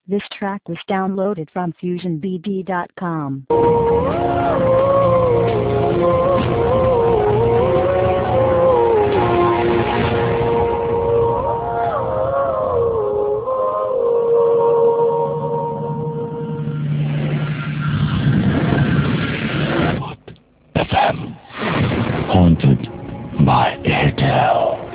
This track was downloaded from FusionBD.com. FM haunted by Airtel.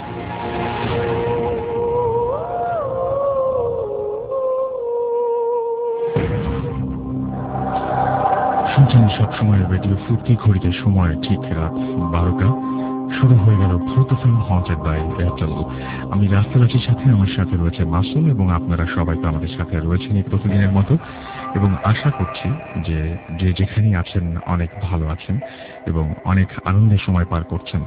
শুনছেন সবসময় radio ফুর্তি ঘড়িতে সময় ঠিক রাত 12টা। শুরু হয়ে গেল ভূত এফএম হন্টেড বাই এয়ারটেল। আমি রাস্তালাচির সাথে, আমার সাথে রয়েছে মাসুম, এবং আপনারা সবাই তো আমাদের সাথে রয়েছেন এই প্রতিদিনের মতো, এবং আশা করছি যে যে যেখানেই আছেন অনেক ভালো আছেন এবং অনেক আনন্দের সময় পার করছেন।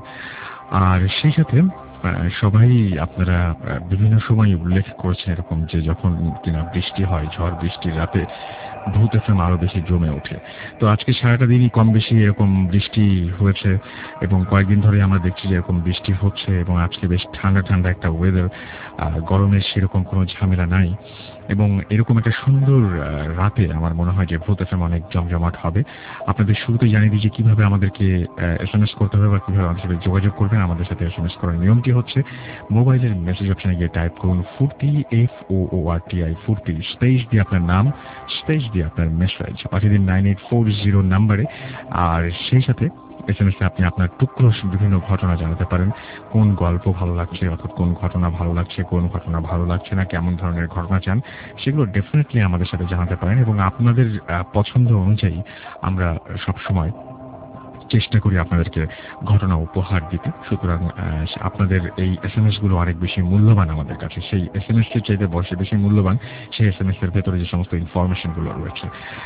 আর সেই সাথে সবাই আপনারা বিভিন্ন সময় উল্লেখ করেছেন এরকম যে যখন কিনা বৃষ্টি হয়, ঝড় বৃষ্টির রাতে ভূত এফএম আরো বেশি জমে ওঠে। তো আজকে সারাটা দিনই কম বেশি এরকম বৃষ্টি হয়েছে এবং কয়েকদিন ধরে আমরা দেখছি যে এরকম বৃষ্টি হচ্ছে এবং আজকে বেশ ঠান্ডা ঠান্ডা একটা ওয়েদার, গরমের সেরকম কোনো ঝামেলা নাই। এবং এরকম একটা সুন্দর রাতে আমার মনে হয় যে ভূত এফএম অনেক জমজমাট হবে। আপনাদের শুরুতে জানিয়ে দিই যে কিভাবে আমাদেরকে এসএমএস করতে হবে বা কিভাবে আমাদের সাথে যোগাযোগ করবেন। আমাদের সাথে এসএমএস করার নিয়মটি হচ্ছে মোবাইলের মেসেজ অপশনে গিয়ে টাইপ করুন ফুর্তি, FOORTI ফুর্তি, স্পেস দিয়ে আপনার নাম, স্পেস দিয়ে আপনার মেসেজ পাঠিয়ে দিন 9840 নাম্বারে। আর সেই সাথে এসএমএসে আপনি আপনার টুকরো বিভিন্ন ঘটনা জানাতে পারেন। কোন গল্প ভালো লাগছে, অর্থাৎ কোন ঘটনা ভালো লাগছে, কোন ঘটনা ভালো লাগছে না, কেমন ধরনের ঘটনা চান, সেগুলো ডেফিনেটলি আমাদের সাথে জানাতে পারেন। এবং আপনাদের পছন্দ অনুযায়ী আমরা সবসময় চেষ্টা করি আপনাদেরকে ঘটনা উপহার দিতে। সুতরাং আপনাদের এই এসএমএস গুলো অনেক বেশি মূল্যবান আমাদের কাছে। সেই এসএমএস এর চাইতে বেশি মূল্যবান সেই এসএমএস এর ভেতরে যে সমস্ত ইনফরমেশন গুলো রয়েছে।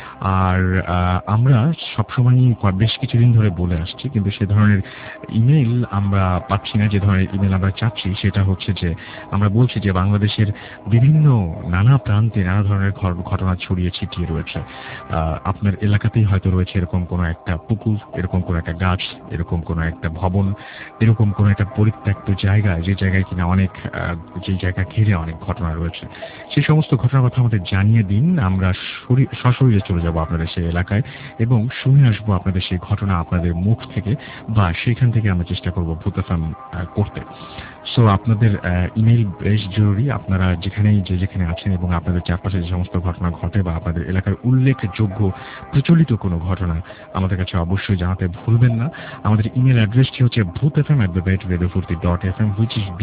আর আমরা সবসময় বেশ কিছুদিন ধরে বলে আসছি, কিন্তু সে ধরনের ইমেইল আমরা পাচ্ছি না। যে ধরনের ইমেইল আমরা চাচ্ছি সেটা হচ্ছে যে আমরা বলছি যে বাংলাদেশের বিভিন্ন নানা প্রান্তে নানা ধরনের ঘটনা ছড়িয়ে ছিটিয়ে রয়েছে। আপনার এলাকাতেই হয়তো রয়েছে এরকম কোনো একটা পুকুর, এরকম কোনো একটা গাছ, এরকম কোনো একটা ভবন, এরকম কোনো একটা পরিত্যক্ত জায়গা, যে জায়গায় কিনা অনেক যে জায়গা ঘিরে অনেক ঘটনা রয়েছে। সেই সমস্ত ঘটনার কথা আমাদের জানিয়ে দিন। আমরা সশরীরে চলে যাব আপনাদের সেই এলাকায় এবং শুনে আসবো আপনাদের সেই ঘটনা আপনাদের মুখ থেকে, বা সেখান থেকে আমরা চেষ্টা করব ভূত এফএম করতে। সো আপনাদের ইমেইল বেশ জরুরি। আপনারা যেখানে আছেন এবং আপনাদের চারপাশে যে সমস্ত ঘটনা ঘটে বা আপনাদের এলাকার উল্লেখযোগ্য প্রচলিত কোনো ঘটনা আমাদের কাছে অবশ্যই জানাতে ভুলবেন না। আমাদের ইমেল অ্যাড্রেসটি হচ্ছে bhutfm@radiofurti.fm, which is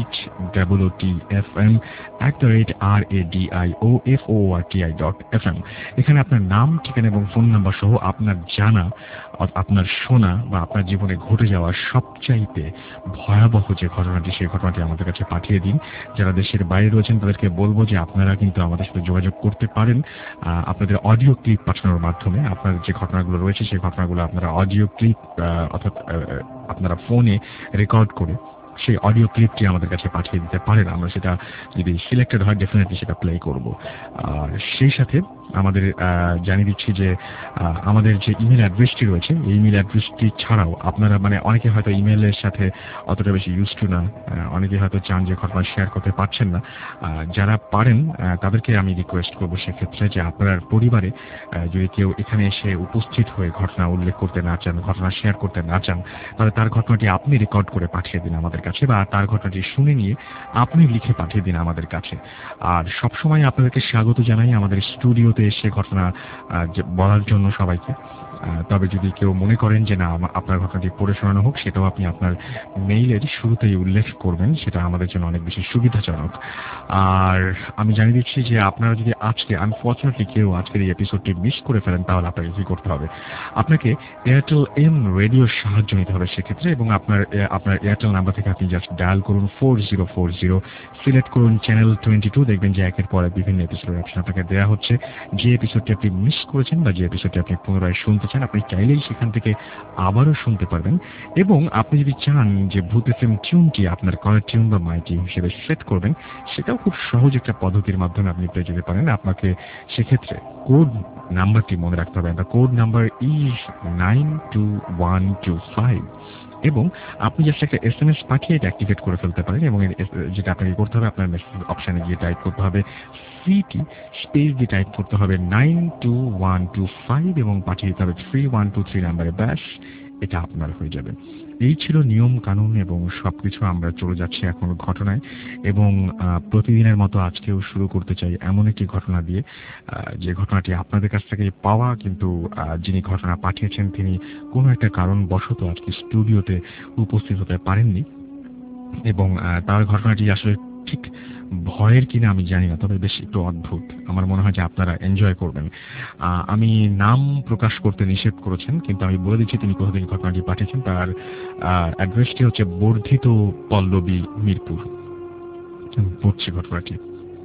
BHOOTFM@RADIOFORTI.FM। এখানে আপনার নাম, ঠিকানা এবং ফোন নাম্বার সহ আপনার জানা, আপনার শোনা বা আপনার জীবনে ঘটে যাওয়া সবচাইতে ভয়াবহ যে ঘটনাটি, সেই ঘটনাটি আমাদের কাছে পাঠিয়ে দিন। যারা দেশের বাইরে রয়েছেন তাদেরকে বলবো যে আপনারা কিন্তু আমাদের সাথে যোগাযোগ করতে পারেন আপনাদের অডিও ক্লিপ পাঠানোর মাধ্যমে। আপনার যে ঘটনাগুলো রয়েছে সেই ঘটনাগুলো আপনারা অডিও ক্লিপ অর্থাৎ আপনারা ফোনে রেকর্ড করে সেই অডিও ক্লিপটি আমাদের কাছে পাঠিয়ে দিতে পারেন। আমরা সেটা যদি সিলেক্টেড হয় ডেফিনেটলি সেটা প্লে করব। আর সেই সাথে আমাদের জানিয়ে দিচ্ছি যে আমাদের যে ইমেল অ্যাড্রেসটি রয়েছে, এই ইমেল অ্যাড্রেসটি ছাড়াও আপনারা অনেকে হয়তো ইমেলের সাথে অতটা বেশি ইউজ টু না, অনেকে হয়তো চান যে ঘটনা শেয়ার করতে পারছেন না। যারা পারেন তাদেরকে আমি রিকোয়েস্ট করবো সেক্ষেত্রে যে আপনার পরিবারে যদি কেউ এখানে এসে উপস্থিত হয়ে ঘটনা উল্লেখ করতে না চান, ঘটনা শেয়ার করতে না চান, তাহলে তার ঘটনাটি আপনি রেকর্ড করে পাঠিয়ে দিন আমাদের কাছে, বা তার ঘটনাটি শুনে নিয়ে আপনি লিখে পাঠিয়ে দিন আমাদের কাছে। আর সবসময় আপনাদেরকে স্বাগত জানাই আমাদের স্টুডিওতে এসে ঘটনা বলার জন্য সবাইকে। তবে যদি কেউ মনে করেন যে না আপনার ঘটনাটি পড়ে শোনানো হোক, সেটাও আপনি আপনার মেইলের শুরুতেই উল্লেখ করবেন, সেটা আমাদের জন্য অনেক বেশি সুবিধাজনক। আর আমি জানিয়ে দিচ্ছি যে আপনারা যদি আজকে আনফর্চুনেটলি কেউ আজকের এই এপিসোডটি মিস করে ফেলেন, তাহলে আপনাকে কি করতে হবে? আপনাকে এয়ারটেল এম রেডিওর সাহায্য নিতে হবে সেক্ষেত্রে, এবং আপনার এয়ারটেল নাম্বার থেকে আপনি জাস্ট ডায়াল করুন 4040, সিলেক্ট করুন চ্যানেল 22। দেখবেন যে একের পর এক বিভিন্ন এপিসোডের অপশন আপনাকে দেওয়া হচ্ছে। যে এপিসোডটি আপনি মিস করেছেন বা যে এপিসোডটি আপনি পুনরায় শুনতে চান, আপনি চাইলেই সেখান থেকে আবারও শুনতে পারবেন। এবং আপনি যদি চান যে ভূত এফএম টিউনটি আপনার কলার টিউন বা মাই টিউন হিসেবে সেট করবেন, সেটাও খুব সহজ একটা পদ্ধতির মাধ্যমে আপনি পেয়ে যেতে পারেন। আপনাকে সেক্ষেত্রে কোড নাম্বারটি মনে রাখতে হবে। The code number is 92125। এবং আপনি জাস্ট একটা SMS পাঠিয়ে এটা অ্যাক্টিভেট করে ফেলতে পারেন। এবং যেটা আপনাকে করতে হবে, আপনার মেসেজ অপশনে গিয়ে টাইপ করতে হবে সিটি স্পেস দিয়ে টাইপ করতে হবে 92125 এবং পাঠিয়ে দিতে হবে 3123 নাম্বারে। ব্যাস, এটা আপনার হয়ে যাবে। এই ছিল নিয়ম কানুন এবং সবকিছু। আমরা চলে যাচ্ছি এখন ঘটনায় এবং প্রতিদিনের মতো আজকেও শুরু করতে চাই এমন একটি ঘটনা দিয়ে, যে ঘটনাটি আপনাদের কাছ থেকে পাওয়া, কিন্তু যিনি ঘটনা পাঠিয়েছেন তিনি কোনো একটা কারণবশত আজকে স্টুডিওতে উপস্থিত হতে পারেননি। এবং তার ঘটনাটি আসলে ঠিক ভয়ের কিনা আমি জানি না, তবে বেশ একটু অদ্ভুত। আমার মনে হয় যে আপনারা এনজয় করবেন। আমি নাম প্রকাশ করতে নিষেধ করেছেন, কিন্তু আমি বলে দিচ্ছি তিনি কোথা থেকে ঘটনাটি পাঠিয়েছেন। তার অ্যাড্রেসটি হচ্ছে বর্ধিত পল্লবী, মিরপুর। পড়ছি ঘটনাটি।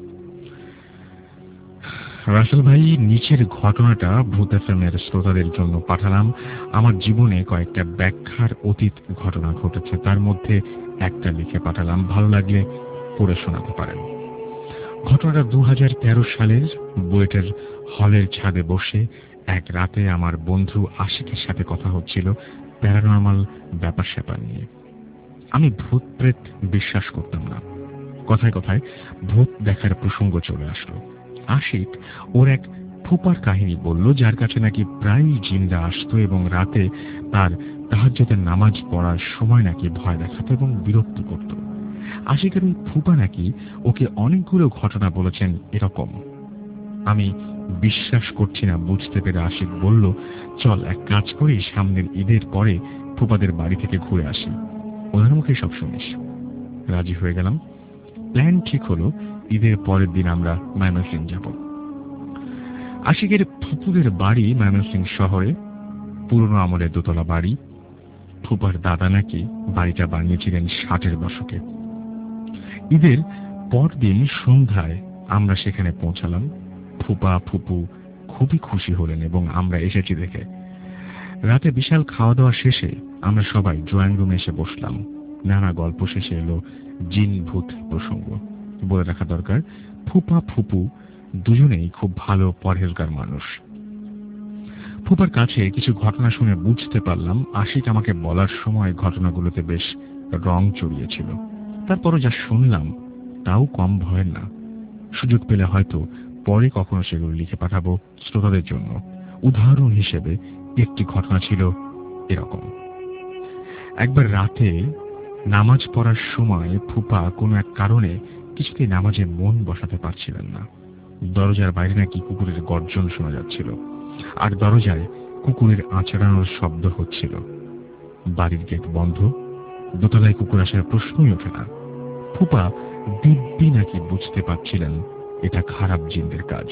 রাসেল ভাই, নিচের ঘটনাটা ভূত এফএমের শ্রোতাদের জন্য পাঠালাম। আমার জীবনে কয়েকটা ব্যাখ্যার অতীত ঘটনা ঘটেছে, তার মধ্যে একটা লিখে পাঠালাম, ভালো লাগলে পড়ে শোনাতে পারেন। ঘটনাটা 2013 সালের বুয়েটের হলের ছাদে বসে এক রাতে আমার বন্ধু আশিকের সাথে কথা হচ্ছিল প্যারানর্মাল ব্যাপার স্যাপার নিয়ে। আমি ভূত প্রেত বিশ্বাস করতাম না। কথায় কথায় ভূত দেখার প্রসঙ্গ চলে আসলো। আশিক ওর এক ফুপার কাহিনী বলল, যার কাছে নাকি প্রায়ই জিন্দা আসতো এবং রাতে তার তাহাজ্জুদের নামাজ পড়ার সময় নাকি ভয় দেখাতো এবং বিরক্ত করত। আশিকের ওই ফুপা নাকি ওকে অনেকগুলো ঘটনা বলেছেন এরকম। আমি বিশ্বাস করছি না বুঝতে পেরে আশিক বলল, চল এক কাজ করি, সামনের ঈদের পরে ফুপাদের বাড়ি থেকে ঘুরে আসি, ওনার মুখে সব শুনিস। রাজি হয়ে গেলাম। প্ল্যান ঠিক হলো, ঈদের পরের দিন আমরা ময়মনসিংহ যাব। আশিকের ফুপুদের বাড়ি ময়মনসিংহ শহরে, পুরনো আমলের দোতলা বাড়ি। ফুপার দাদা নাকি বাড়িটা বানিয়েছিলেন 60-এর দশকে। ঈদের পরদিন সন্ধ্যায় আমরা সেখানে পৌঁছালাম। ফুপা ফুপু খুবই খুশি হলেন এবং আমরা এসেছি দেখে। রাতে বিশাল খাওয়া দাওয়া শেষে আমরা সবাই ড্রয়িং রুমে এসে বসলাম। নানা গল্প শেষে এলো জিন ভূত প্রসঙ্গ। বলে রাখা দরকার, ফুপা ফুপু দুজনেই খুব ভালো পরহেজগার মানুষ। ফুপার কাছে কিছু ঘটনা শুনে বুঝতে পারলাম আশিক আমাকে বলার সময় ঘটনাগুলোতে বেশ রং চড়িয়েছিল। তারপরও যা শুনলাম তাও কম ভয়ের না। সুযোগ পেলে হয়তো পরে কখনো সেগুলো লিখে পাঠাবো শ্রোতাদের জন্য। উদাহরণ হিসেবে একটি ঘটনা ছিল এরকম। একবার রাতে নামাজ পড়ার সময় ফুপা কোনো এক কারণে কিছুতেই নামাজে মন বসাতে পারছিলেন না। দরজার বাইরে নাকি কুকুরের গর্জন শোনা যাচ্ছিল, আর দরজায় কুকুরের আঁচড়ানোর শব্দ হচ্ছিল। বাড়ির গেট বন্ধ, দোতলায় কুকুর আসার প্রশ্নই ওঠে না। ফুপা দিব্যি নাকি বুঝতে পারছিলেন এটা খারাপ জিনদের কাজ।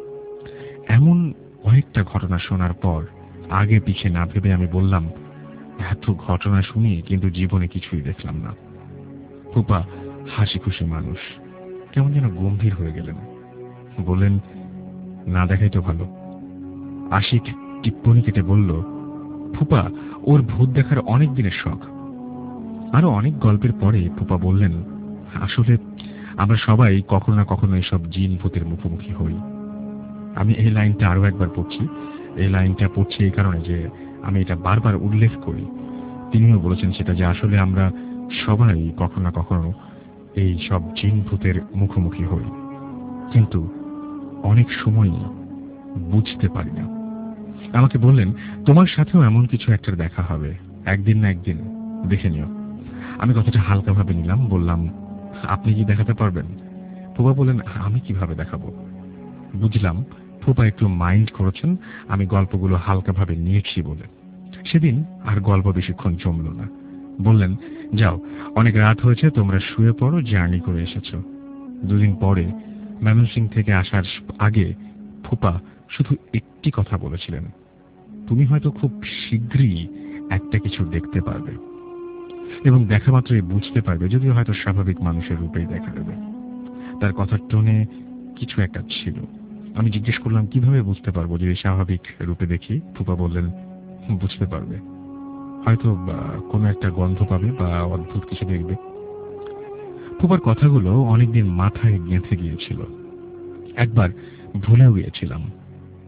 এমন কয়েকটা ঘটনা শোনার পর আগে পিছে না ভেবে আমি বললাম, এত ঘটনা শুনি কিন্তু জীবনে কিছুই দেখলাম না। ফুপা হাসি খুশি মানুষ, কেমন যেন গম্ভীর হয়ে গেলেন। বললেন, না দেখাই তো ভালো। আশিক টিপ্পনি কেটে বলল, ফুপা ওর ভূত দেখার অনেক দিনের শখ। আরো অনেক গল্পের পরে ফুপা বললেন, আসলে আমরা সবাই কখনো না কখনো এসব জিন ভূতের মুখোমুখি হই। আমি এই লাইনটা আরো একবার পড়ছি। এই লাইনটা পড়ছি এই কারণে যে আমি এটা বারবার উল্লেখ করি। তিনিও বলেছেন সেটা, যে আসলে আমরা সবাই কখনো না কখনো এই সব জিন ভূতের মুখোমুখি হই, কিন্তু অনেক সময়ই বুঝতে পারি না। আমাকে বললেন, তোমার সাথেও এমন কিছু একটা দেখা হবে, একদিন না একদিন দেখে নিও। আমি কথাটা হালকাভাবে নিলাম, বললাম, আপনি কি দেখাতে পারবেন? ফুপা বললেন, আমি কিভাবে দেখাবো? বুঝলাম ফুপা একটু মাইন্ড করেছেন আমি গল্পগুলো হালকাভাবে নিয়েছি বলে। সেদিন আর গল্প বেশিক্ষণ জমল না। বললেন, যাও, অনেক রাত হয়েছে, তোমরা শুয়ে পড়ো, জার্নি করে এসেছো। দুদিন পরে ময়মনসিংহ থেকে আসার আগে ফুপা শুধু একটি কথা বলেছিলেন, তুমি হয়তো খুব শীঘ্রই একটা কিছু দেখতে পারবে এবং দেখা মাত্রই বুঝতে পারবে, যদিও হয়তো স্বাভাবিক মানুষের রূপেই দেখা দেবে। তার কথার টোনে কিছু একটা ছিল। আমি জিজ্ঞেস করলাম, কিভাবে বুঝতে পারবো যদি স্বাভাবিক রূপে দেখি? ফুপা বললেন, বুঝতে পারবে, হয়তো কোনো একটা গন্ধ পাবে বা অদ্ভুত কিছু দেখবে। ফুপার কথাগুলো অনেকদিন মাথায় গেঁথে গিয়েছিল, একবার ভুলেও গিয়েছিলাম।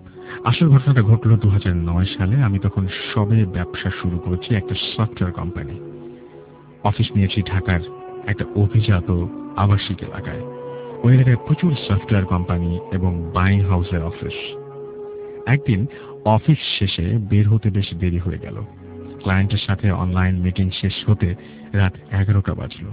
আসল ঘটনাটা ঘটলো 2009 সালে। আমি তখন সবে ব্যবসা শুরু করেছি একটা সফটওয়্যার কোম্পানি। অফিস নিয়েছি ঢাকার একটা অভিজাত আবাসিক এলাকায়। ওই এলাকায় প্রচুর সফটওয়্যার কোম্পানি এবং বাইং হাউসের অফিস। একদিন অফিস শেষে বের হতে বেশ দেরি হয়ে গেল। ক্লায়েন্টের সাথে অনলাইন মিটিং শেষ হতে রাত 11টা বাজলো।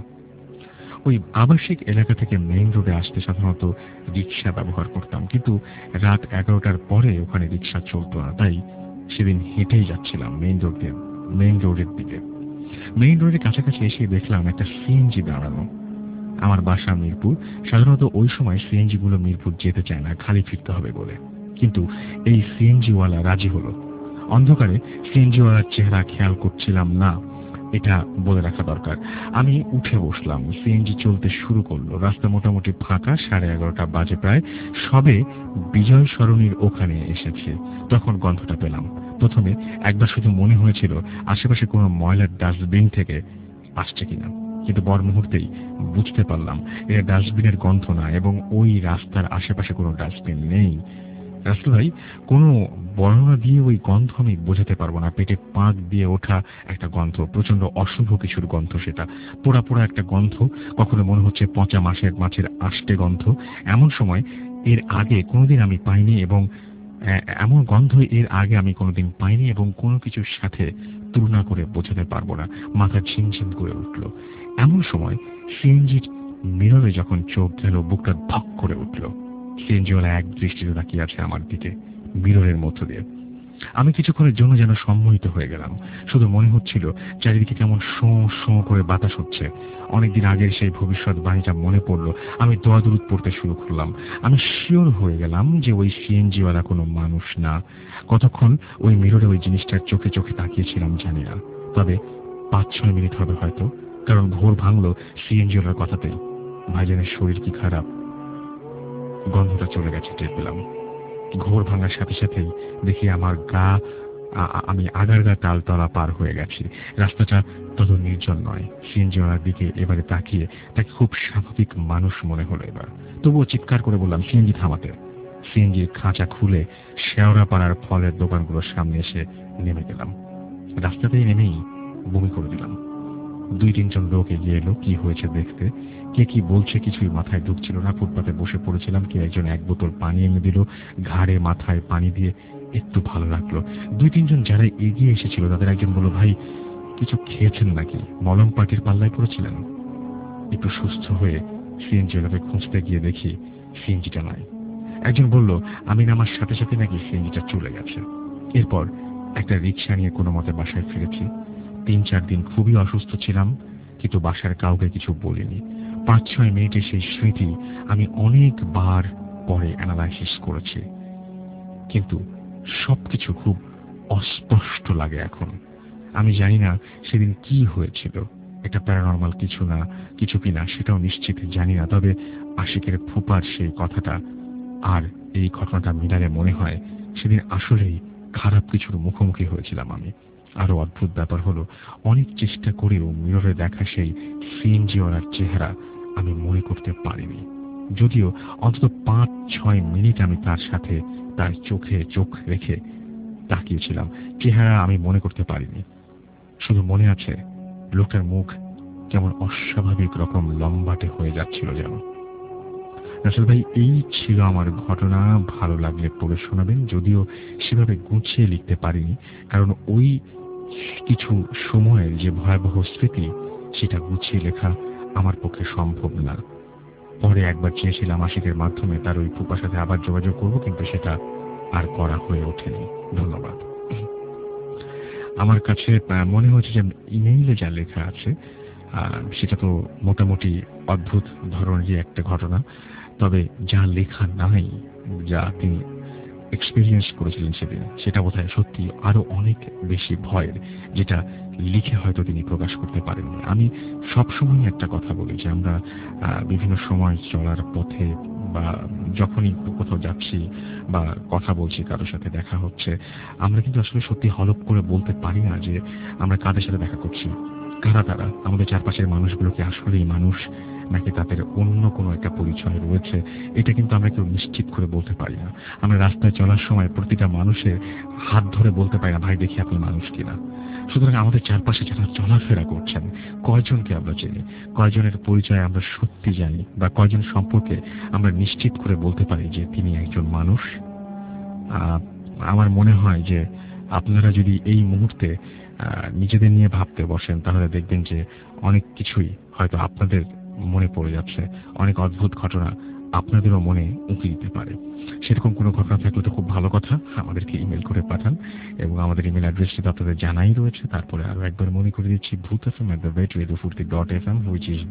ওই আবাসিক এলাকা থেকে মেইন রোডে আসতে সাধারণত রিক্সা ব্যবহার করতাম, কিন্তু রাত 11টার পরে ওখানে রিক্সা চলতো না। তাই সেদিন হেঁটেই যাচ্ছিলাম মেইন রোডের দিকে। মেইন রোডের কাছাকাছি এসে দেখলাম একটা সিএনজি দাঁড়ানো। আমার বাসা মিরপুর। সাধারণত ওই সময় সিএনজি গুলো মিরপুর যেতে চায় না, খালি ফিরতে হবে বলে। কিন্তু এই সিএনজিওয়ালা রাজি হলো। অন্ধকারে সিএনজিওয়ালার চেহারা খেয়াল করছিলাম না, এটা বলে রাখা দরকার। আমি উঠে বসলাম। সিএনজি চলতে শুরু করলো। রাস্তা মোটামুটি ফাঁকা। 11:30 বাজে প্রায়। সবে বিজয় সরণির ওখানে এসেছে, তখন গন্ধটা পেলাম। প্রথমে একবার শুধু মনে হয়েছিল আশেপাশে কোনো ময়লার ডাস্টবিন থেকে আসছে কিনা, কিন্তু পর মুহূর্তেই বুঝতে পারলাম এটা ডাস্টবিনের গন্ধ না, এবং ওই রাস্তার আশেপাশে কোনো ডাস্টবিন নেই। রাসেল ভাই, কোনো বর্ণনা দিয়ে ওই গন্ধ আমি বোঝাতে পারবো না। পেটে পাক দিয়ে ওঠা একটা গন্ধ, প্রচন্ড অশুভ কিছুর গন্ধ। সেটা পোড়া পোড়া একটা গন্ধ। কখনো মনে হচ্ছে পচা মাছের আষ্টে গন্ধ। এমন সময় এর আগে কোনোদিন আমি পাইনি, এবং এমন গন্ধ এর আগে আমি কোনোদিন পাইনি, এবং কোনো কিছুর সাথে তুলনা করে বোঝাতে পারবো না। মাথা ঝিমঝিম করে উঠল। এমন সময় সিএনজির মিররে যখন চোখ গেল, বুকটা ধক করে উঠল। সিএনজিওয়ালা এক দৃষ্টিতে তাকিয়ে আছে আমার দিকে মিররের মধ্য দিয়ে। আমি কিছুক্ষণের জন্য যেন সম্মোহিত হয়ে গেলাম। শুধু মনে হচ্ছিল চারিদিকে কেমন শোঁ শোঁ করে বাতাস হচ্ছে। অনেকদিন আগের সেই ভবিষ্যৎ বাণীটা মনে পড়লো। আমি দোয়া দুরূদ পড়তে শুরু করলাম। আমি শিওর হয়ে গেলাম যে ওই সিএনজিওয়ালা কোনো মানুষ না। কতক্ষণ ওই মিররে ওই জিনিসটার চোখে চোখে তাকিয়েছিলাম জানি না, তবে 5-6 মিনিট হবে হয়তো, কারণ ঘোর ভাঙলো সিএনজিওয়ালার কথাতেই। ভাইজানের শরীর কি খারাপ? গন্ধটা চলে গেছে টের পেলাম। ঘোর ভাঙার সাথে সাথেই দেখি আমার আমি আগারগা তালতলা পার হয়ে গেছি। রাস্তাটা তত নির্জন নয়। সিএনজিওয়ালার দিকে এবারে তাকিয়ে তাকে খুব স্বাভাবিক মানুষ মনে হলো এবার। তবুও চিৎকার করে বললাম সিএনজি থামাতে। সিএনজির খাঁচা খুলে শেওড়াপাড়ার ফলের দোকানগুলোর সামনে এসে নেমে গেলাম। রাস্তাতেই নেমেই বমি করে দিলাম। 2-3 জন লোক এগিয়ে এলো কি হয়েছে দেখতে। কে কি বলছে কিছুই মাথায় ঢুকছিল না। ফুটপাতে বসে পড়েছিলাম। কেউ একজন 1 বোতল পানি এনে দিল। ঘাড়ে মাথায় পানি দিয়ে একটু ভালো লাগলো। 2-3 জন যারা এগিয়ে এসেছিল তাদের একজন বলল, ভাই কিছু খেয়েছেন নাকি? মলম পার্টির পাল্লায় পড়েছিলেন? একটু সুস্থ হয়ে সিএনজিটাকে খুঁজতে গিয়ে দেখি সিএনজিটা নাই। একজন বলল, আমি নামার সাথে সাথে নাকি সিএনজিটা চলে গেছে। এরপর একটা রিক্সা নিয়ে কোনো মতে বাসায় ফিরেছি। 3-4 দিন খুবই অসুস্থ ছিলাম, কিন্তু বাসার কাউকে কিছু বলিনি। 5-6 মিনিটে সেই স্মৃতি আমি অনেকবার পরে অ্যানালাইসিস করেছি, কিন্তু সবকিছু খুব অস্পষ্ট লাগে এখন। আমি জানি না সেদিন কি হয়েছিল। এটা প্যারানর্মাল কিছু কিনা সেটাও নিশ্চিত জানি না। তবে আশিকের ফুপার সেই কথাটা আর এই ঘটনাটা মিলালে মনে হয় সেদিন আসলেই খারাপ কিছুর মুখোমুখি হয়েছিলাম আমি। আরো অদ্ভুত ব্যাপার হলো, অনেক চেষ্টা করেও মিররে দেখা সেই সিএনজিওয়ালার চেহারা আমি মনে করতে পারিনি। যদিও অন্তত 5-6 মিনিট আমি তার সাথে তার চোখে চোখ রেখে তাকিয়েছিলাম, চেহারা আমি মনে করতে পারিনি। শুধু মনে আছে লোকটার মুখ কেমন অস্বাভাবিক রকম লম্বাটে হয়ে যাচ্ছিল যেন। রাসেল ভাই, এই ছিল আমার ঘটনা। ভালো লাগলে পড়ে শোনাবেন। যদিও সেভাবে গুছিয়ে লিখতে পারিনি, কারণ ওই কিছু সময়ের যে ভয়াবহ স্মৃতি সেটা গুছিয়ে লেখা আমার পক্ষে সম্ভব না। পরে একবার চেয়েছিলাম আশিকের মাধ্যমে তার ওই ফুপার সাথে আবার যোগাযোগ করব, কিন্তু সেটা আর করা হয়ে ওঠেনি। ধন্যবাদ। আমার কাছে মনে হয়েছে যে ইমেইলে যা লেখা আছে সেটা তো মোটামুটি অদ্ভুত ধরনেরই একটা ঘটনা, তবে যা লেখা নাই, যা তিনি এক্সপিরিয়েন্স করেছিলেন সেদিন, সেটা বোধহয় সত্যি আরো অনেক বেশি ভয়ের, যেটা লিখে হয়তো তিনি প্রকাশ করতে পারেননি। আমি সবসময় একটা কথা বলি যে আমরা বিভিন্ন সময় চলার পথে বা যখনই কোথাও যাচ্ছি বা কথা বলছি, কারোর সাথে দেখা হচ্ছে, আমরা কিন্তু আসলে সত্যি হলপ করে বলতে পারি না যে আমরা কাদের সাথে দেখা করছি, কারা তারা, আমাদের চারপাশের মানুষগুলো কি আসলেই মানুষ, নাকি তাদের অন্য কোনো একটা পরিচয় রয়েছে, এটা কিন্তু আমরা কেউ নিশ্চিত করে বলতে পারি না। আমরা রাস্তায় চলার সময় প্রতিটা মানুষের হাত ধরে বলতে পারি না, ভাই দেখি আপনি মানুষ কিনা। সুতরাং আমাদের চারপাশে যারা চলাফেরা করছেন, কয়জনকে আমরা চিনি, কয়জনের পরিচয় আমরা সত্যি জানি, বা কয়জন সম্পর্কে আমরা নিশ্চিত করে বলতে পারি যে তিনি একজন মানুষ। আমার মনে হয় যে আপনারা যদি এই মুহূর্তে নিজেদের নিয়ে ভাবতে বসেন, তাহলে দেখবেন যে অনেক কিছুই হয়তো আপনাদের মনে পড়ে যাচ্ছে, অনেক অদ্ভুত ঘটনা আপনাদেরও মনে উঁকি দিতে পারে। সেরকম কোনো ঘটনা থাকলে তো খুব ভালো কথা, আমাদেরকে ইমেল করে পাঠান, এবং আমাদের ইমেল অ্যাড্রেসটি তো আপনাদের জানাই রয়েছে। তারপরে আরো একবার মনে করে দিচ্ছি, bhutfm@radiofurti.fm, which is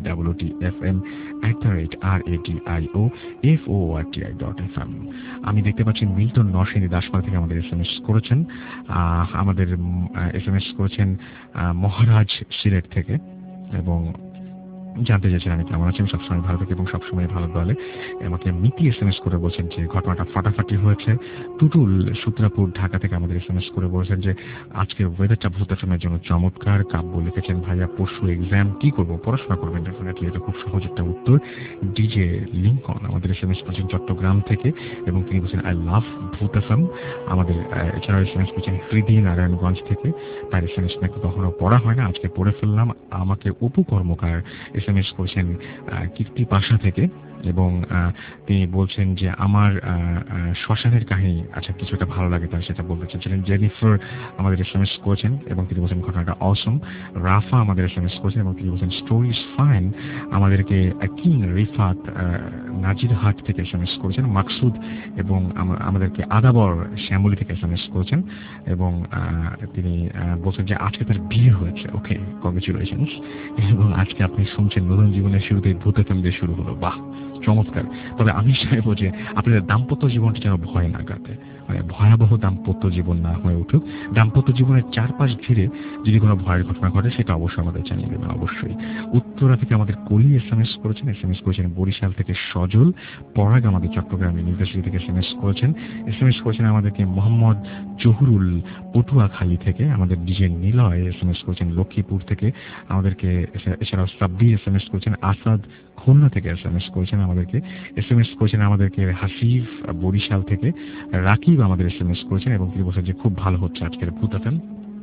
bhutfm@radioforti.fm। আমি দেখতে পাচ্ছি মিল্টন নরসিংদী দাসপাড়া থেকে আমাদের SMS করেছেন। আমাদের SMS করেছেন মহারাজ সিলেট থেকে, এবং জানতে চেয়েছেন আমি কেমন আছেন, সবসময় ভালো থাকে এবং সবসময় ভালো বলে। আমাকে মিতি SMS করে বলছেন যে ঘটনাটা ফাটাফাটি হয়েছে। টুটুল সূত্রাপুর ঢাকা থেকে আমাদের SMS করে বলছেন যে আজকের ওয়েদারটা ভূত এফএমের জন্য চমৎকার। কাব্য লিখেছেন, ভাইয়া পরশু এক্সাম, কি করবো, পড়াশোনা করবেন ডেফিনেটলি, এটা খুব সহজ একটা উত্তর। ডিজে লিঙ্কন আমাদের SMS করছেন চট্টগ্রাম থেকে, এবং তিনি বলছেন আই লাভ ভূত এফএম। আমাদের এছাড়াও SMS করছেন হৃদি নারায়ণগঞ্জ থেকে, তার SMS নাকি কখনো পড়া হয় না, আজকে পড়ে ফেললাম। আমাকে অপু কর্মকার SMS করেছেন কীর্তি পাশা থেকে, এবং তিনি বলছেন যে আমার শ্মশানের কাহিনী আচ্ছা কিছুটা ভালো লাগে, তার সেটা বলতে চাচ্ছিলেন। জেনিফার আমাদের SMS করেছেন, এবং তিনি বলছেন ঘটনাটা অসম। রাফা আমাদের SMS করেছেন, এবং তিনি বলছেন স্টোরি ইজ ফাইন। আমাদেরকে কিং রিফাত নাজিরহাট থেকে SMS করেছেন। মাকসুদ এবং আমাদেরকে আদাবর শ্যামলী থেকে SMS করেছেন, এবং তিনি বলছেন যে আজকে তার বিয়ে হয়েছে। Okay, congratulations. এবং আজকে আপনি শুনছেন নতুন জীবনের শুরুতে ভূত এফএম দিয়ে শুরু হলো, বাহ চমৎকার। তবে আমি চাইবো যে আপনাদের দাম্পত্য জীবনটা যেন ভয় না কাটে, মানে ভয়াবহ দাম্পত্য জীবন না হয়ে উঠুক। দাম্পত্য জীবনের চারপাশ ঘিরে যদি কোনো ভয়ের ঘটনা ঘটে সেটা অবশ্যই আমাদের জানিয়ে দেবেন অবশ্যই। উত্তরা থেকে আমাদের কলি SMS করেছেন, SMS করেছেন বরিশাল থেকে সজল। পরাগ আমাদের চট্টগ্রাম ইউনিভার্সিটি থেকে SMS করেছেন। SMS করেছেন আমাদেরকে মোহাম্মদ জহুরুল পটুয়াখালী থেকে। আমাদের ডিজে নিলয় SMS করেছেন লক্ষ্মীপুর থেকে আমাদেরকে। এছাড়াও সাব্বির SMS করেছেন আসাদ খুলনা থেকে SMS করেছেন আমাদেরকে। SMS করেছেন আমাদেরকে হাসিফ বরিশাল থেকে। রাকিব আমাদের SMS করেছেন, এবং তিনি বলছেন যে খুব ভালো হচ্ছে আজকের ভূত এফএম।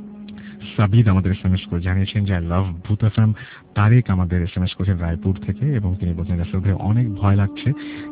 সাবিদ আমাদের SMS করে জানিয়েছেন যে আই লাভ ভূত এফএম। তারেক আমাদের SMS করেছেন রায়পুর থেকে, এবং তিনি বলছেন রাসেল ভাই অনেক ভয় লাগছে।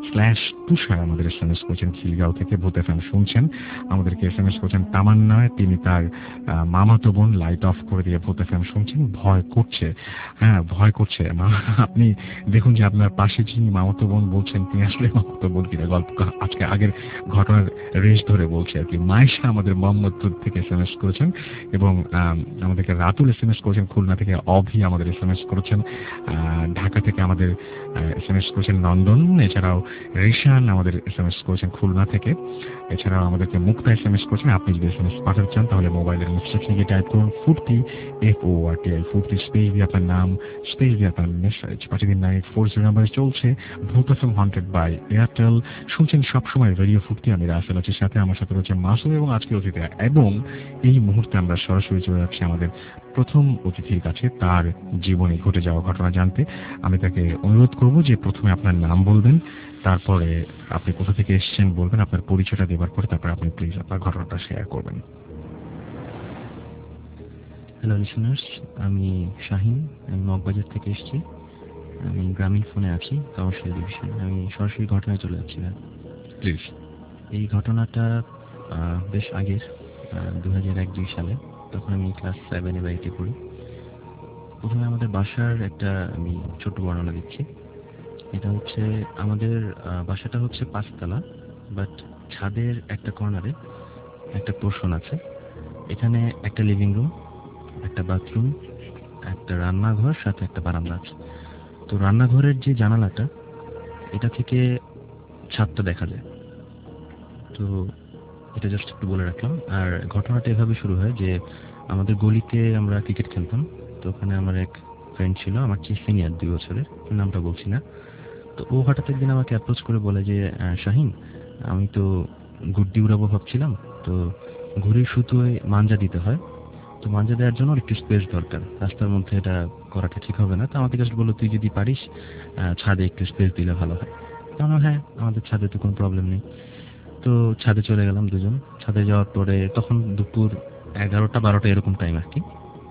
তুষার আমাদের SMS করেছেন খিলগাঁও থেকে, ভূত এফএম শুনছেন। আমাদেরকে SMS করেছেন তামান্না, তিনি তার মামাতো বোন লাইট অফ করে দিয়ে ভূত এফএম শুনছেন, ভয় করছে। হ্যাঁ ভয় করছে, আপনি দেখুন যে আপনার পাশে যিনি মামাতো বোন বলছেন তিনি আসলে মামাতো বোন কিনা, গল্প আজকে আগের ঘটনার রেশ ধরে বলছে আর কি। মায়েশা আমাদের মোহাম্মদপুর থেকে SMS করেছেন, এবং আমাদেরকে রাতুল SMS করেছেন খুলনা থেকে। অভি আমাদের SMS করেছেন ঢাকা থেকে, আমাদের SMS করেছেন নন্দন। এছাড়াও রিশান আমাদের SMS করেছেন খুলনা থেকে। এছাড়াও আমাদেরকে মুক্তা SMS করেছেন। আপনি যদি SMS পাঠাতে চান তাহলে মোবাইলের ইনস্ট্রাকশনে গিয়ে টাইপ করুন ফুর্তি, FORTI, ফুর্তি স্পেস দিয়ে আপনার নাম, স্পেস দিয়ে আপনার মেসেজ পাঠিয়ে দিন। 9840 নাম্বারে চলছে ভূত এফএম হান্টেড বাই এয়ারটেল। শুনছেন সবসময় রেডিও ফুর্তি। আমি রাসেল আছি সাথে, আমার সাথে রয়েছে মাসুম এবং আজকে অতিথি। এবং এই মুহূর্তে আমরা সরাসরি চলে যাচ্ছি আমাদের প্রথম অতিথির কাছে, তার জীবনে ঘটে যাওয়া ঘটনা জানতে। আমি তাকে অনুরোধ করব যে প্রথমে আপনার নাম বলবেন, তারপরে আপনি কোথা থেকে এসেছেন বলবেন, আপনার পরিচয়টা দেবার পরে তারপরে আপনি প্লিজ আপনার ঘটনাটা শেয়ার করবেন। হ্যালো লিসনার্স, আমি শাহিন, আমি মগবাজার থেকে এসেছি। আমি গ্রামীণ ফোনে আছি, কমার্শিয়াল ডিভিশন। আমি সরাসরি ঘটনায় চলে যাচ্ছি। প্লিজ। এই ঘটনাটা বেশ আগের, 2001-2 সালে। তখন আমি ক্লাস 7 বা 8 পড়ি। প্রথমে আমাদের বাসার একটা আমি ছোট্ট বর্ণনা দিচ্ছি। এটা হচ্ছে আমাদের বাসাটা হচ্ছে 5 তলা, বাট ছাদের একটা কর্নারে একটা পোর্শন আছে। এখানে একটা লিভিং রুম, একটা বাথরুম, একটা রান্নাঘর, সাথে একটা বারান্দা আছে। তো রান্নাঘরের যে জানালাটা, এটা থেকে ছাদটা দেখা যায়। তো এটা জাস্ট একটু বলে রাখলাম। আর ঘটনাটা এভাবে শুরু হয় যে আমাদের গলিতে আমরা ক্রিকেট খেলতাম। তো ওখানে আমার এক ফ্রেন্ড ছিল, আমার চেয়ে সিনিয়র 2 বছরের, নামটা বলছি না। তো ও হঠাৎ একদিন আমাকে অ্যাপ্রোচ করে বলে যে শাহিন, আমি তো গুড্ডি উড়াবো ভাবছিলাম, তো ঘুড়ির সুতোয় মাঞ্জা দিতে হয়, তো মাঞ্জা দেওয়ার জন্য একটু স্পেস দরকার, রাস্তার মধ্যে এটা করাটা ঠিক হবে না। তো আমাকে জাস্ট বললো, তুই যদি পারিস ছাদে একটু স্পেস দিলে ভালো হয়। তো আমরা, হ্যাঁ আমাদের ছাদে তো কোনো প্রবলেম নেই। তো ছাদে চলে গেলাম দুজন। ছাদে যাওয়ার পরে তখন দুপুর 11টা-12টা এরকম টাইম আর কি।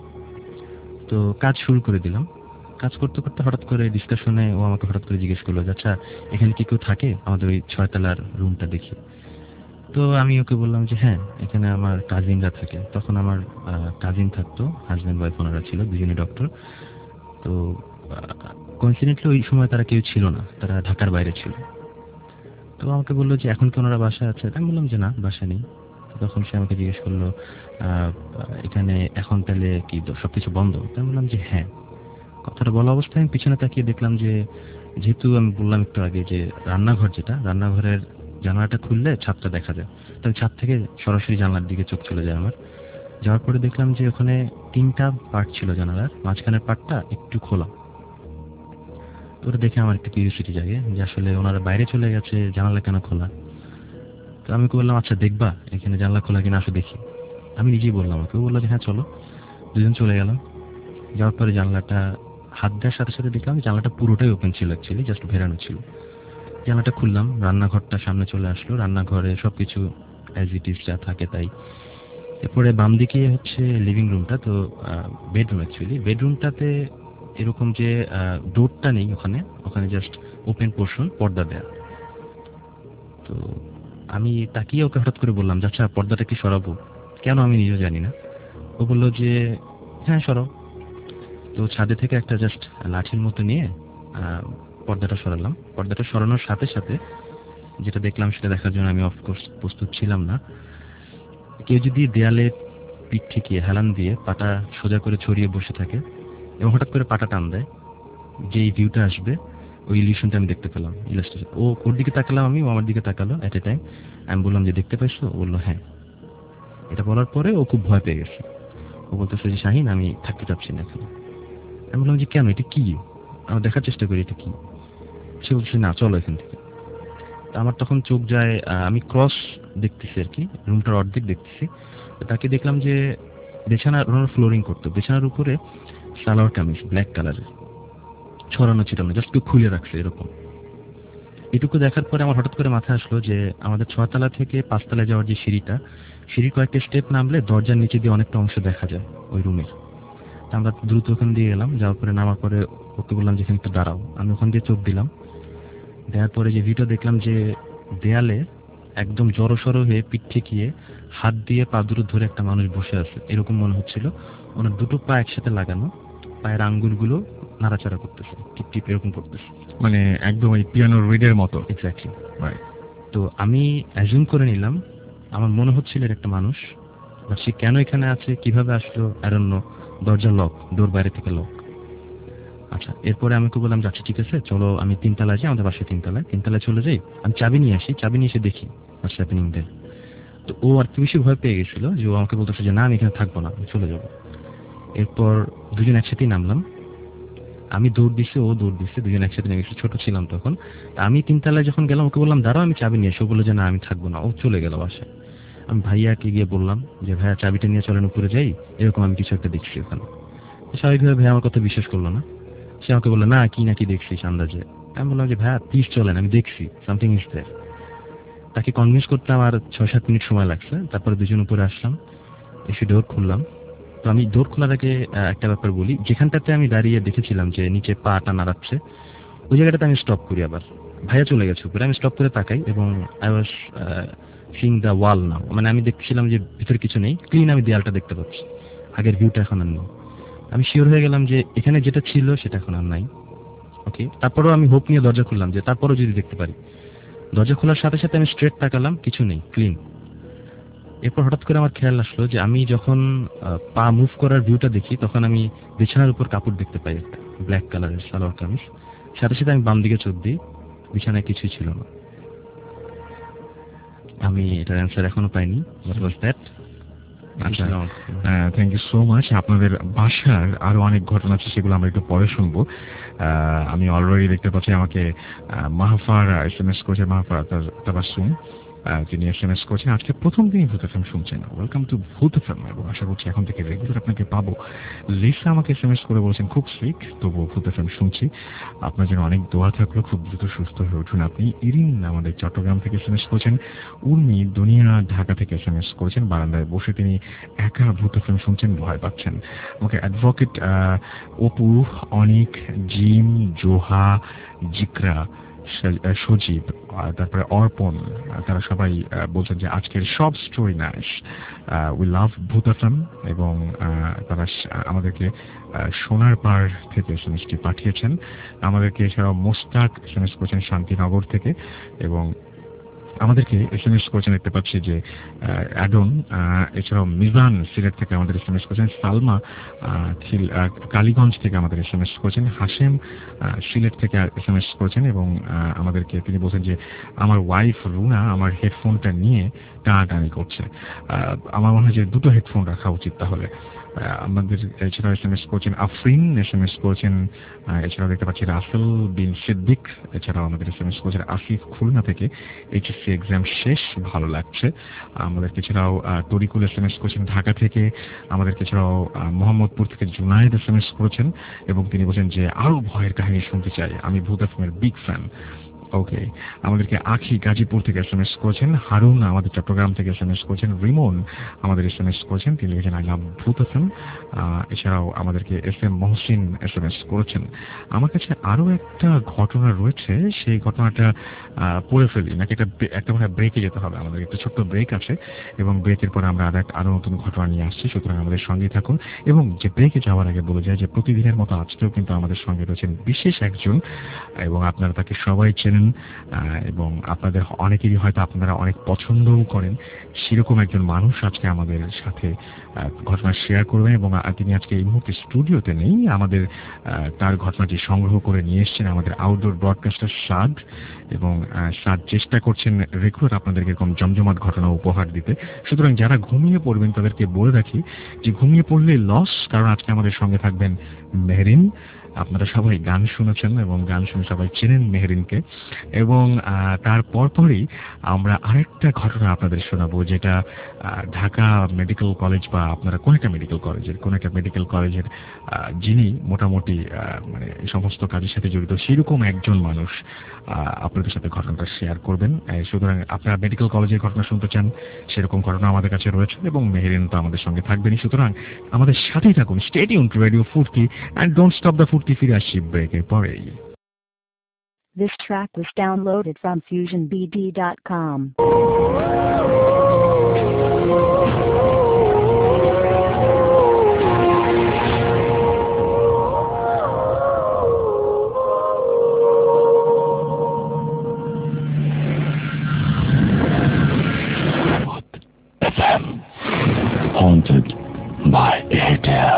তো কাজ শুরু করে দিলাম। কাজ করতে করতে হঠাৎ করে ডিসকাশনে ও আমাকে হঠাৎ করে জিজ্ঞেস করলো যে, আচ্ছা এখানে কি কেউ থাকে? আমাদের ওই 6 তলার রুমটা দেখি। তো আমি ওকে বললাম যে হ্যাঁ, এখানে আমার কাজিনরা থাকে। তখন আমার কাজিন থাকতো, হাজব্যান্ড ওয়াইফ ওনারা ছিল, দুজনেই ডক্টর। তো কোইন্সিডেন্টলি ওই সময় তারা কেউ ছিল না, তারা ঢাকার বাইরে ছিল। তো আমাকে বললো যে এখন কি ওনারা বাসায় আছে? আমি বললাম যে না, বাসায় নেই। তো তখন সে আমাকে জিজ্ঞেস করলো, এখানে এখন তাহলে কি সবকিছু বন্ধ? তো আমি বললাম যে হ্যাঁ। কথাটা বলা অবস্থায় আমি পিছনে তাকিয়ে দেখলাম যে, যেহেতু আমি বললাম একটু আগে যে রান্নাঘর, যেটা রান্নাঘরের জানালাটা খুললে ছাদটা দেখা যায়, তো ছাদ থেকে সরাসরি জানলার দিকে চোখ চলে যায় আমার। যাওয়ার পরে দেখলাম যে ওখানে 3টা পার্ট ছিল জানালার, মাঝখানের পার্টটা একটু খোলা। তো ওটা দেখে আমার একটা কিউরিওসিটি জাগে যে আসলে ওনারা বাইরে চলে গেছে, জানালা কেন খোলা? তো আমি ওকে বললাম, আচ্ছা দেখবা এখানে জানলা খোলা কিনা, আসো দেখি। আমি নিজেই বললাম ওকে। ও বললো যে হ্যাঁ চলো। দুজন চলে গেলাম। যাওয়ার পরে জানলাটা হাত দেওয়ার সাথে সাথে দেখলাম জানলাটা পুরোটাই ওপেন ছিল, অ্যাকচুয়ালি জাস্ট ভেরানো ছিল। জানলাটা খুললাম, রান্নাঘরটা সামনে চলে আসলো। রান্নাঘরে সবকিছু অ্যাজ ইট ইজ যা থাকে তাই। এরপরে বাম দিকে হচ্ছে লিভিং রুমটা, তো বেডরুম অ্যাকচুয়ালি। বেডরুমটাতে এরকম যে ডোরটা নেই ওখানে, ওখানে জাস্ট ওপেন পোর্শন, পর্দা দেয়া। তো আমি তাকিয়ে ওকে হঠাৎ করে বললাম, আচ্ছা পর্দাটা কি সরাবো? কেন আমি নিজেও জানি না। ও বললো যে হ্যাঁ সরাও। তো ছাদে থেকে একটা জাস্ট লাঠির মতো নিয়ে পর্দাটা সরালাম। পর্দাটা সরানোর সাথে সাথে যেটা দেখলাম সেটা দেখার জন্য আমি অফকোর্স প্রস্তুত ছিলাম না। কেউ যদি দেয়ালে পিঠ ঠেকিয়ে হেলান দিয়ে পাটা সোজা করে ছড়িয়ে বসে থাকে এবং হঠাৎ করে পাটা টান দেয়, যে ভিউটা আসবে ওই ইলিউশনটা আমি দেখতে পেলাম। ইলাস্ট্রেশন, ও ওর দিকে তাকালাম আমি, ও আমার দিকে তাকালো এট এ টাইম। আমি বললাম যে দেখতে পাইছো? ও বললো হ্যাঁ। এটা বলার পরে ও খুব ভয় পেয়ে গেছে। ও বলতেছে যে শাহিন, আমি থাকতে চাচ্ছি না এখানে। আমি বললাম যে কেন, এটা কি? আমি দেখার চেষ্টা করি এটা কি। সে বলছে না চলো এখান থেকে। তা আমার তখন চোখ যায়, আমি ক্রস দেখতেছি আর কি, রুমটার অর্ধেক দেখতেছি। তো তাকে দেখলাম যে বিছানার ফ্লোরিং করতো, বিছানার উপরে সালোয়ার কামিজ ব্ল্যাক কালারের, ছড়ানো ছিটানো, জাস্ট কেউ খুলে রাখছে এরকম। এটুকু দেখার পরে আমার হঠাৎ করে মাথায় আসলো যে আমাদের 6 তলা থেকে 5 তলায় যাওয়ার যে সিঁড়িটা, সিঁড়ির কয়েকটা স্টেপ নামলে দরজার নিচে দিয়ে অনেকটা অংশ দেখা যায় ওই রুমের। আমরা দ্রুত ওখান দিয়ে গেলাম। যাওয়ার পরে নামার পরে ওকে বললাম যে এখানে একটু দাঁড়াও। আমি ওখান দিয়ে চোখ দিলাম। দেওয়ার পরে যে ভিউটা দেখলাম যে দেয়ালে একদম জড়সড় হয়ে পিঠ ঠেকিয়ে হাত দিয়ে পা দুটো ধরে একটা মানুষ বসে আছে, এরকম মনে হচ্ছিল। ওনার দুটো পা একসাথে লাগানো, পায়ের আঙ্গুলগুলো নাড়াচাড়া করতেছে, টিপ টিপ এরকম করতেছে, মানে একদম ওই পিয়ানোর রিডের মতো। এক্স্যাক্টলি। তো আমি অ্যাজিউম করে নিলাম, আমার মনে হচ্ছিল এর একটা মানুষ। বাট সে কেন এখানে আছে, কিভাবে আসলো, আই ডোন্ট নো। দরজা লক, ডোর বাইরে থেকে লক। আচ্ছা, এরপরে আমি ওকে বললাম যাচ্ছি, ঠিক আছে চলো আমি 3 তলায় যাই, আমাদের বাসায় 3 তলায়, 3 তলায় চলে যাই, আমি চাবি নিয়ে আসি, চাবি নিয়ে এসে দেখি হোয়াটস হ্যাপেনিং দেয়ার। তো ও আর কি বেশি ভয় পেয়ে গেছিল যে ও আমাকে বলতেছে যে না আমি এখানে থাকবো না, আমি চলে যাবো। এরপর দুজন একসাথেই নামলাম। আমি দৌড় দিছি, ও দৌড় দিচ্ছে, দুজন একসাথে নেমে গেছি। ছোট ছিলাম তখন। আমি 3 তলায় যখন গেলাম ওকে বললাম দাঁড়াও আমি চাবি নিয়ে এসে, ও বললো যে না আমি থাকবো না, ও চলে গেল বাসায়। আমি ভাইয়াকে গিয়ে বললাম যে ভাইয়া চাবিটা নিয়ে চলেন উপরে যাই, এরকম আমি কিছু একটা দেখছি ওখানে। স্বাভাবিকভাবে ভাইয়া আমার কথা বিশ্বাস করলো না। সে আমাকে বললো না কি নাকি দেখছিস আন্দাজে। আমি বললাম যে ভাইয়া প্লিজ চলেন, আমি দেখছি সামথিং ইজ দেয়ার। তাকে কনভিন্স করতে আমার 6-7 মিনিট সময় লাগছে। তারপরে দুজন উপরে আসলাম, এসে ডোর খুললাম। তো আমি ডোর খোলার আগে একটা ব্যাপার বলি, যেখানটাতে আমি দাঁড়িয়ে দেখেছিলাম যে নিচে পাটা নাড়াচ্ছে, ওই জায়গাটাতে আমি স্টপ করি। আবার ভাইয়া চলে গেছে উপরে, আমি স্টপ করে তাকাই এবং I was seeing the wall now, মানে আমি দেখছিলাম যে ভিতরে কিছু নেই, ক্লিন আমি দেয়ালটা দেখতে পাচ্ছি, আগের ভিউটা এখন আর নেই। আমি শিওর হয়ে গেলাম যে এখানে যেটা ছিল সেটা এখন আর নাই। ওকে, তারপরেও আমি হোপ নিয়ে দরজা খুললাম যে তারপরেও যদি দেখতে পারি। দরজা খোলার সাথে সাথে আমি স্ট্রেট তাকালাম, কিছু নেই, ক্লিন। এরপর হঠাৎ করে আমার খেয়াল আসলো যে আমি যখন পা মুভ করার ভিউটা দেখি তখন আমি বিছানার উপর কাপড় দেখতে পাই, একটা ব্ল্যাক কালারের সালোয়ার কামিজ। সাথে সাথে আমি বাম দিকে চোখ দিই, বিছানায় কিছুই ছিল না। আমি এটার অ্যান্সার এখনো পাইনি। What was that? আচ্ছা, থ্যাংক ইউ সো মাচ। আপনাদের বাসার আরো অনেক ঘটনা আছে, সেগুলো আমরা একটু পরে শুনবো। আমি অলরেডি দেখতে পাচ্ছি আমাকে মাহফার SMS করেছে, মাহফার তাবাসসুম। তিনি SMS করেছেন আজকে প্রথম দিনই ভূত এফএম শুনছেন, ওয়েলকাম টু ভূত এফএম, এবং আশা করছি এখন থেকে রেগুলার আপনাকে পাবো। লিসা আমাকে SMS করে বলেছেন খুব সিক, তবুও ভূত এফএম শুনছি, আপনার জন্য অনেক দোয়া থাকলো, খুব দ্রুত সুস্থ হয়ে উঠুন আপনি। ইরিন আমাদের চট্টগ্রাম থেকে SMS করেছেন। উর্মি দুনিয়া ঢাকা থেকে SMS করেছেন, বারান্দায় বসে তিনি একা ভূত এফএম শুনছেন, ভয় পাচ্ছেন। আমাকে অ্যাডভোকেট অপু, অনিক, জিম, জোহা, জিকরা, সজীব, তারপরে অর্পণ, তারা সবাই বলছেন যে আজকের সব স্টোরি নাইস, উই লাভ ভূত এফএম, এবং তারা আমাদেরকে সোনার পাড় থেকে এসএমএসটি পাঠিয়েছেন। আমাদেরকে এছাড়াও মোস্তাক এসএমএস করেছেন শান্তিনগর থেকে, এবং আমাদেরকে SMS করেছেন দেখতে পাচ্ছি যে অ্যাডন, এছাড়াও মিজান সিলেট থেকে আমাদের SMS করেছেন, সালমা কালীগঞ্জ থেকে আমাদের SMS করেছেন, হাশেম সিলেট থেকে SMS করেছেন, এবং আমাদেরকে তিনি বলছেন যে আমার ওয়াইফ রুনা আমার হেডফোনটা নিয়ে টানাটানি করছে, আমার মনে হয় যে দুটো হেডফোন রাখা উচিত তাহলে। আমাদের এছাড়াও SMS করেছেন আফরিন, SMS করেছেন, এছাড়াও দেখতে পাচ্ছি রাসেল বিন সিদ্দিক, এছাড়াও আমাদের SMS করেছেন আসিফ খুলনা থেকে, HSC এক্সাম শেষ, ভালো লাগছে। আমাদেরকে এছাড়াও তরিকুল SMS করেছেন ঢাকা থেকে, আমাদেরকে এছাড়াও মোহাম্মদপুর থেকে জুনায়েদ SMS করেছেন, এবং তিনি বলছেন যে আরো ভয়ের কাহিনী শুনতে চাই, আমি ভূত এফএমের বিগ ফ্যান। ওকে, আমাদেরকে আখি গাজীপুর থেকে SMS করেছেন, হারুন আমাদের চট্টগ্রাম থেকে SMS করেছেন, রিমন আমাদের SMS করেছেন, তিনি লিখেছেন আই লাভ ভূত এফএম। এছাড়াও আমাদেরকে FM মহসিন SMS করেছেন। আমার কাছে আরো একটা ঘটনা রয়েছে, সেই ঘটনাটা পড়ে ফেলি নাকি একটা মানে ব্রেকে যেতে হবে, আমাদের একটা ছোট্ট ব্রেক আছে, এবং ব্রেকের পরে আমরা আরো নতুন ঘটনা নিয়ে আসছি, সুতরাং আমাদের সঙ্গেই থাকুন। এবং যে ব্রেকে যাওয়ার আগে বলে যায় যে প্রতিদিনের মতো আজকেও কিন্তু আমাদের সঙ্গে রয়েছেন বিশেষ একজন, এবং আপনারা তাকে সবাই চেনেন, এবং আপনাদের অনেকেরই হয়তো আপনারা অনেক পছন্দও করেন, সেরকম একজন মানুষ আজকে আমাদের সাথে ঘটনা শেয়ার করবেন, এবং তিনি আজকে এই মুহূর্তে স্টুডিওতে নেই, আমাদের তার ঘটনাটি সংগ্রহ করে নিয়ে এসেছেন আমাদের আউটডোর ব্রডকাস্টার সাদ, এবং সাদ চেষ্টা করছেন রেগুলার আপনাদেরকে এরকম জমজমাট ঘটনা উপহার দিতে। সুতরাং যারা ঘুমিয়ে পড়বেন তাদেরকে বলে রাখি যে ঘুমিয়ে পড়লে লস, কারণ আজকে আমাদের সঙ্গে থাকবেন মেহরিন। আপনারা সবাই গান শুনেছেন এবং গান শুনে সবাই চেনেন মেহরিনকে, এবং তার পরপরই আমরা আরেকটা ঘটনা আপনাদের শোনাবো, যেটা ঢাকা মেডিকেল কলেজ বা আপনারা কোন একটা মেডিকেল কলেজের যিনি মোটামুটি মানে এই সমস্ত কাজের সাথে জড়িত সেরকম একজন মানুষ আপনাদের সাথে ঘটনাটা শেয়ার করবেন। সুতরাং আপনারা মেডিকেল কলেজের ঘটনা শুনতে চান, সেরকম ঘটনা আমাদের কাছে রয়েছে, এবং মেহরিন তো আমাদের সঙ্গে থাকবেনই। সুতরাং আমাদের সাথেই থাকুন, stay tuned to radio Foorti, and don't stop the Foorti. ফিরে আসছি ব্রেকের পরেই। This track was downloaded from FusionBD.com. FM, haunted by Airtel.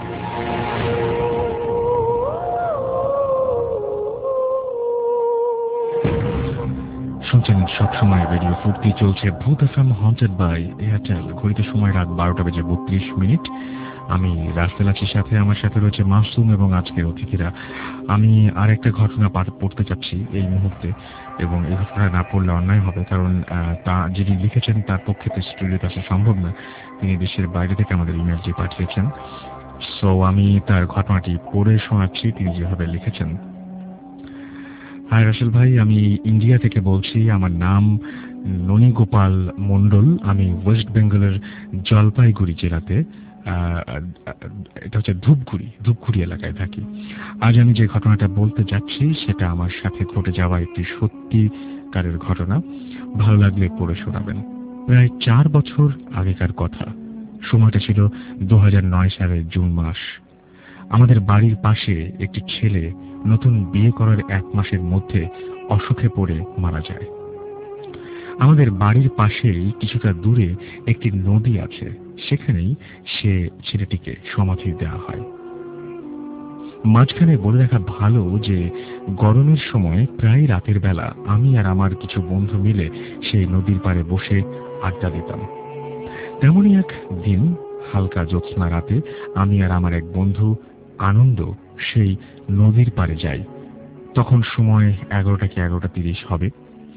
শুনছেন সবসময় রেডিও ফুর্তি, চলছে ভূত এফএম হন্টেড বাই এয়ারটেল। ঘড়িতে সময় রাত 12:32। আমি রাস্তাল আছি, সাথে আমার সাথে রয়েছে মাসুম এবং আজকের অতিথিরা। আমি আর একটা ঘটনা পড়তে চাচ্ছি এই মুহূর্তে, এবং এই ঘটনা না পড়লে অন্যায় হবে, কারণ তা যিনি লিখেছেন তার পক্ষে তো স্টুডিওতে আসা সম্ভব না, তিনি দেশের বাইরে থেকে আমাদের ইমেলটি পাঠিয়েছেন। সো আমি তার ঘটনাটি পড়ে শোনাচ্ছি তিনি যেভাবে লিখেছেন। হাই রাসেল ভাই, আমি ইন্ডিয়া থেকে বলছি। আমার নাম ননীগোপাল মণ্ডল। আমি ওয়েস্ট বেঙ্গলের জলপাইগুড়ি জেলাতে, এটা হচ্ছে ধূপগুড়ি এলাকায় থাকি। আজ আমি যে ঘটনাটা বলতে যাচ্ছি সেটা আমার সাথে ঘটে যাওয়া একটি সত্যিকারের ঘটনা। ভালো লাগলে পড়ে শোনাবেন। প্রায় 4 বছর আগেকার কথা। সময়টা ছিল 2009 সালের জুন মাস। আমাদের বাড়ির পাশে একটি ছেলে নতুন বিয়ে করার 1 মাসের মধ্যে অসুখে পড়ে মারা যায়। আমাদের বাড়ির পাশেই কিছুটা দূরে একটি নদী আছে, সেখানেই সে ছেলেটিকে সমাধি দেওয়া হয়। মাঝখানে বলে রাখা ভালো যে গরমের সময় প্রায় রাতের বেলা আমি আর আমার কিছু বন্ধু মিলে সেই নদীর পাড়ে বসে আড্ডা দিতাম। তেমনই এক দিন হালকা জ্যোৎস্না রাতে আমি আর আমার এক বন্ধু আনন্দ সেই নদীর পাড়ে যাই। তখন সময় 11টা কি 11:30 হবে।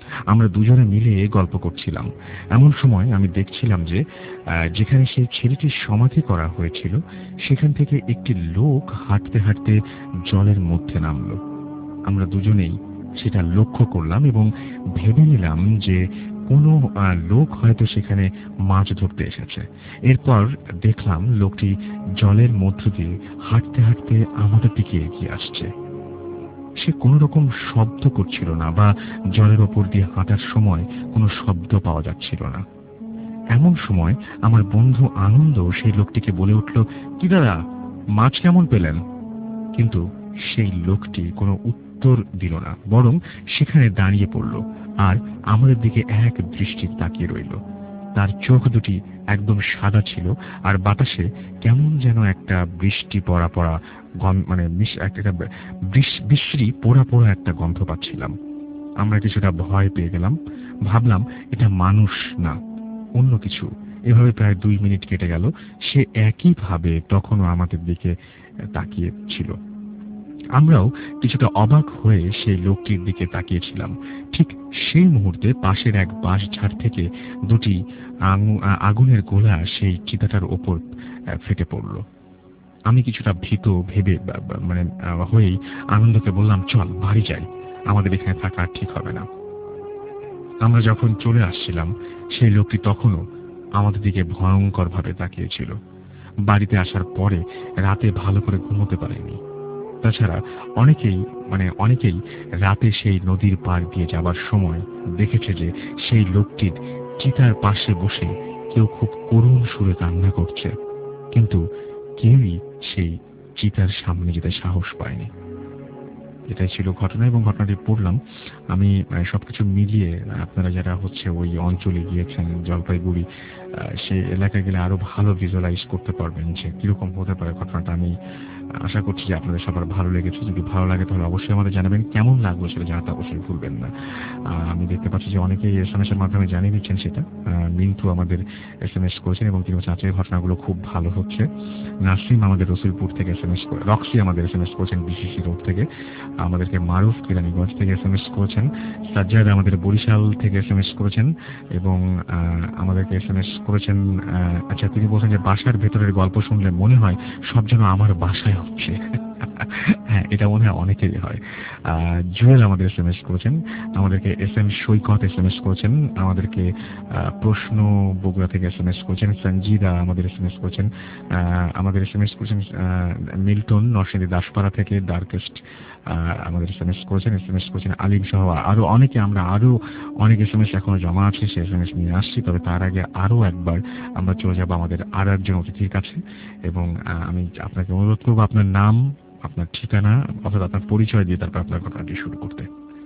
আমরা দুজনে মিলে গল্প করছিলাম। এমন সময় আমি দেখছিলাম যে যেখানে সেই ছেলেটির সমাধি করা হয়েছিল সেখান থেকে একটি লোক হাঁটতে হাঁটতে জলের মধ্যে নামলো। আমরা দুজনেই সেটা লক্ষ্য করলাম এবং ভেবে নিলাম যে কোনো লোক হয়তো সেখানে মাছ ধরতে এসেছে। এরপর দেখলাম লোকটি জলের মধ্য দিয়ে হাঁটতে হাঁটতে আমাদের দিকে এগিয়ে আসছে। সে কোনো রকম শব্দ করছিল না বা জলের ওপর দিয়ে হাঁটার সময় কোনো শব্দ পাওয়া যাচ্ছিল না। এমন সময় আমার বন্ধু আনন্দ সেই লোকটিকে বলে উঠল, কি দাদা, মাছ কেমন পেলেন? কিন্তু সেই লোকটি কোনো উত্তর দিল না, বরং সেখানে দাঁড়িয়ে পড়ল আর আমাদের দিকে এক দৃষ্টি তাকিয়ে রইল। তার চোখ দুটি একদম সাদা ছিল আর বাতাসে কেমন যেন একটা বৃষ্টি পড়া পড়া মানে একটা বিশ্রী পোড়া পোড়া একটা গন্ধ পাচ্ছিলাম। আমরা কিছুটা ভয় পেয়ে গেলাম, ভাবলাম এটা মানুষ না, অন্য কিছু। এভাবে প্রায় 2 মিনিট কেটে গেল। সে একইভাবে তখনও আমাদের দিকে তাকিয়ে ছিল। আমরাও কিছুটা অবাক হয়ে সেই লোকটির দিকে তাকিয়েছিলাম। ঠিক সেই মুহূর্তে পাশের এক বাঁশ ঝাড় থেকে দুটি আগুনের গোলা সেই চিতাটার ওপর ফেটে পড়ল। আমি কিছুটা ভীত ভেবে মানে হয়েই আনন্দকে বললাম, চল বাড়ি যাই, আমাদের এখানে থাকা ঠিক হবে না। আমরা যখন চলে আসছিলাম সেই লোকটি তখনও আমাদের দিকে ভয়ঙ্কর ভাবে তাকিয়েছিল। বাড়িতে আসার পরে রাতে ভালো করে ঘুমোতে পারেনি। তাছাড়া অনেকেই রাতে সেই নদীর পাড় দিয়ে যাবার সময় দেখেছে যে সেই লোকটির চিতার পাশে বসে কেউ খুব করুণ সুরে কান্না করছে, কিন্তু কেউই সেই চিতার সামনে যেতে সাহস পায়নি। এটাই ছিল ঘটনা এবং ঘটনাটি পড়লাম আমি। সবকিছু মিলিয়ে আপনারা যারা ওই অঞ্চলে গিয়েছেন, জলপাইগুড়ি সে এলাকায় গেলে আরো ভালো ভিজুয়ালাইজ করতে পারবেন যে কিরকম হতে পারে ঘটনাটা। আমি আশা করছি যে আপনাদের সবার ভালো লেগেছে। যদি ভালো লাগে তাহলে অবশ্যই আমাদের জানাবেন। কেমন লাগলো সেটা জানাতে অবশ্যই ভুলবেন না। আমি দেখতে পাচ্ছি যে অনেকেই SMS এর মাধ্যমে জানিয়ে দিচ্ছেন সেটা। মিন্টু আমাদের SMS করেছেন এবং তিনি বলছেন আজকের ঘটনাগুলো খুব ভালো হচ্ছে। নাসরিম আমাদের রসুলপুর থেকে SMS করে, রক্সি আমাদের SMS করেছেন BCC রোড থেকে, আমাদেরকে মারুফ কিরানীগঞ্জ থেকে SMS করেছেন, সাজ্জাদ আমাদের বরিশাল থেকে SMS করেছেন এবং আমাদেরকে SMS করেছেন। আচ্ছা, তিনি বলছেন যে বাসার ভেতরের গল্প শুনলে মনে হয় সব যেন আমার বাসায় হচ্ছে। হ্যাঁ, এটা মনে হয় অনেকেরই হয়। জুয়েল আমাদের SMS করেছেন, আমাদেরকে SM সৈকত SMS করেছেন, আমাদেরকে প্রশ্ন বগুড়া থেকে SMS করেছেন, সঞ্জিদা আমাদের SMS করেছেন, আমাদের SMS করেছেন মিল্টন নরসিংদী দাসপাড়া থেকে, ডার্কেস্ট আমাদের SMS করেছেন আলিম সহ আরো অনেকে। আমরা আরো অনেক SMS এখনো জমা আছে, সে SMS নিয়ে আসছি। তবে তার আগে আরো একবার আমরা চলে যাবো আমাদের আর একজন অতিথির কাছে এবং আমি আপনাকে অনুরোধ করবো আপনার নাম, আপনার ঠিকানা অর্থাৎ আপনার পরিচয় দিয়ে তারপর আপনার ঘটনাটি শুরু করতে।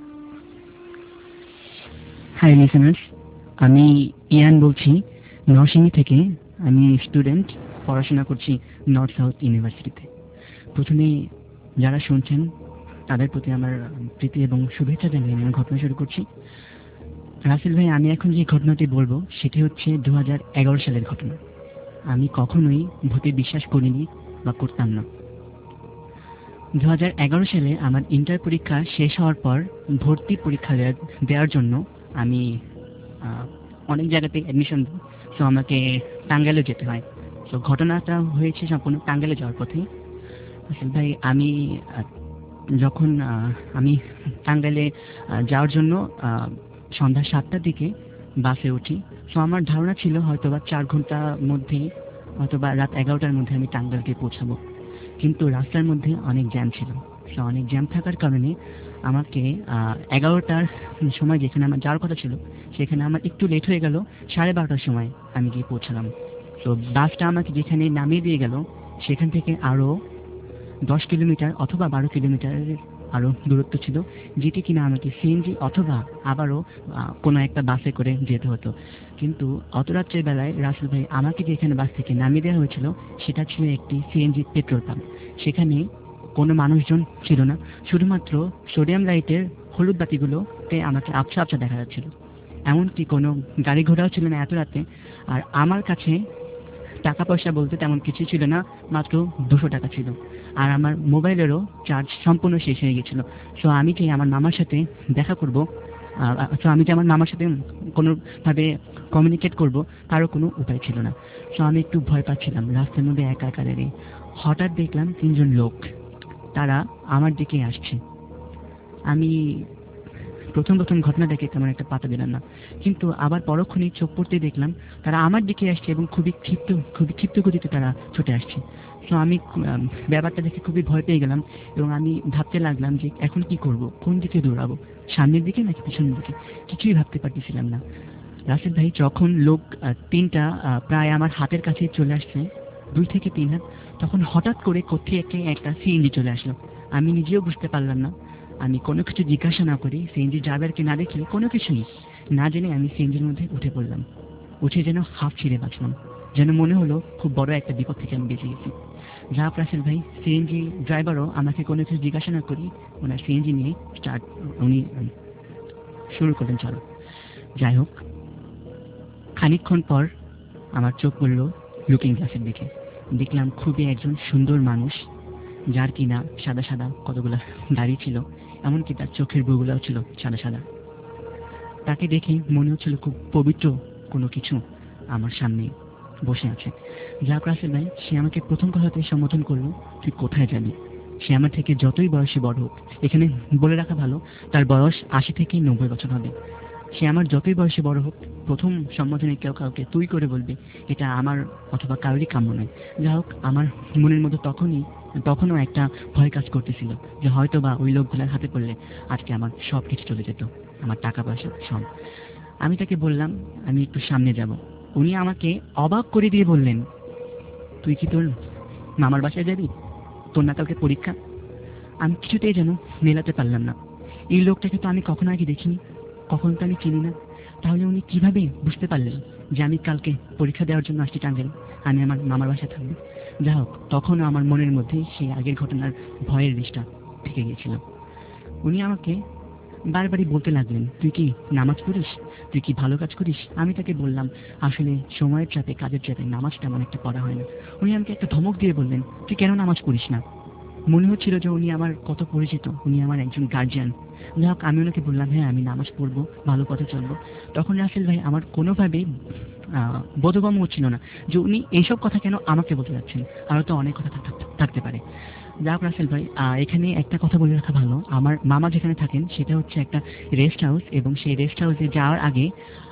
হাই লিসেনার্স, আমি ইয়ান বলছি নরসিংদী থেকে। আমি স্টুডেন্ট, পড়াশোনা করছি নর্থ সাউথ ইউনিভার্সিটিতে। প্রথমে যারা শুনছেন তাদের প্রতি আমার প্রীতি এবং শুভেচ্ছা জানিয়ে আমি ঘটনা শুরু করছি। রাসেল ভাই, আমি এখন যে ঘটনাটি বলবো সেটি হচ্ছে 2011 সালের ঘটনা। আমি কখনোই ভূতে বিশ্বাস করিনি বা করতাম না। 2011 সালে আমার ইন্টার পরীক্ষা শেষ হওয়ার পর ভর্তি পরীক্ষা দেওয়ার জন্য আমি অনেক জায়গাতে অ্যাডমিশন দিই। সো আমাকে টাঙ্গাইলে যেতে হয়। সো ঘটনাটা হয়েছে সম্পূর্ণ টাঙ্গাইলে যাওয়ার পথে। আসলে ভাই, যখন আমি টাঙ্গাইলে যাওয়ার জন্য সন্ধ্যা 7টার দিকে বাসে উঠি। সো আমার ধারণা ছিল হয়তোবা 4 ঘন্টার মধ্যে অথবা রাত 11টার মধ্যে আমি টাঙ্গাইলকে পৌঁছাবো। কিন্তু রাস্তার মধ্যে অনেক জ্যাম ছিল। সো অনেক জ্যাম থাকার কারণে আমাকে 11টার সময় যেখানে আমার যাওয়ার কথা ছিল সেখানে আমার একটু লেট হয়ে গেল। 12:30টার সময় আমি গিয়ে পৌঁছালাম। তো বাসটা আমাকে যেখানে নামিয়ে দিয়ে গেল সেখান থেকে আরও 10 কিলোমিটার অথবা 12 কিলোমিটারের আরও দূরত্ব ছিল, যেটি কিনা আমাকে সিএনজি অথবা আবারও কোনো একটা বাসে করে যেতে হতো। কিন্তু অত রাত্রের বেলায় রাসেল ভাই, আমাকে যেখানে বাস থেকে নামিয়ে দেওয়া হয়েছিল সেটা ছিল একটি সিএনজি পেট্রোল পাম্প। সেখানে কোনো মানুষজন ছিল না, শুধুমাত্র সোডিয়াম লাইটের হলুদ বাতিগুলোতে আমাকে আবছা আবছা দেখা যাচ্ছিল। এমনকি কোনো গাড়ি ঘোড়াও ছিল না এত রাতে। আর আমার কাছে টাকা পয়সা বলতে তেমন কিছু ছিল না, মাত্র 200 টাকা ছিল। আর আমার মোবাইলেরও চার্জ সম্পূর্ণ শেষ হয়ে গেছিল। সো আমি চাই আমার মামার সাথে দেখা করব, তো আমি যে আমার মামার সাথে কোনোভাবে কমিউনিকেট করব তারও কোনো উপায় ছিল না। তো আমি একটু ভয় পাচ্ছিলাম, রাস্তার মধ্যে একা একা দাঁড়িয়ে। হঠাৎ দেখলাম 3 জন লোক, তারা আমার দিকে আসছে। আমি প্রথম ঘটনা দেখে তেমন একটা পাত্তা দিলাম না, কিন্তু আবার পরক্ষণেই চোখ পড়তে দেখলাম তারা আমার দিকে আসছে এবং খুবই ক্ষিপ্ত গতিতে তারা ছুটে আসছে। তো আমি ব্যাপারটা দেখে খুবই ভয় পেয়ে গেলাম এবং আমি ভাবতে লাগলাম যে এখন কি করব, কোন দিকে দৌড়াবো, সামনের দিকে নাকি পিছনের দিকে, কিছুই ভাবতে পারতেছিলাম না। রাসেল ভাই, যখন লোক 3টা প্রায় আমার হাতের কাছে চলে আসছে, 2 থেকে 3 হাত, তখন হঠাৎ করে কোত্থেকে একটা সিএনজি চলে আসলো। আমি নিজেও বুঝতে পারলাম না। আমি কোনো কিছু জিজ্ঞাসা না করি, সিএনজি ড্রাইভারকে না দেখে, কোনো কিছুই না জেনে আমি সিএনজির মধ্যে উঠে পড়লাম। উঠে যেন হাফ ছিঁড়ে বাঁচলাম, যেন মনে হলো খুব বড় একটা বিপদ থেকে আমি বেঁচে গেছি। যা রাসেল ভাই, সিএনজি ড্রাইভারও আমাকে কোনো কিছু জিজ্ঞাসা না করি ওনার সিএনজি নিয়ে উনি শুরু করলেন চলো। যাই হোক, খানিকক্ষণ পর আমার চোখ পড়ল লুকিং গ্লাসের দিকে। দেখলাম খুবই একজন সুন্দর মানুষ, যার কিনা সাদা সাদা কতগুলো দাড়ি ছিল, এমনকি তার চোখের বুগুলাও ছিল সাদা সাদা। তাকে দেখে মনে হচ্ছিল খুব পবিত্র কোনো কিছু আমার সামনে বসে আছে। যাক রাসেল ভাই, সে আমাকে প্রথম কথাতে সম্বোধন করলো, তুই কোথায় যাবি? সে আমার থেকে যতই বয়সে বড় হোক, এখানে বলে রাখা ভালো তার বয়স 80 থেকে 90 বছর হবে। সে আমার যতই বয়সে বড় হোক, প্রথম সম্বোধনে কেউ কাউকে তুই করে বলবে, এটা আমার অথবা কারোরই কাম্য নয়। যাই হোক, আমার মনের মধ্যে তখনও একটা ভয় কাজ করতেছিল যে হয়তো বা ওই লোকগুলোর হাতে পড়লে আজকে আমার সব কিছু চলে যেত, আমার টাকা পয়সা সব। আমি তাকে বললাম আমি একটু সামনে যাব। উনি আমাকে অবাক করে দিয়ে বললেন, তুই কি তোর মামার বাসায় যাবি? তোর না কালকে পরীক্ষা? আমি কিছুতেই যেন মেলাতে পারলাম না। এই লোকটাকে তো আমি কখনো আগে দেখিনি, কখনো তো আমি চিনি না। তাহলে উনি কিভাবে বুঝতে পারলেন যে আমি কালকে পরীক্ষা দেওয়ার জন্য আসছি টাঙ্গাইল, আমি আমার মামার বাসায় থাকবো? যাই হোক, তখনও আমার মনের মধ্যে সেই আগের ঘটনার ভয়ের বিষটা থেকে গিয়েছিল। উনি আমাকে বারবারই বলতে লাগলেন, তুই কি নামাজ পড়িস? তুই কি ভালো কাজ করিস? আমি তাকে বললাম, আসলে সময়ের চাপে, কাজের চাপে নামাজ তেমন একটা পড়া হয় না। উনি আমাকে একটা ধমক দিয়ে বললেন, তুই কেন নামাজ পড়িস না? মনে হচ্ছিল যে উনি আমার কত পরিচিত, উনি আমার একজন গার্জিয়ান। যাই হোক, আমি ওনাকে বললাম, হ্যাঁ আমি নামাজ পড়বো, ভালো পথে চলবো। তখন রাসেল ভাই আমার কোনোভাবেই বোধগম্য হচ্ছিল না যে উনি এইসব কথা কেন আমাকে বলতে যাচ্ছেন, আরও তো অনেক কথা থাকতে পারে। যাক রাসেল ভাই, এখানে একটা কথা বলে রাখা ভালো, আমার মামা যেখানে থাকেন সেটা হচ্ছে একটা রেস্ট হাউস, এবং সেই রেস্ট হাউসে যাওয়ার আগে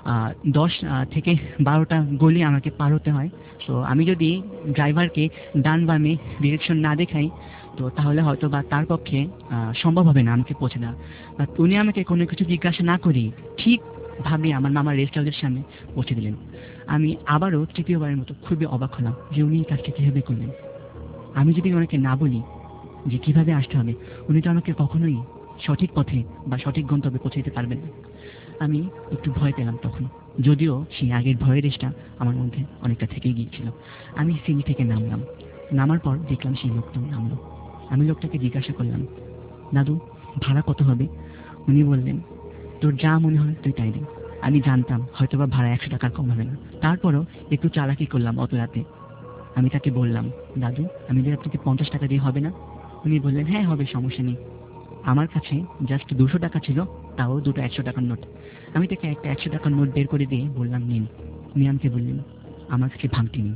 10 থেকে 12টা গলি আমাকে পার হতে হয়। তো আমি যদি ড্রাইভারকে ডান বামে ডিরেকশন না দেখাই, তো তাহলে হয়তো বা তার পক্ষে সম্ভব হবে না আমাকে পৌঁছে দেওয়া। বাট উনি আমাকে কোনো কিছু জিজ্ঞাসা না করেই ঠিকভাবে আমার মামার রেস্ট হাউসের সামনে পৌঁছে দিলেন। আমি আবারও তৃতীয়বারের মতো খুবই অবাক হলাম যে উনি এই কাজটা কীভাবে করলেন। আমি যদি ওনাকে না বলি যে কিভাবে আসতে হবে, উনি তো আমাকে কখনোই সঠিক পথে বা সঠিক গন্তব্যে পৌঁছে দিতে পারবেন না। আমি একটু ভয় পেলাম তখন, যদিও সেই আগের ভয়ের রেশটা আমার মধ্যে অনেকটা থেকেই গিয়েছিল। আমি সিঁড়ি থেকে নামলাম। নামার পর দেখলাম সেই লোকটাও নামলো। আমি লোকটাকে জিজ্ঞাসা করলাম, দাদু ভাড়া কত হবে? উনি বললেন, তোর যা মনে হয় তুই তাই দে। আমি জানতাম হয়তোবা ভাড়া 100 টাকার কম হবে না, তারপরও একটু চালাকি করলাম অত রাতে। আমি তাকে বললাম, দাদু আমি যদি আপনাকে 50 টাকা দিয়ে হবে না? উনি বললেন, হ্যাঁ হবে, সমস্যা নেই। আমার কাছে জাস্ট 200 টাকা ছিল, তাও দুটো 100 টাকার নোট। আমি তাকে একটা 100 টাকার নোট বের করে দিয়ে বললাম, নিন। উনি আমাকে বললেন, আমার কাছে ভাঙতি নেই।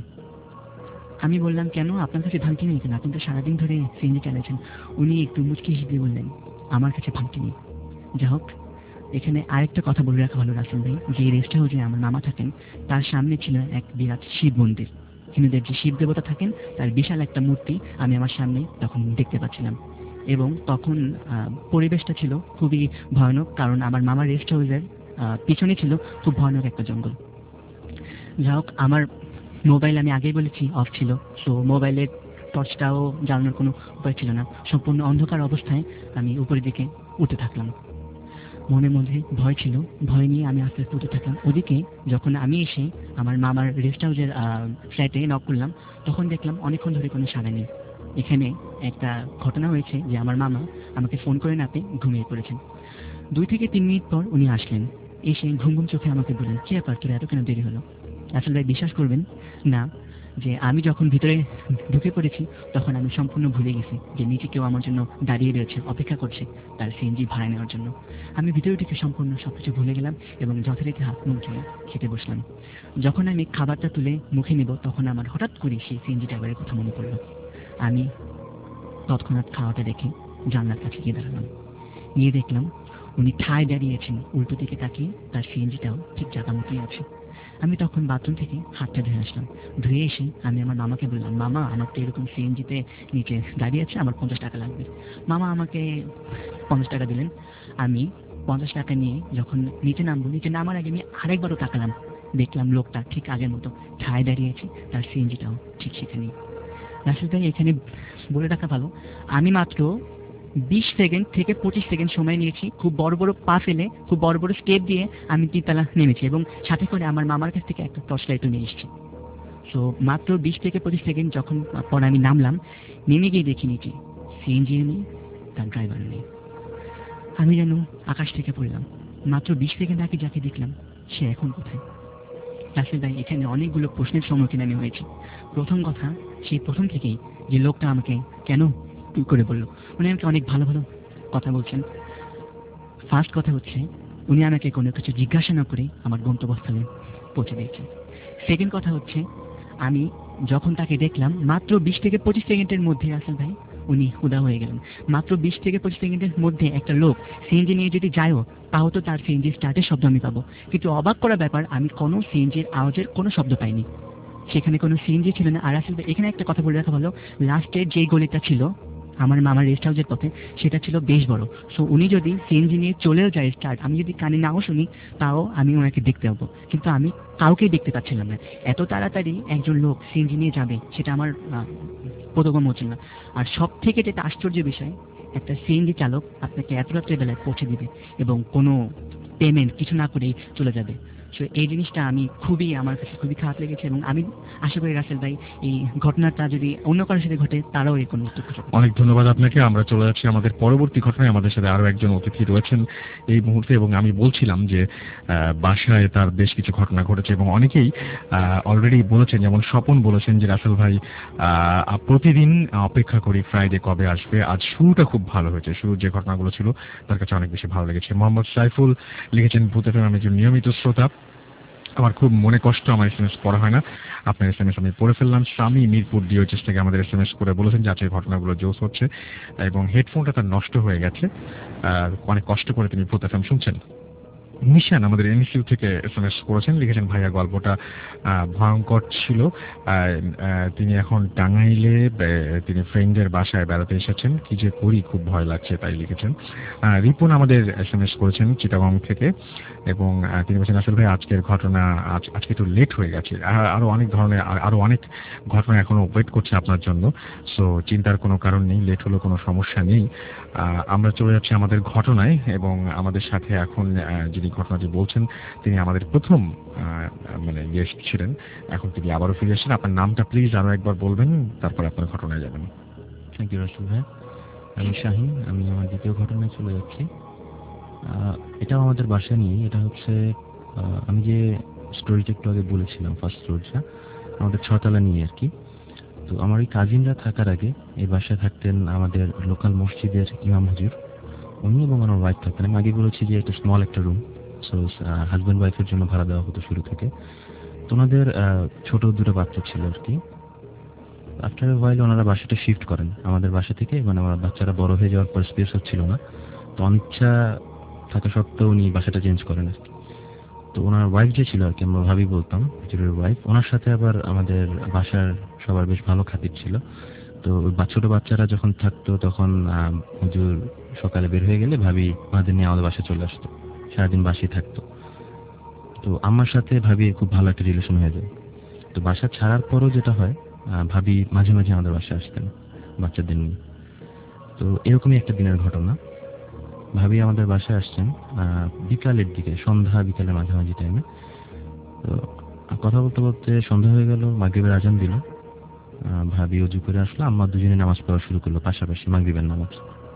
আমি বললাম, কেন আপনার কাছে ভাঙতি নেই কেন? আপনি তো সারাদিন ধরে সিএনজি চালাচ্ছেন। উনি একটু মুচকি হেসে দিয়ে বললেন, আমার কাছে ভাঙতি নেই। যাই হোক, এখানে আরেকটা কথা বলে রাখা ভালো রাসেল ভাই, যে রেস্ট হাউসে আমার মামা থাকেন তার সামনে ছিল এক বিরাট শিব মন্দির। হিন্দুদের যে শিব দেবতা থাকেন তার বিশাল একটা মূর্তি আমি আমার সামনে তখন দেখতে পাচ্ছিলাম। এবং তখন পরিবেশটা ছিল খুবই ভয়ানক, কারণ আমার মামার রেস্ট হাউসের পিছনে ছিল খুব ভয়ানক একটা জঙ্গল। যাই হোক, আমার মোবাইল আমি আগেই বলেছি অফ ছিল, সো মোবাইলের টর্চটাও জ্বালানোর কোনো উপায় ছিল না। সম্পূর্ণ অন্ধকার অবস্থায় আমি উপরের দিকে উঠতে থাকলাম। মনের মধ্যে ভয় ছিল, ভয় নিয়ে আমি আস্তে আস্তে উঠতে থাকলাম। ওদিকে যখন আমি এসে আমার মামার রেস্ট হাউসের ফ্ল্যাটে নক করলাম, তখন দেখলাম অনেকক্ষণ ধরে কোনো সাড়া নেই। এখানে একটা ঘটনা হয়েছে যে আমার মামা আমাকে ফোন করে না পেয়ে ঘুমিয়ে পড়েছেন। 2 থেকে 3 মিনিট পর উনি আসলেন, এসে ঘুম ঘুম চোখে আমাকে বললেন, কি ব্যাপার তোর এত কেন দেরি হলো? আসলে বিশ্বাস করবেন না, যে আমি যখন ভিতরে ঢুকে পড়েছি তখন আমি সম্পূর্ণ ভুলে গেছি যে নিচে কেউ আমার জন্য দাঁড়িয়ে রয়েছে, অপেক্ষা করছে তার সিএনজি ভাড়া নেওয়ার জন্য। আমি ভিতরে ঢুকে সম্পূর্ণ সবকিছু ভুলে গেলাম এবং যথারীতি হাত মুখ ধুয়ে খেতে বসলাম। যখন আমি খাবারটা তুলে মুখে নেব তখন আমার হঠাৎ করে সেই সিএনজি ড্রাইভারের কথা মনে পড়লো। আমি তৎক্ষণাৎ খাওয়াটা রেখে জানলার কাছে গিয়ে দাঁড়ালাম। গিয়ে দেখলাম উনি ঠায় দাঁড়িয়েছেন, উল্টো দিকে তাকিয়ে তার সিএনজিটাও ঠিক জায়গা মতোই আছে। আমি তখন বাথরুম থেকে হাতটা ধুয়ে আসলাম। ধুয়ে এসে আমি আমার মামাকে বললাম, মামা আমার তো এরকম সিএনজিতে নিচে দাঁড়িয়ে আছে, আমার 50 টাকা লাগবে। মামা আমাকে 50 টাকা দিলেন। আমি 50 টাকা নিয়ে যখন নিচে নামবো, নিচে নামার আগে আমি আরেকবারও তাকালাম, দেখলাম লোকটা ঠিক আগের মতো ঠায় দাঁড়িয়েছে, তার সিএনজিটাও ঠিক সেখানেই। রাসেল ভাই, এখানে বলে রাখা ভালো, আমি মাত্র 20 সেকেন্ড থেকে 25 সেকেন্ড সময় নিয়েছি, খুব বড় বড় পা ফেলে খুব বড় বড় স্টেপ দিয়ে আমি 3 তলা নেমেছি এবং সাথে করে আমার মামার কাছ থেকে একটা টর্চ লাইটও নিয়ে এসেছি। সো মাত্র 20 থেকে 25 সেকেন্ড যখন পর আমি নামলাম, নেমে গিয়ে দেখি নিচে সিএনজিও নেই, তার ড্রাইভার নেই। আমি যেন আকাশ থেকে পড়লাম। মাত্র 20 সেকেন্ড আগে যাকে দেখলাম সে এখন কোথায়? রাসেল ভাই, এখানে অনেকগুলো প্রশ্নের সম্মুখীন আমি হয়েছি। প্রথম কথা, সেই প্রথম থেকেই যে লোকটা আমাকে কেন তুই করে বললো, উনি আমাকে অনেক ভালো ভালো কথা বলছেন। ফার্স্ট কথা হচ্ছে উনি আমাকে কোনো কিছু জিজ্ঞাসা না করে আমার গন্তব্যস্থলে পৌঁছে দিয়েছেন। সেকেন্ড কথা হচ্ছে আমি যখন তাকে দেখলাম মাত্র 20 থেকে 25 সেকেন্ডের মধ্যে রাসেল ভাই উনি হুদা হয়ে গেলেন। মাত্র 20 থেকে 25 সেকেন্ডের মধ্যে একটা লোক সিএনজি নিয়ে যদি যায়ও তাও তো তার সিএনজির স্টার্টের শব্দ আমি পাবো, কিন্তু অবাক করা ব্যাপার আমি কোনো সিএনজির আওয়াজের কোনো শব্দ পাইনি। সেখানে কোনো সিএনজি ছিল না। আর আসলে এখানে একটা কথা বলে রাখা ভালো, লাস্টের যেই গলিটা ছিল আমার মামার রেস্ট হাউসের পথে সেটা ছিল বেশ বড়। সো উনি যদি সিএনজি নিয়ে চলেও যায় স্টার্ট, আমি যদি কানে নাও শুনি তাও আমি ওনাকে দেখতে পাবো, কিন্তু আমি কাউকেই দেখতে পাচ্ছিলাম না। এত তাড়াতাড়ি একজন লোক সিএনজি নিয়ে যাবে সেটা আমার বোধগম্য হচ্ছিল না। আর সব থেকে যেটা আশ্চর্য বিষয়, একটা সিএনজি চালক আপনাকে এত রাত্রেবেলায় পৌঁছে দিবে এবং কোনো পেমেন্ট কিছু না করেই চলে যাবে। সো এই জিনিসটা আমার কাছে খুবই খারাপ লেগেছে এবং আমি আশা করি রাসেল ভাই এই ঘটনাটা যদি অন্য কারোর সাথে ঘটে তারাও এর কোনো উত্তর খুঁজে পাবে। অনেক ধন্যবাদ আপনাকে। আমরা চলে যাচ্ছি আমাদের পরবর্তী ঘটনায়। আমাদের সাথে আরো একজন অতিথি রয়েছেন এই মুহূর্তে এবং আমি বলছিলাম যে বাসায় তার বেশ কিছু ঘটনা ঘটেছে এবং অনেকেই অলরেডি বলেছেন, যেমন স্বপন বলেছেন যে রাসেল ভাই প্রতিদিন অপেক্ষা করি ফ্রাইডে কবে আসবে। আজ শুরুটা খুব ভালো হয়েছে, শুরুর যে ঘটনাগুলো ছিল তার কাছে অনেক বেশি ভালো লেগেছে। মোহাম্মদ সাইফুল লিখেছেন, ভূত এফএম আমি একজন নিয়মিত শ্রোতা, আমার খুব মনে কষ্ট আমার এসএমএস পড়া হয় না, আপনার এসএমএস আমি পড়ে ফেললাম। স্বামী মিরপুর ডিওএইচএস থেকে আমাদের এসএমএস করে বলেছেন যে আজকের ঘটনাগুলো জোস হচ্ছে এবং হেডফোনটা তার নষ্ট হয়ে গেছে, অনেক কষ্ট করে তিনি ভূত এফএম শুনছেন। নিশান আমাদের এনএসইউ থেকে এসএমএস করেছেন, লিখেছেন ভাইয়া গল্পটা ভয়ঙ্কর ছিল। তিনি এখন টাঙ্গাইলে তিনি ফ্রেন্ডের বাসায় বেড়াতে এসেছেন, কি যে করি খুব ভয় লাগছে তাই লিখেছেন। রিপন আমাদের এসএমএস করেছেন চিটাগং থেকে এবং তিনি বলছেন আসলে ভাই আজকের ঘটনা আজকে একটু লেট হয়ে গেছে, আরো অনেক ধরনের আরো অনেক ঘটনা এখনো ওয়েট করছে আপনার জন্য। সো চিন্তার কোনো কারণ নেই, লেট হলো কোনো সমস্যা নেই। আমরা চলে যাচ্ছি আমাদের ঘটনায় এবং আমাদের সাথে এখন যিনি ঘটনাটি বলছেন তিনি আমাদের প্রথম গেস্ট ছিলেন, এখন তিনি আবারও ফিরে এসেছেন। আপনার নামটা প্লিজ আরো একবার বলবেন, তারপর আপনার ঘটনায় যাবেন। থ্যাংক ইউ রাসেল ভাই, আমি শাহিন, আমি আমার দ্বিতীয় ঘটনায় চলে যাচ্ছি। এটাও আমাদের বাসা নিয়ে। এটা হচ্ছে আমি যে স্টোরিটা একটু আগে বলেছিলাম, ফার্স্ট স্টোরিটা আমাদের 6 তলা নিয়ে আর কি। তো আমার এই কাজিনরা থাকার আগে এই বাসায় থাকতেন আমাদের লোকাল মসজিদের ইমাম হুজুর, উনি এবং আমার ওয়াইফ থাকতেন। আমি আগে বলেছি যে একটা স্মল একটা রুম, সো হাজব্যান্ড ওয়াইফের জন্য ভাড়া দেওয়া হতো শুরু থেকে। তো ওনাদের ছোট 2টো বাচ্চা ছিল আর কি। আফটার ওয়াইল ওনারা বাসাটা শিফট করেন আমাদের বাসা থেকে, মানে আমার বাচ্চারা বড় হয়ে যাওয়ার পর স্পেস হচ্ছিল না, তো অনিচ্ছা থাকা সত্ত্বেও উনি বাসাটা চেঞ্জ করেন আর কি। তো ওনার ওয়াইফ যে ছিল আর কি, আমরা ভাবি বলতাম, হুজুরের ওয়াইফ, ওনার সাথে আবার আমাদের বাসার সবার বেশ ভালো খাতির ছিল। তো ছোট বাচ্চারা যখন থাকতো তখন হুজুর সকালে বের হয়ে গেলে ভাবি ওনাদের নিয়ে আমাদের বাসায় চলে আসতো, সারাদিন বাসায় থাকতো। তো আমার সাথে ভাবির খুব ভালো একটা রিলেশন হয়ে যায়। তো বাসা ছাড়ার পরও যেটা হয়, ভাবি মাঝে মাঝে আমাদের বাসায় আসতেন বাচ্চাদের নিয়ে। তো এরকমই একটা দিনের ঘটনা, ভাবি আমাদের বাসায় আসছেন বিকালের দিকে, সন্ধ্যা বিকালের মাঝামাঝি টাইমে। তো কথা বলতে বলতে সন্ধ্যা হয়ে গেল, মাগরিবের আজান দিল। ভাবি অজু করে আসলো, আম্মা দুজনে নামাজ পড়া শুরু করলো পাশাপাশি, মাগরিবের নামাজ।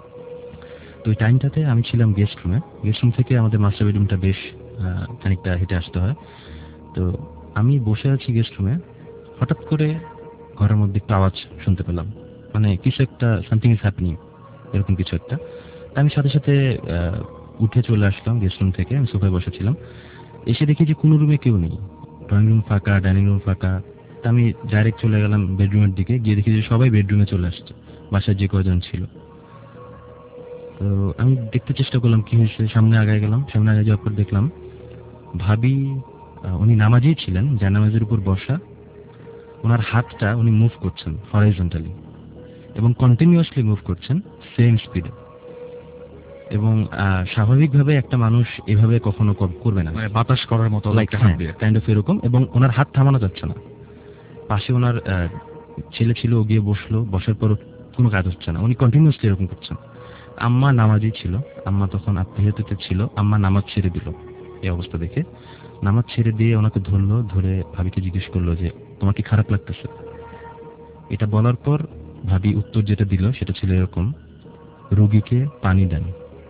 তো ওই টাইমটাতে আমি ছিলাম গেস্ট রুমে। গেস্ট রুম থেকে আমাদের মাস্টার বেডরুমটা বেশ খানিকটা হেঁটে আসতে হয়। তো আমি বসে আছি গেস্ট রুমে, হঠাৎ করে ঘরের মধ্যে একটু আওয়াজ শুনতে পেলাম, মানে কিছু একটা, সামথিং ইজ হ্যাপেনিং, এরকম কিছু একটা। তা আমি সাথে সাথে উঠে চলে আসলাম গেস্ট রুম থেকে। আমি সোফায় বসেছিলাম, এসে দেখি যে কোনো রুমে কেউ নেই, ড্রয়িং রুম ফাঁকা, ডাইনিং রুম ফাঁকা। তা আমি ডাইরেক্ট চলে গেলাম বেডরুমের দিকে, গিয়ে দেখি যে সবাই বেডরুমে চলে আসছে, বাসায় যে কয়জন ছিল। তো আমি দেখতে চেষ্টা করলাম কি হয়েছে, সামনে আগায় গেলাম। সামনে আগায় যাওয়ার পর দেখলাম ভাবি, উনি নামাজেই ছিলেন, জানামাজের উপর বসা, ওনার হাতটা উনি মুভ করছেন হরাইজন্টালি এবং কন্টিনিউয়াসলি মুভ করছেন সেম স্পিডে। এবং স্বাভাবিকভাবে একটা মানুষ এভাবে কখনো করবে না, মানে বাতাস করার মতো কাইন্ড অফ এরকম। এবং ওনার হাত থামানো যাচ্ছে না। পাশে ওনার ছেলে ছিল, ও গিয়ে বসলো, বসার পর কোনো কাজ হচ্ছে না, উনি কন্টিনিউয়াসলি এরকম করছেন। আম্মা নামাজই ছিল, আম্মা তখন আত্মীয়তে ছিল, আম্মা নামাজ ছেড়ে দিল। এই অবস্থা দেখে নামাজ ছেড়ে দিয়ে ওনাকে ধরলো, ধরে ভাবিকে জিজ্ঞেস করলো যে তোমার কি খারাপ লাগতেছে? এটা বলার পর ভাবি উত্তর যেটা দিল সেটা ছিল এরকম, রোগীকে পানি দেন।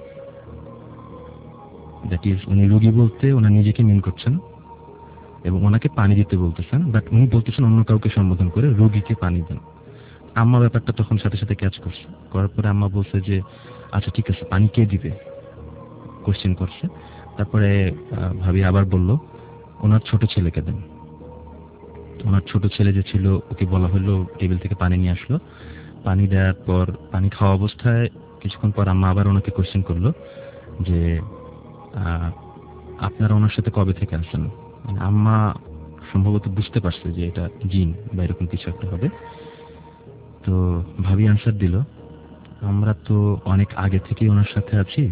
দ্যাট ইজ, উনি রোগী বলতে ওনার নিজেকে মিন করছেন এবং ওনাকে পানি দিতে বলতেছেন, বাট উনি বলতেছেন অন্য কাউকে সম্বোধন করে রোগীকে পানি দেন। আম্মা ব্যাপারটা তখন সাথে সাথে ক্যাচ করছে, করার পরে আম্মা বলছে যে আচ্ছা ঠিক আছে, পানি কে দিবে, কোশ্চেন করছে। তারপরে ভাবি আবার বলল ওনার ছোট ছেলেকে দেন। ওনার ছোট ছেলে যে ছিল ওকে বলা হলো, টেবিল থেকে পানি নিয়ে আসলো। পানি দেওয়ার পর, পানি খাওয়া অবস্থায় কিছুক্ষণ পর আম্মা আবার ওনাকে কোশ্চেন করলো যে আপনারা ওনার সাথে কবে থেকে আসেন? আম্মা সম্ভবত বুঝতে পারছে যে এটা জিন বা এরকম কিছু একটা হবে। তো ভাবি আনসার দিল, আমরা তো অনেক আগে থেকেই ওনার সাথে আছি,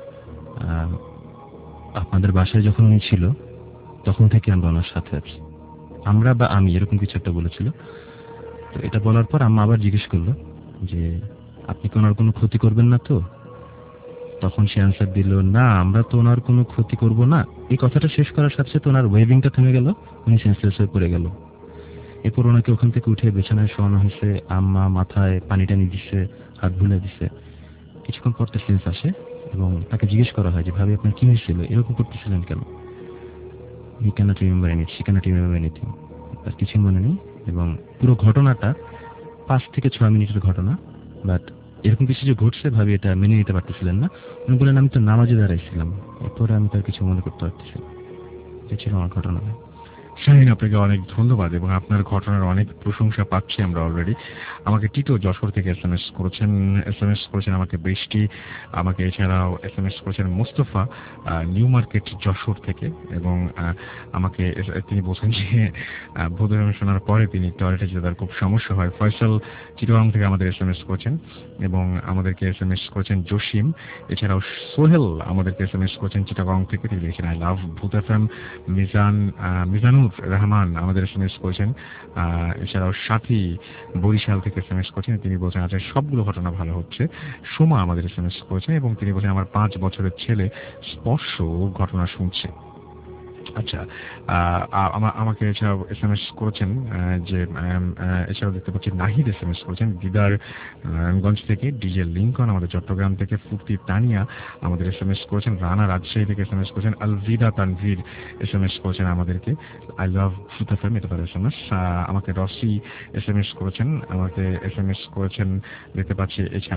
আপনাদের বাসায় যখন উনি ছিল তখন থেকে আমরা ওনার সাথে আছি, আমরা বা আমি, এরকম কিছু একটা বলেছিল। তো এটা বলার পর আম্মা আবার জিজ্ঞেস করলো যে আপনি কি ওনার কোনো ক্ষতি করবেন না তো? তখন সে আনসার দিল, না আমরা তো ওনার কোনো ক্ষতি করব না। এই কথাটা শেষ করার সাথে সাথে ওনার ওয়েভিংটা থেমে গেল, উনি সেন্সলেস হয়ে পড়ে গেল। এরপর ওনাকে ওখান থেকে উঠে বিছানায় শোয়ানো হয়েছে, আম্মা মাথায় পানি টানি দিচ্ছে, হাত ভুলে দিচ্ছে। কিছুক্ষণ পর তার সেন্স আসে এবং তাকে জিজ্ঞেস করা হয় যে ভাবি আপনার কি হয়েছিল, এরকম করতেছিলেন কেন? He can't remember anything, she can't remember anything, তার কিছুই মনে নেই। এবং পুরো ঘটনাটা 5 থেকে 6 মিনিটের ঘটনা, বাট এরকম কিছু যে ঘটছে ভাবি এটা মেনে নিতে পারতেছিলেন না। উনি বলেন আমি তো নামাজে দাঁড়াইছিলাম, এরপরে আমি তার কিছু মনে করতে পারতেছিলাম। এটা ছিল আমার ঘটনা। শাহিন, আপনাকে অনেক ধন্যবাদ এবং আপনার ঘটনার অনেক প্রশংসা পাচ্ছি আমরা অলরেডি। আমাকে টিটো যশোর থেকে এসএমএস করেছেন আমাকে বৃষ্টি, আমাকে এছাড়াও এসএমএস করেছেন মুস্তফা নিউ মার্কেট যশোর থেকে। এবং আমাকে তিনি বলছেন যে ভূত শোনার পরে তিনি টয়লেটে যেতে তার খুব সমস্যা হয়। ফয়সাল চিটগাং থেকে আমাদের এসএমএস করেছেন এবং আমাদেরকে এসএমএস করেছেন জসিম। এছাড়াও সোহেল আমাদেরকে এসএমএস করেছেন চিটগাং থেকে, তিনি লিখেছেন আই লাভ ভূত এফএম। মিজানুর রহমান আমাদের এসএমএস করেছেন। এছাড়াও সাথী বরিশাল থেকে এসএমএস করেছেন, তিনি বলছেন আচ্ছা সবগুলো ঘটনা ভালো হচ্ছে। সোমা আমাদের এসএমএস করেছেন এবং তিনি বলছেন আমার 5 বছরের ছেলে স্পর্শ ঘটনা শুনছে। আচ্ছা, আমাকে এছাড়াও এসএমএস করেছেন যে এছাড়াও দেখতে পাচ্ছি নাহিদ এসএমএস করেছেন দিদারগঞ্জ থেকে, ডিজে লিঙ্কন আমাদের চট্টগ্রাম থেকে, ফুর্তি তানিয়া আমাদের এসএমএস করেছেন, রানা রাজশাহী থেকে এসএমএস করেছেন, আলভিদা তানভীর এসএমএস করেছেন আমাদেরকে আই লাভ ভূত এফএম, এটা তার এসএমএস। আমাকে রসি এসএমএস করেছেন, আমাকে এসএমএস করেছেন দেখতে পাচ্ছি।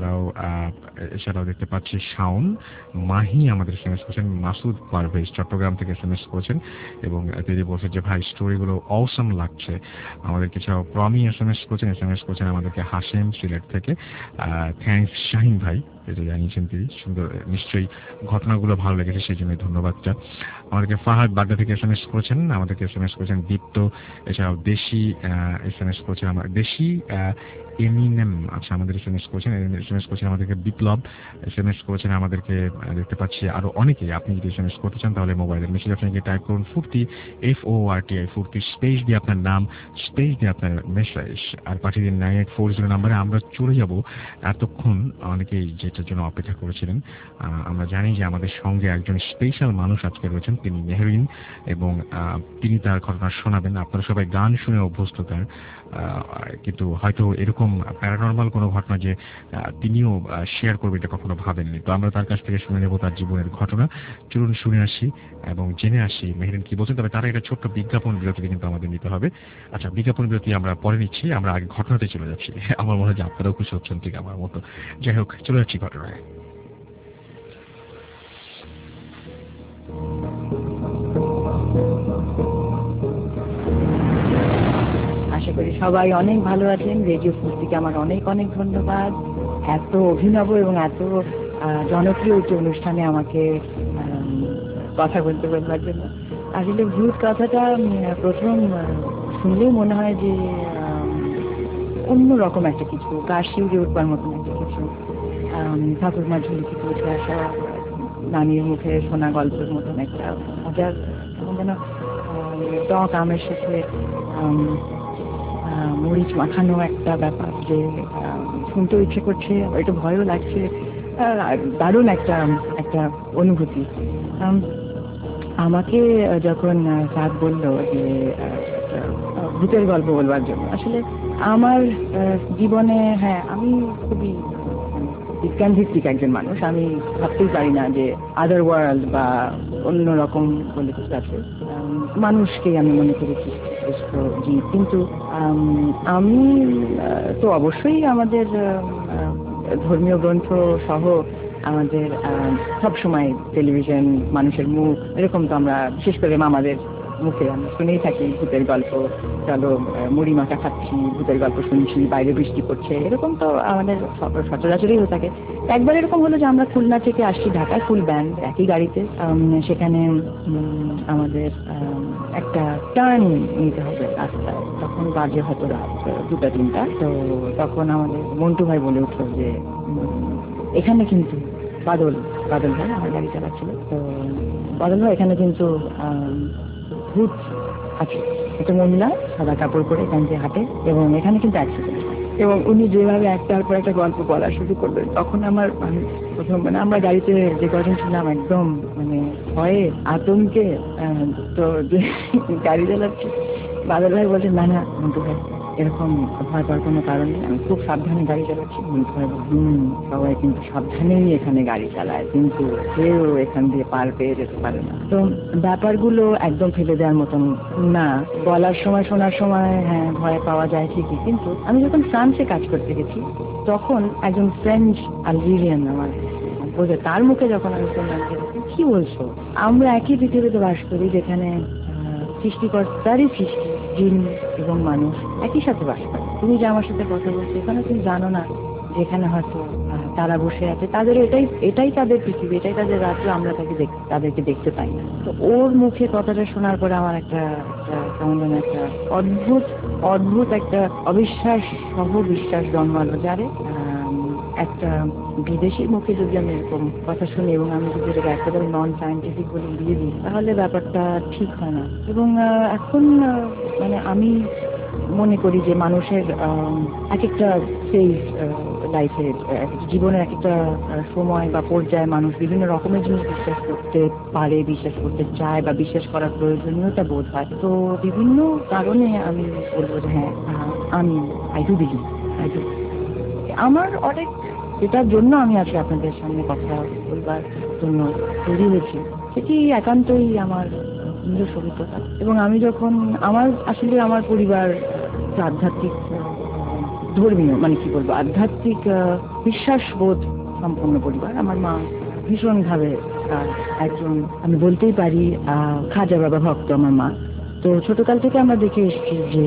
এছাড়াও দেখতে পাচ্ছি শাওন মাহি আমাদের এসএমএস করেছেন, মাসুদ পারভেজ চট্টগ্রাম থেকে এসএমএস করেছেন এবং তিনি বলছেন যে ভাই স্টোরিগুলো অসম লাগছে। আমাদের কিছু প্রমি এসএমএস করেছেন আমাদেরকে হাসেম সিলেট থেকে। থ্যাঙ্কস শাহিন ভাই, এটা জানিয়েছেন তিনি, সুন্দর, নিশ্চয়ই ঘটনাগুলো ভালো লেগেছে সেই জন্য ধন্যবাদটা। আমাদেরকে ফাহাদ বাড্ডা থেকে এসএমএস করেছেন, আমাদেরকে এসএমএস করেছেন দীপ্ত। এছাড়াও দেশি এসএমএস করেছেন আমার দেশি এমিনেম, আচ্ছা আমাদের এসএমএস করেছেন আমাদেরকে বিপ্লব এসএমএস করেছেন আমাদেরকে দেখতে পাচ্ছি আরো অনেকেই। আপনি যদি এসএমএস করতে চান তাহলে মোবাইলের মেসেজ আপনাকে টাইপ করুন ফুর্তি FORTI ফুর্তি স্পেস দিয়ে আপনার নাম, স্পেস দিয়ে আপনার মেসেজ আর পাঠিয়ে দিন 9840 নাম্বারে। আমরা চলে যাব এতক্ষণ অনেকেই যে যেটার জন্য অপেক্ষা করেছিলেন। আমরা জানি যে আমাদের সঙ্গে একজন স্পেশাল মানুষ আজকে রয়েছেন, তিনি মেহরিন, এবং তিনি তার ঘটনা শোনাবেন। আপনারা সবাই গান শুনে অভ্যস্ত তার, কিন্তু হয়তো এরকম প্যারানর্মাল কোনো ঘটনা যে তিনিও শেয়ার করবে এটা কখনো ভাবেননি। তো আমরা তার কাছ থেকে শুনে নেব তার জীবনের ঘটনা। চলুন শুনে আসি এবং জেনে আসি মেহরিন কি বলছেন। তবে তারা একটা ছোট্ট বিজ্ঞাপন বিরতি কিন্তু আমাদের নিতে হবে। আচ্ছা, বিজ্ঞাপন বিরতি আমরা পরে নিচ্ছি, আমরা আগে ঘটনাতে চলে যাচ্ছি। আমার মনে হয় যে আপনারাও খুশি হচ্ছেন ঠিক আমার মতো। যাই হোক, চলে যাচ্ছি ঘটনায়। আশা করি সবাই অনেক ভালো আছেন। রেডিও ফুর্তিকে আমার অনেক অনেক ধন্যবাদ এত অভিনব এবং এত জনপ্রিয় একটি অনুষ্ঠানে আমাকে কথা বলতে বলবার জন্য। আসলে ভূত কথাটা প্রথম শুনলেই মনে হয় যে অন্যরকম একটা কিছু, গা শিউরে উঠবার মতন একটা কিছু, ঠাকুরমার ঝুলি থেকে উঠে আসা নানির মুখে শোনা গল্পের মতন একটা মজার, যেন টক আমের সাথে মরিচ মাখানো একটা ব্যাপার, যে শুনতে ইচ্ছে করছে, একটু ভয়ও লাগছে, দারুণ একটা একটা অনুভূতি। আমাকে যখন সাদ বললো যে ভূতের গল্প বলবার জন্য, আসলে আমার জীবনে, হ্যাঁ, আমি খুবই বিজ্ঞান ভিত্তিক একজন মানুষ। আমি ভাবতেই পারি না যে আদার ওয়ার্ল্ড বা অন্য রকম বলে কিছু আছে। মানুষকেই আমি মনে করেছি জীব, কিন্তু আমি তো অবশ্যই আমাদের ধর্মীয় গ্রন্থ সহ আমাদের সবসময় টেলিভিশন, মানুষের মুখ, এরকম তো আমরা বিশেষ করে মামাদের মুখে আমরা শুনেই থাকি ভূতের গল্প। চলো মুড়ি মাখা খাচ্ছি, ভূতের গল্প শুনছি, বাইরে বৃষ্টি পড়ছে, এরকম তো আমাদের সচরাচরই হয়ে থাকে। একবার এরকম হলো যে আমরা খুলনা থেকে আসছি ঢাকায়, ফুল ব্যান্ড একই গাড়িতে। সেখানে আমাদের একটা টার্ন নিতে হবে রাস্তায়, তখন বাজে হয়তো রাত 2টা-3টা। তো তখন আমাদের মন্টু ভাই বলে উঠলো যে এখানে কিন্তু বাদল ভাই আমার গাড়ি চালাচ্ছিল, তো বাদল ভাই এখানে কিন্তু ভূত আছে, একটা মহিলা সাদা কাপড় পরে এখান দিয়ে হাঁটে এবং এখানে কিন্তু অ্যাক্সিডেন্ট। এবং উনি যেভাবে একটার পর একটা গল্প বলা শুরু করলেন, তখন আমার প্রথম আমরা গাড়িতে যে কজন ছিলাম একদম ভয়ে আতঙ্কে, তো যে গাড়ি চালাচ্ছি, বাদল ভাই বলছেন না না মন্টু ভাই, এরকম ভয় পাওয়ার কোনো কারণ নেই, আমি খুব সাবধানে গাড়ি চালাচ্ছি। মন্টু ভাই সবাই কিন্তু সাবধানেই এখানে গাড়ি চালায়, কিন্তু কেউ এখান দিয়ে পার পেয়ে যেতে পারে না। তো ব্যাপারগুলো একদম ফেলে দেওয়ার মতন না। বলার সময়, শোনার সময় হ্যাঁ ভয় পাওয়া যায় ঠিকই, কিন্তু আমি যখন ফ্রান্সে কাজ করতে গেছি, তখন একজন ফ্রেঞ্চ আলজেরিয়ান আমার বোঝে, তার মুখে যখন আমি শুনলাম যে কি বলছো, আমরা একই পৃথিবীতে বাস করি যেখানে সৃষ্টিকর্তারই সৃষ্টি জিন এবং মানুষ একই সাথে বাস করে। তুমি যে আমার সাথে কথা বলছো, এখানে তুমি জানো না যেখানে হয়তো তারা বসে আছে, তাদের এটাই তাদের পৃথিবী, এটাই তাদের রাজ্য, আমরা তাদেরকে দেখতে পাই না। তো ওর মুখে কথাটা শোনার পরে আমার একটা কেমন যেন একটা অদ্ভুত একটা অবিশ্বাস সহ বিশ্বাস জন্মালো, যারে একটা বিদেশির মুখে যদি আমি এরকম কথা শুনি এবং আমি যদি এটাকে একেবারে নন সায়েন্টিফিক বলে দিয়ে দিই, তাহলে ব্যাপারটা ঠিক হয় না। এবং এখন আমি মনে করি যে মানুষের এক একটা ফেজ লাইফের, জীবনের এক একটা সময় বা পর্যায়ে মানুষ বিভিন্ন রকমের জিনিস বিশ্বাস করতে পারে, বিশ্বাস করতে চায় বা বিশ্বাস করার প্রয়োজনীয়তা বোধ হয়। তো বিভিন্ন কারণে আমি বলবো যে হ্যাঁ, আমি আই ডু বিলিভ, আমার অনেক, এটার জন্য আমি আজকে আপনাদের সামনে কথা বলবার জন্য তৈরি হয়েছি, সেটি একান্তই আমার নিজস্ব অভিজ্ঞতা। এবং আমি যখন আসলে আমার পরিবার আধ্যাত্মিক, ধর্মীয় কি বলবো, আধ্যাত্মিক বিশ্বাসবোধ সম্পন্ন পরিবার। আমার মা ভীষণভাবে একজন, আমি বলতেই পারি খাজা বাবা ভক্ত আমার মা। তো ছোটকাল থেকে আমরা দেখে এসেছি যে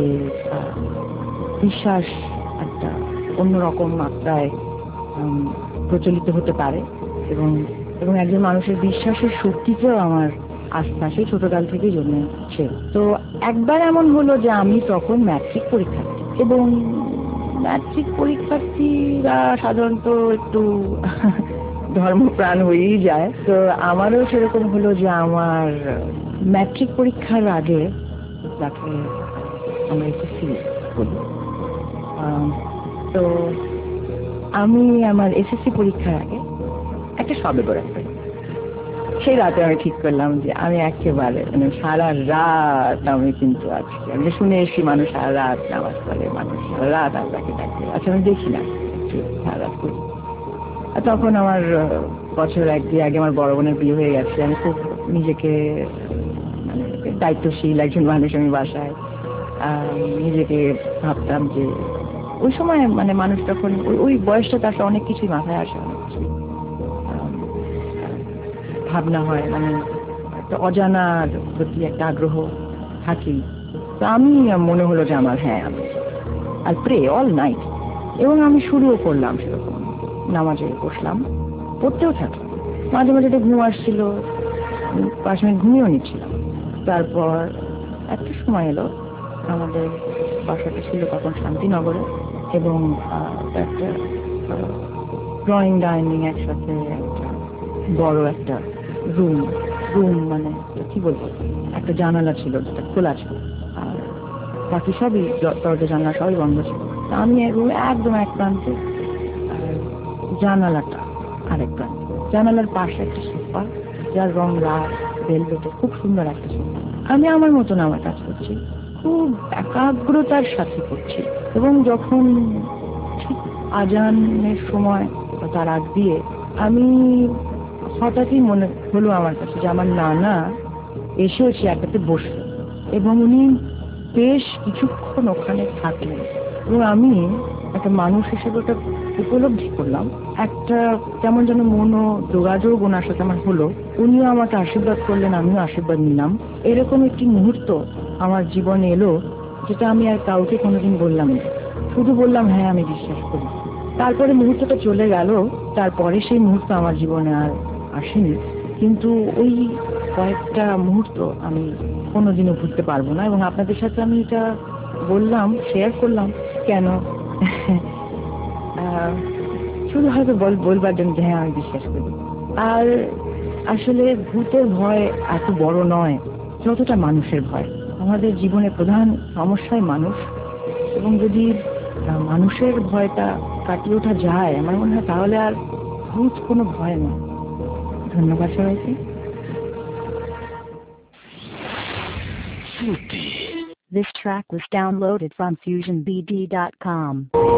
বিশ্বাস একটা অন্যরকম মাত্রায় প্রচলিত হতে পারে, এবং একজন মানুষের বিশ্বাসের শক্তিতেও আমার আস্থা সেই ছোটকাল থেকেই জন্মেছে। তো একবার এমন হলো যে আমি তখন ম্যাট্রিক পরীক্ষার্থী, এবং ম্যাট্রিক পরীক্ষার্থীরা সাধারণত একটু ধর্মপ্রাণ হয়েই যায়। তো আমারও সেরকম হলো যে আমার ম্যাট্রিক পরীক্ষার আগে, যাকে আমরা এসএসসি বলি, তো আমি আমার এসএসসি পরীক্ষার আগে একটা সবে বরাত করি। সেই রাতে আমি ঠিক করলাম যে আমি একেবারে মানে সারা রাত আমি কিন্তু আজকে আমি শুনে এসেছি মানুষ সারা রাত নামাজ পড়ে, মানুষ সারা রাত আল্লাহকে ডাকে, আচ্ছা আমি দেখি না সারা রাত করি। আর তখন আমার বছর 1-2 আগে আমার বড় বোনের বিয়ে হয়ে গেছে। আমি খুব নিজেকে মানে দায়িত্বশীল একজন মানুষ, আমি বাসায় নিজেকে ভাবতাম যে ওই সময় মানে মানুষ তখন ওই বয়সটা তার অনেক কিছুই মাথায় আসে, অনেক কিছুই ভাবনা হয়, মানে একটা অজানার প্রতি একটা আগ্রহ থাকেই। তো আমি মনে হলো যে আমার হ্যাঁ আমি আর প্রে অল নাইট, এবং আমি শুরুও করলাম সেরকম নামাজে বসলাম, পড়তেও থাকলাম। মাঝে মাঝে তো ঘুম আসছিল, 5 মিনিট ঘুমিয়েও নিচ্ছিলাম। তারপর একটা সময় এলো, আমাদের বাসাটা ছিল তখন শান্তিনগরে, এবং একটা ড্রয়িং ডাইনিং একসাথে একটা বড় একটা রুম মানে কি বলবো, একটা জানালা ছিল যেটা খোলা ছিল, আর বাকি সবই দরজা জানালা সবই বন্ধ ছিল। তা আমি রুমে একদম এক প্রান্তে, আর জানালাটা আরেক প্রান্তে। জানালার পাশে একটা সোফা, যার রং লাল ভেলভেটে, খুব সুন্দর একটা সোফা। আমি আমার মতন আমার কাজ করছি, খুব একাগ্রতার সাথে করছি, এবং যখন ঠিক আজানের সময় বা তার আগ দিয়ে আমি হঠাৎই মনে হলো আমার কাছে যে আমার নানা এসে চেয়ারটাতে বসলেন, এবং উনি বেশ কিছুক্ষণ ওখানে থাকলেন, এবং আমি একটা মানুষ হিসেবে ওটা উপলব্ধি করলাম। একটা কেমন যেন যোগাযোগ ওনার সাথে আমার হলো, উনিও আমাকে আশীর্বাদ করলেন, আমিও আশীর্বাদ নিলাম। এরকম একটি মুহূর্ত আমার জীবনে এলো, যেটা আমি আর কাউকে কোনোদিন বললাম না, শুধু বললাম হ্যাঁ আমি বিশ্বাস করি। তারপরে মুহূর্তটা চলে গেল, তারপরে সেই মুহূর্ত আমার জীবনে আর আসেনি, কিন্তু ওই কয়েকটা মুহূর্ত আমি কোনোদিনও ভুলতে পারবো না। এবং আপনাদের সাথে আমি এটা বললাম, শেয়ার করলাম কেন, শুধু হয়তো বলবার জন্য যে হ্যাঁ আমি বিশ্বাস করি। আর আসলে ভূতের ভয় এত বড় নয় যতটা মানুষের ভয়। আমাদের জীবনে প্রধান সমস্যাই মানুষ, এবং যদি মানুষের ভয়টা কাটিয়ে ওঠা যায় আমার মনে হয়, তাহলে আর ভূত কোনো ভয় নয়। ধন্যবাদ সবাইকে। This track was downloaded from FusionBD.com.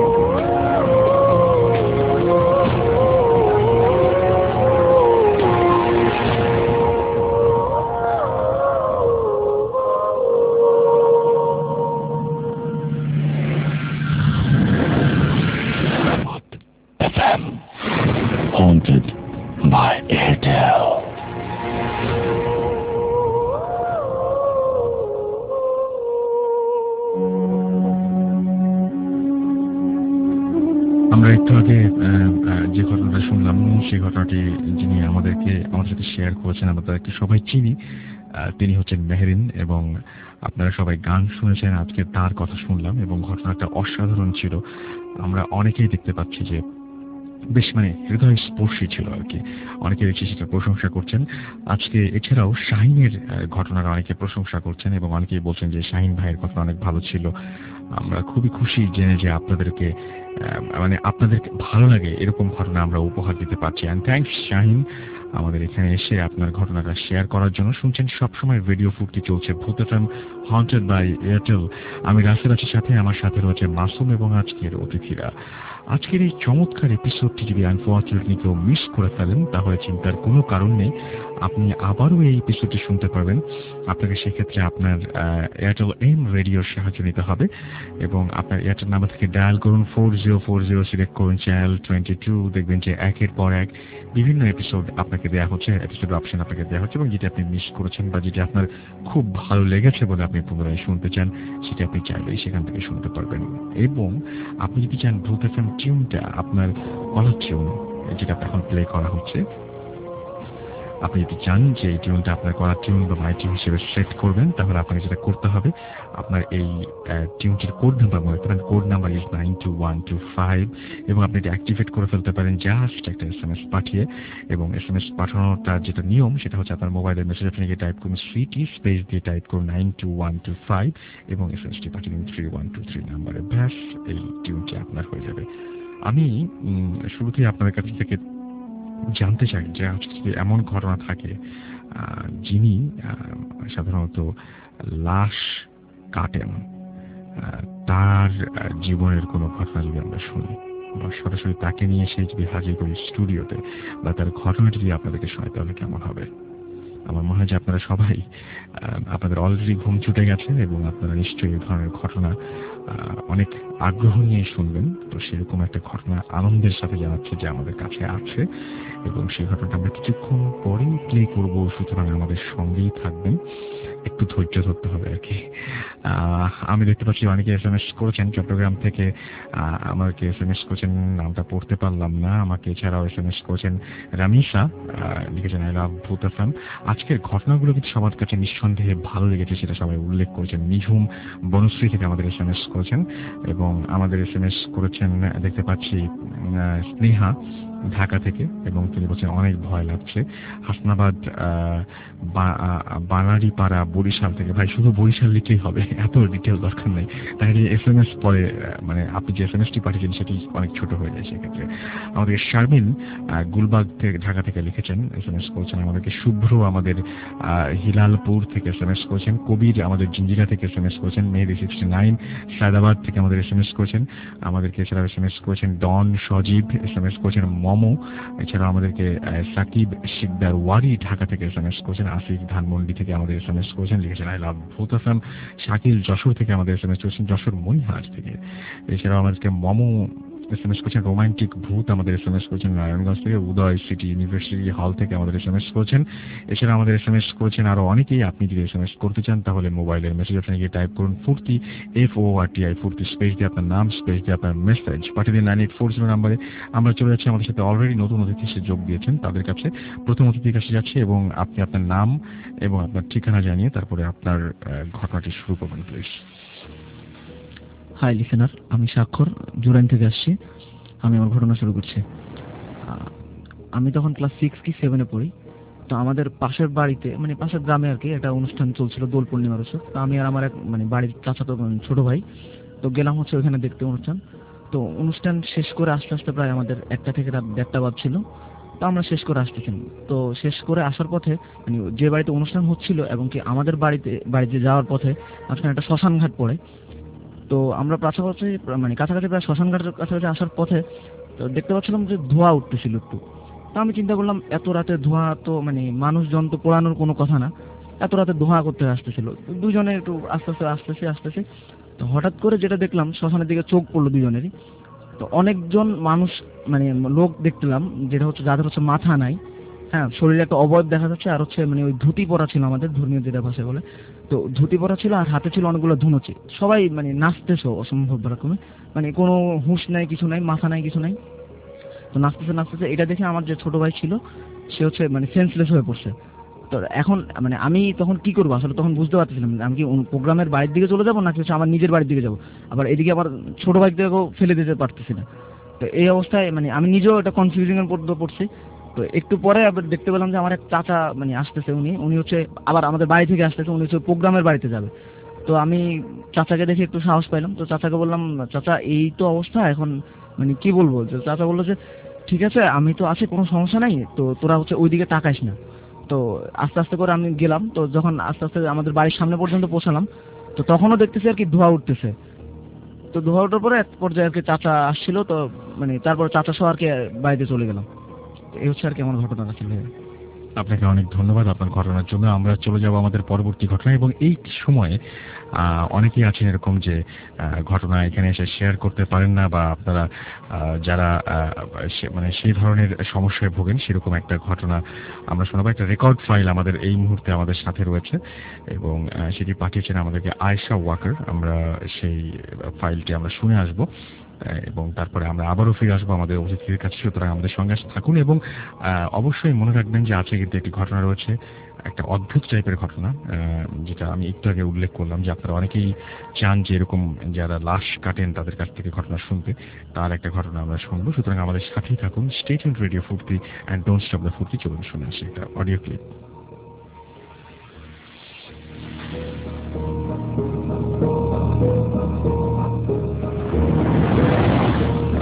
FM, haunted by Airtel. আমরা একটু আগে যে ঘটনাটা শুনলাম, সেই ঘটনাটি যিনি আমাদের সাথে শেয়ার করেছেন, আমরা তাদেরকে সবাই চিনি। তিনি হচ্ছেন মেহেরিন, এবং আপনারা সবাই গান শুনেছেন, আজকে তার কথা শুনলাম, এবং ঘটনাটা অসাধারণ ছিল। আমরা অনেকেই দেখতে পাচ্ছি যে বেশ মানে হৃদয় স্পর্শী ছিল আর কি, অনেকে দেখছি সেটা প্রশংসা করছেন আজকে। এছাড়াও শাহিনের ঘটনার অনেকে প্রশংসা করছেন, এবং অনেকেই বলছেন যে শাহিন ভাইয়ের ঘটনা অনেক ভালো ছিল। আমরা খুবই খুশি জেনে যে আপনাদেরকে ভালো লাগে এরকম ঘটনা আমরা উপহার দিতে পারছি। অ্যান্ড থ্যাঙ্কস শাহিন, আমাদের এখানে এসে আপনার ঘটনাটা শেয়ার করার জন্য। শুনছেন সবসময় রেডিও ফুর্তি চলছে ভূত এফএম, হন্টেড বাই এয়ারটেল। আমি রাসেল আছি সাথে, আমার সাথে রয়েছে মাসুম এবং আজকের অতিথিরা। আজকের এই চমৎকার এপিসোডটি যদি আনফরচুনেটলি কেউ মিস করে ফেলেন, তাহলে চিন্তার কোনো কারণ নেই, আপনি আবারও এই এপিসোডটি শুনতে পারবেন। আপনাকে সেক্ষেত্রে আপনার এয়ারটেল এম রেডিওর সাহায্য নিতে হবে, এবং আপনার এয়ারটেল নাম্বার থেকে ডায়াল করুন 4040, সিলেক্ট করুন চ্যানেল 22। দেখবেন যে একের পর এক বিভিন্ন এপিসোড আপনাকে দেওয়া হচ্ছে, এপিসোড অপশন আপনাকে দেওয়া হচ্ছে, এবং যেটা আপনি মিস করেছেন বা যেটা আপনার খুব ভালো লেগেছে বলে আপনি পুনরায় শুনতে চান, সেটা আপনি চাইলেই সেখান থেকে শুনতে পারবেন। এবং আপনি যদি চান ভূত এফএম টিউনটা আপনার কলার টিউন, যেটা এখন প্লে করা হচ্ছে, আপনি যদি চান যে এই টিউনটা আপনার কলার টিউন বা মাই টিউন হিসেবে সেট করবেন, তাহলে আপনাকে যেটা করতে হবে, আপনার এই টিউনটির কোড নাম্বার মনে রাখবেন। কোড নাম্বার ইজ 92125, এবং আপনি এটা অ্যাক্টিভেট করে ফেলতে পারেন জাস্ট একটা SMS পাঠিয়ে। এবং SMS পাঠানোটা যেটা নিয়ম, সেটা হচ্ছে আপনার মোবাইলের মেসেজ আপনি টাইপ করুন সুইটি স্পেস দিয়ে টাইপ করুন 92125, এবং SMS টি পাঠিয়ে দিন 3123 নাম্বারে। ব্যাস এই টিউনটি আপনার হয়ে যাবে। আমি শুরুতেই আপনাদের কাছ থেকে জানতে চাই যে আজকে যদি এমন ঘটনা থাকে যিনি সাধারণত লাশ কাটেন, তার জীবনের কোনো ঘটনা যদি আমরা শুনি বা সরাসরি তাকে নিয়ে এসে যদি হাজির করি স্টুডিওতে বা তার ঘটনাটি যদি আপনাদেরকে শোনায় তাহলে কেমন হবে? আমার মনে হয় যে আপনারা সবাই আপনাদের অলরেডি ঘুম ছুটে গেছে এবং আপনারা নিশ্চয়ই এই ধরনের ঘটনা অনেক আগ্রহ নিয়ে শুনবেন। তো সেরকম একটা ঘটনা আনন্দের সাথে জানাচ্ছে যে আমাদের কাছে আছে এবং সেই ঘটনাটা আমরা কিছুক্ষণ পরেই প্লে করব, সুতরাং আমাদের সঙ্গেই থাকবেন। একটু ধৈর্য ধরতে হবে আর কি। আমি দেখতে পাচ্ছি অনেকে SMS করেছেন চট্টগ্রাম থেকে, আমাকে SMS করেছেন, নামটা পড়তে পারলাম না। আমাকে এছাড়াও SMS করেছেন রামিসা, লিখেছেন আই লাভ ভূত এফএম। আজকের ঘটনাগুলো কিন্তু সবার কাছে নিঃসন্দেহে ভালো লেগেছে, সেটা সবাই উল্লেখ করেছেন। নিঝুম বনশ্রী থেকে আমাদের SMS করেছেন এবং আমাদের SMS করেছেন দেখতে পাচ্ছি স্নেহা ঢাকা থেকে, এবং তিনি বলছেন অনেক ভয় লাগছে। হাসনাবাদ বানারীপাড়া বরিশাল থেকে। ভাই শুধু বরিশাল লিখলেই হবে, এত ডিটেল দরকার নেই। তাহলে SMS পরে মানে আপনি যে SMSটি পাঠিয়েছেন সেটি অনেক ছোট হয়ে যায় সেক্ষেত্রে। আমাদের শারমিন গুলবাগ থেকে ঢাকা থেকে লিখেছেন, SMS করেছেন। আমাদেরকে শুভ্র আমাদের হিলালপুর থেকে SMS করেছেন। কবির আমাদের জিঞ্জিরা থেকে SMS করেছেন। মেহেদি 69 সায়দাবাদ থেকে আমাদের SMS করেছেন। আমাদেরকে এছাড়াও SMS করেছেন ডন সজীব, SMS করেছেন মমো। এছাড়াও আমাদেরকে সাকিব শিকদার ওয়ারি ঢাকা থেকে SMS করেছেন। আসিফ ধানমন্ডি থেকে আমাদের SMS করেছেন, লিখেছেন আই লাভ ভূত এফএম। শাকিল যশোর থেকে আমাদের SMS করেছেন, যশোর মনিহার থেকে। এছাড়াও আমাদেরকে মমো SMS করেছেন রোমান্টিক ভূত, আমাদের SMS করেছেন নারায়ণগঞ্জ থেকে। উদয় সিটি ইউনিভার্সিটি হল থেকে আমাদের SMS করেছেন। এছাড়া আমাদের SMS করেছেন আরো অনেকেই। আপনি যদি SMS করতে চান তাহলে মোবাইলের মেসেজ অপশনে গিয়ে টাইপ করুন ফুর্তি, FORTI ফুর্তি, স্পেস দিয়ে আপনার নাম, স্পেস দিয়ে আপনার মেসেজ পাঠিয়ে দিন 9840 নাম্বারে। আমরা চলে যাচ্ছি, আমাদের সাথে অলরেডি নতুন অতিথি এসে যোগ দিয়েছেন তাদের কাছে। প্রথম অতিথির কাছে যাচ্ছে এবং আপনি আপনার নাম এবং আপনার ঠিকানা জানিয়ে তারপরে আপনার ঘটনাটি শুরু করবেন প্লিজ। হাই লিসেনার, আমি স্বাক্ষর জুরাইন থেকে আসছি। আমি আমার ঘটনা শুরু করছি। আমি তখন ক্লাস 6 কি 7-এ পড়ি। তো আমাদের পাশের বাড়িতে, মানে পাশের গ্রামে আর কি, একটা অনুষ্ঠান চলছিল দোল পূর্ণিমার উৎসব। তো আমি আর আমার এক মানে বাড়ির চাচাতো ছোট ভাই তো গেলাম হচ্ছে ওখানে দেখতে অনুষ্ঠান। তো অনুষ্ঠান শেষ করে আস্তে আস্তে প্রায় আমাদের 1টা থেকে রাত 1:30 বাজছিল। তো আমরা শেষ করে আসতেছিলাম। তো শেষ করে আসার পথে মানে যে বাড়িতে অনুষ্ঠান হচ্ছিল এবং কি আমাদের বাড়িতে যাওয়ার পথে মাঝখানে একটা শ্মশান ঘাট পড়ে। তো আমরা কাছাকাছি মানে কাছাকাছি প্রায় শ্মশান ঘাটের কাছাকাছি আসার পথে তো দেখতে পাচ্ছিলাম যে ধোঁয়া উঠতেছিল একটু। তো আমি চিন্তা করলাম এত রাতে ধোঁয়া, তো মানে মানুষজন তো পোড়ানোর কোনো কথা না, এত রাতে ধোঁয়া করতে আসতেছিল। দুজনে একটু আস্তে আস্তে আসতেছে। তো হঠাৎ করে যেটা দেখলাম, শ্মশানের দিকে চোখ পড়লো দুজনেরই। তো অনেকজন মানুষ মানে লোক দেখলাম, যেটা হচ্ছে যাদের হচ্ছে মাথা নাই, হ্যাঁ, শরীরে একটা অবয়ব দেখা যাচ্ছে, আর হচ্ছে মানে ওই ধুতি পরা ছিল, আমাদের ধর্মীয় যেটা ভাষায় বলে। তো ধুতি পরা ছিল আর হাতে ছিল অনেকগুলো ধুনুচি। সবাই মানে নাচতেছে অসম্ভব রকমে, মানে কোনো হুঁশ নাই, কিছু নাই, মাথা নাই, কিছু নাই। তো নাচতেছে। এটা দেখে আমার যে ছোট ভাই ছিল সে হচ্ছে মানে সেন্সলেস হয়ে পড়ছে। তো এখন মানে আমি তখন কি করবো আসলে তখন বুঝতে পারতেছিলাম না, আমি কি প্রোগ্রামের বাড়ির দিকে চলে যাবো নাকি হচ্ছে আমার নিজের বাড়ির দিকে যাবো। আবার এদিকে আবার ছোট ভাইকেও ফেলে দিতে পারতেছি না। তো এই অবস্থায় মানে আমি নিজেও একটা কনফিউজিং এর মধ্যে পড়ছি। তো একটু পরে আবার দেখতে পেলাম যে আমার এক চাচা মানে আসতেছে, উনি হচ্ছে আবার আমাদের বাড়ি থেকে আসতেছে, উনি হচ্ছে প্রোগ্রামের বাড়িতে যাবে। তো আমি চাচাকে দেখে একটু সাহস পাইলাম। তো চাচাকে বললাম, চাচা এই তো অবস্থা, এখন মানে কি বলবো। চাচা বললো যে ঠিক আছে, আমি তো আছি, কোনো সমস্যা নাই, তো তোরা হচ্ছে ওইদিকে তাকাইস না। তো আস্তে আস্তে করে আমি গেলাম। তো যখন আস্তে আস্তে আমাদের বাড়ির সামনে পর্যন্ত পৌঁছালাম, তো তখনও দেখতেছি আর কি ধোঁয়া উঠতেছে। তো ধোঁয়া ওঠার পরে এক পর্যায়ে আর কি চাচা আসছিল। তো মানে তারপর চাচা সহ আর কি বাড়িতে চলে গেলাম। এই হচ্ছে আর কি আমার ঘটনাটা ছিল। আপনাকে অনেক ধন্যবাদ আপনার ঘটনার জন্য। আমরা চলে যাব আমাদের পরবর্তী ঘটনা। এবং এই সময়ে অনেকেই আছেন এরকম যে ঘটনা এখানে এসে শেয়ার করতে পারেন না, বা আপনারা যারা মানে সেই ধরনের সমস্যায় ভোগেন, সেরকম একটা ঘটনা আমরা শোনাবো। একটা রেকর্ড ফাইল আমাদের এই মুহূর্তে আমাদের সাথে রয়েছে এবং সেটি পাঠিয়েছেন আমাদেরকে আয়েশা ওয়াকার। আমরা সেই ফাইলটি আমরা শুনে আসবো এবং তারপরে আমরা আবারও ফিরে আসবো আমাদের অতিথির কাছে। সুতরাং আমাদের সঙ্গে থাকুন এবং অবশ্যই মনে রাখবেন যে আজকে কিন্তু একটি ঘটনা রয়েছে, একটা অদ্ভুত টাইপের ঘটনা, যেটা আমি একটু আগে উল্লেখ করলাম যে আপনারা অনেকেই চান যে এরকম যারা লাশ কাটেন তাদের কাছ থেকে ঘটনা শুনতে, তার একটা ঘটনা আমরা শুনবো। সুতরাং আমাদের সাথেই থাকুন। Stay tuned radio Foorti and don't stop the Foorti. চলুন শুনে আসি একটা audio clip.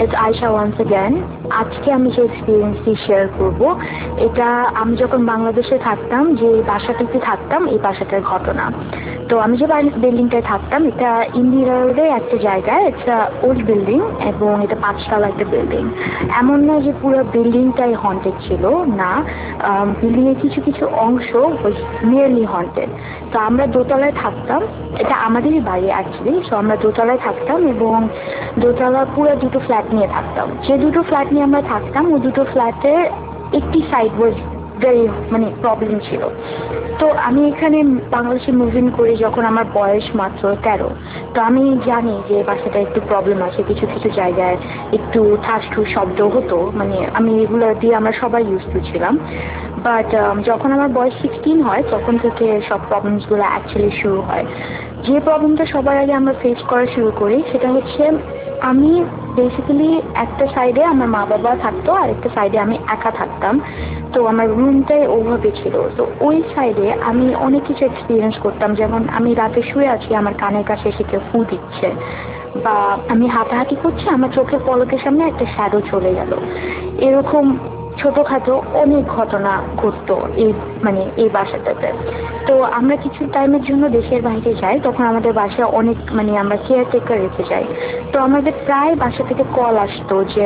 It's Ayesha once again. আজকে আমি যে এক্সপিরিয়েন্সটি শেয়ার করব, এটা আমি যখন বাংলাদেশে থাকতাম, যে বাসাটিতে থাকতাম, এই বাসাটার ঘটনা। তো আমি যে বিল্ডিংটায় থাকতাম, এটা ইন্দিরা রোডে একটা জায়গায়, এটা ওল্ড বিল্ডিং এবং এটা 5 তলা একটা বিল্ডিং। এমন না যে পুরো বিল্ডিংটাই হন্টেড ছিল, না, বিল্ডিং এর কিছু কিছু অংশ নিয়ারলি হন্টেড। তো আমরা দোতলায় থাকতাম, এটা আমাদেরই বাড়ি অ্যাকচুয়ালি। সো আমরা দোতলায় থাকতাম এবং দোতলা পুরো 2টো ফ্ল্যাট নিয়ে থাকতাম। যে 2টো ফ্ল্যাট নিয়ে আমরা থাকতাম, ওই 2টো ফ্ল্যাটের একটি সাইড ওয়াজ ভেরি প্রবলেম ছিল। তো আমি এখানে বাংলাদেশে মুভিং করি যখন আমার বয়স মাত্র 13। তো আমি জানি যে বাসাটা একটু প্রবলেম আছে, কিছু কিছু জায়গায় একটু ঠাস ঠুস শব্দ হতো, আমি এগুলো দিয়ে আমরা সবাই ইউজ টু ছিলাম। বাট যখন আমার বয়স 16 হয়, তখন থেকে সব প্রবলেমসগুলো অ্যাকচুয়ালি শুরু হয়। যে প্রবলেমটা সবার আগে আমরা ফেস করা শুরু করি, সেটা হচ্ছে আমি বেসিক্যালি একটা সাইডে আমার মা বাবা থাকতো, আর একটা সাইডে আমি একা থাকতাম। তো আমার রুমটাই ওভাবে ছিল। তো ওই সাইডে আমি অনেক কিছু এক্সপিরিয়েন্স করতাম, যেমন আমি রাতে শুয়ে আছি, আমার কানের কাছে এসে কেউ ফু দিচ্ছে, বা আমি হাঁটাহাঁটি করছি, আমার চোখের পলকের সামনে একটা শ্যাডো চলে গেল। এরকম ছোটখাটো অনেক ঘটনা ঘটতো এই বাসাটাতে। তো আমরা কিছু টাইমের জন্য দেশের বাইরে যাই, তখন আমাদের বাসায় অনেক আমরা কেয়ারটেকার রেখে যাই। তো আমাদের প্রায় বাসা থেকে কল আসতো যে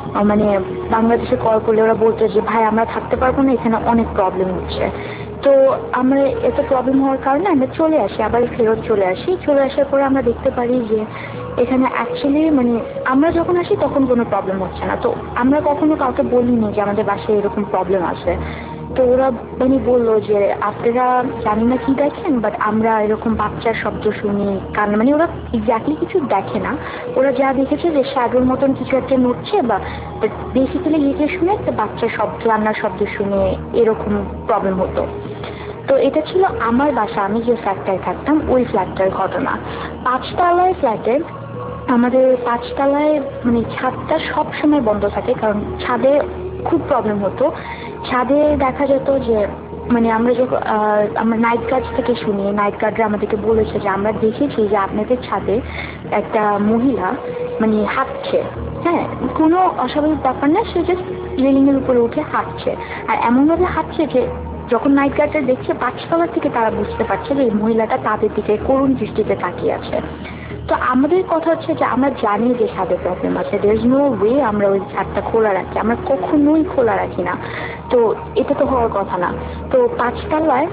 বাংলাদেশে কল করলে ওরা বলতো যে ভাই আমরা থাকতে পারবো না, এখানে অনেক প্রবলেম হচ্ছে। তো আমরা এত প্রবলেম হওয়ার কারণে আমরা চলে আসি, আবার ফেরত চলে আসার পরে আমরা দেখতে পারি যে এখানে অ্যাকচুয়ালি আমরা যখন আসি তখন কোনো প্রবলেম হচ্ছে না। তো আমরা কখনো কাউকে বলিনি যে আমাদের বাসায় এরকম প্রবলেম আছে। তো ওরা বললো যে আপনারা জানি না কি দেখেন, বাট আমরা এরকম বাচ্চার শব্দ শুনি, কারণ ওরা এক্স্যাক্টলি কিছু দেখে না, ওরা যা দেখেছে যে শ্যাডোর মতন কিছু একটা নড়ছে, বা বেসিক্যালি যেটা শুনে একটা বাচ্চার শব্দ, রান্নার শব্দ শুনে এরকম প্রবলেম হতো। তো এটা ছিল আমার বাসা, আমি যে ফ্ল্যাটটায় থাকতাম ওই ফ্ল্যাটটার ঘটনা। 5 তলায় ফ্ল্যাটে আমাদের 5 তলায় ছাদটা সব সময় বন্ধ থাকে, কারণ ছাদে খুব প্রবলেম হতো। ছাদে দেখা যেত যে আমরা যখন আমরা নাইট গার্ড থেকে শুনি, নাইট গার্ডরা আমাদেরকে বলেছে যে আমরা দেখেছি যে আপনাদের ছাদে একটা মহিলা হাঁটছে। হ্যাঁ, কোনো অস্বাভাবিক ব্যাপার না, সে জাস্ট রেলিং এর উপরে উঠে হাঁটছে, আর এমন ভাবে হাঁটছে যে যখন নাইট গার্ডরা দেখছে 5 তলা থেকে, তারা বুঝতে পারছে যে এই মহিলাটা তাদের দিকে করুণ দৃষ্টিতে তাকিয়ে আছে। তো আমাদের কথা হচ্ছে যে আমরা জানি যে ছাদে প্রবলেম আছে, দেয়ার ইজ নো ওয়ে আমরা ওই ছাদটা খোলা রাখি, আমরা কখনোই খোলা রাখি না। তো এটা তো হওয়ার কথা না। তো 5 তলায়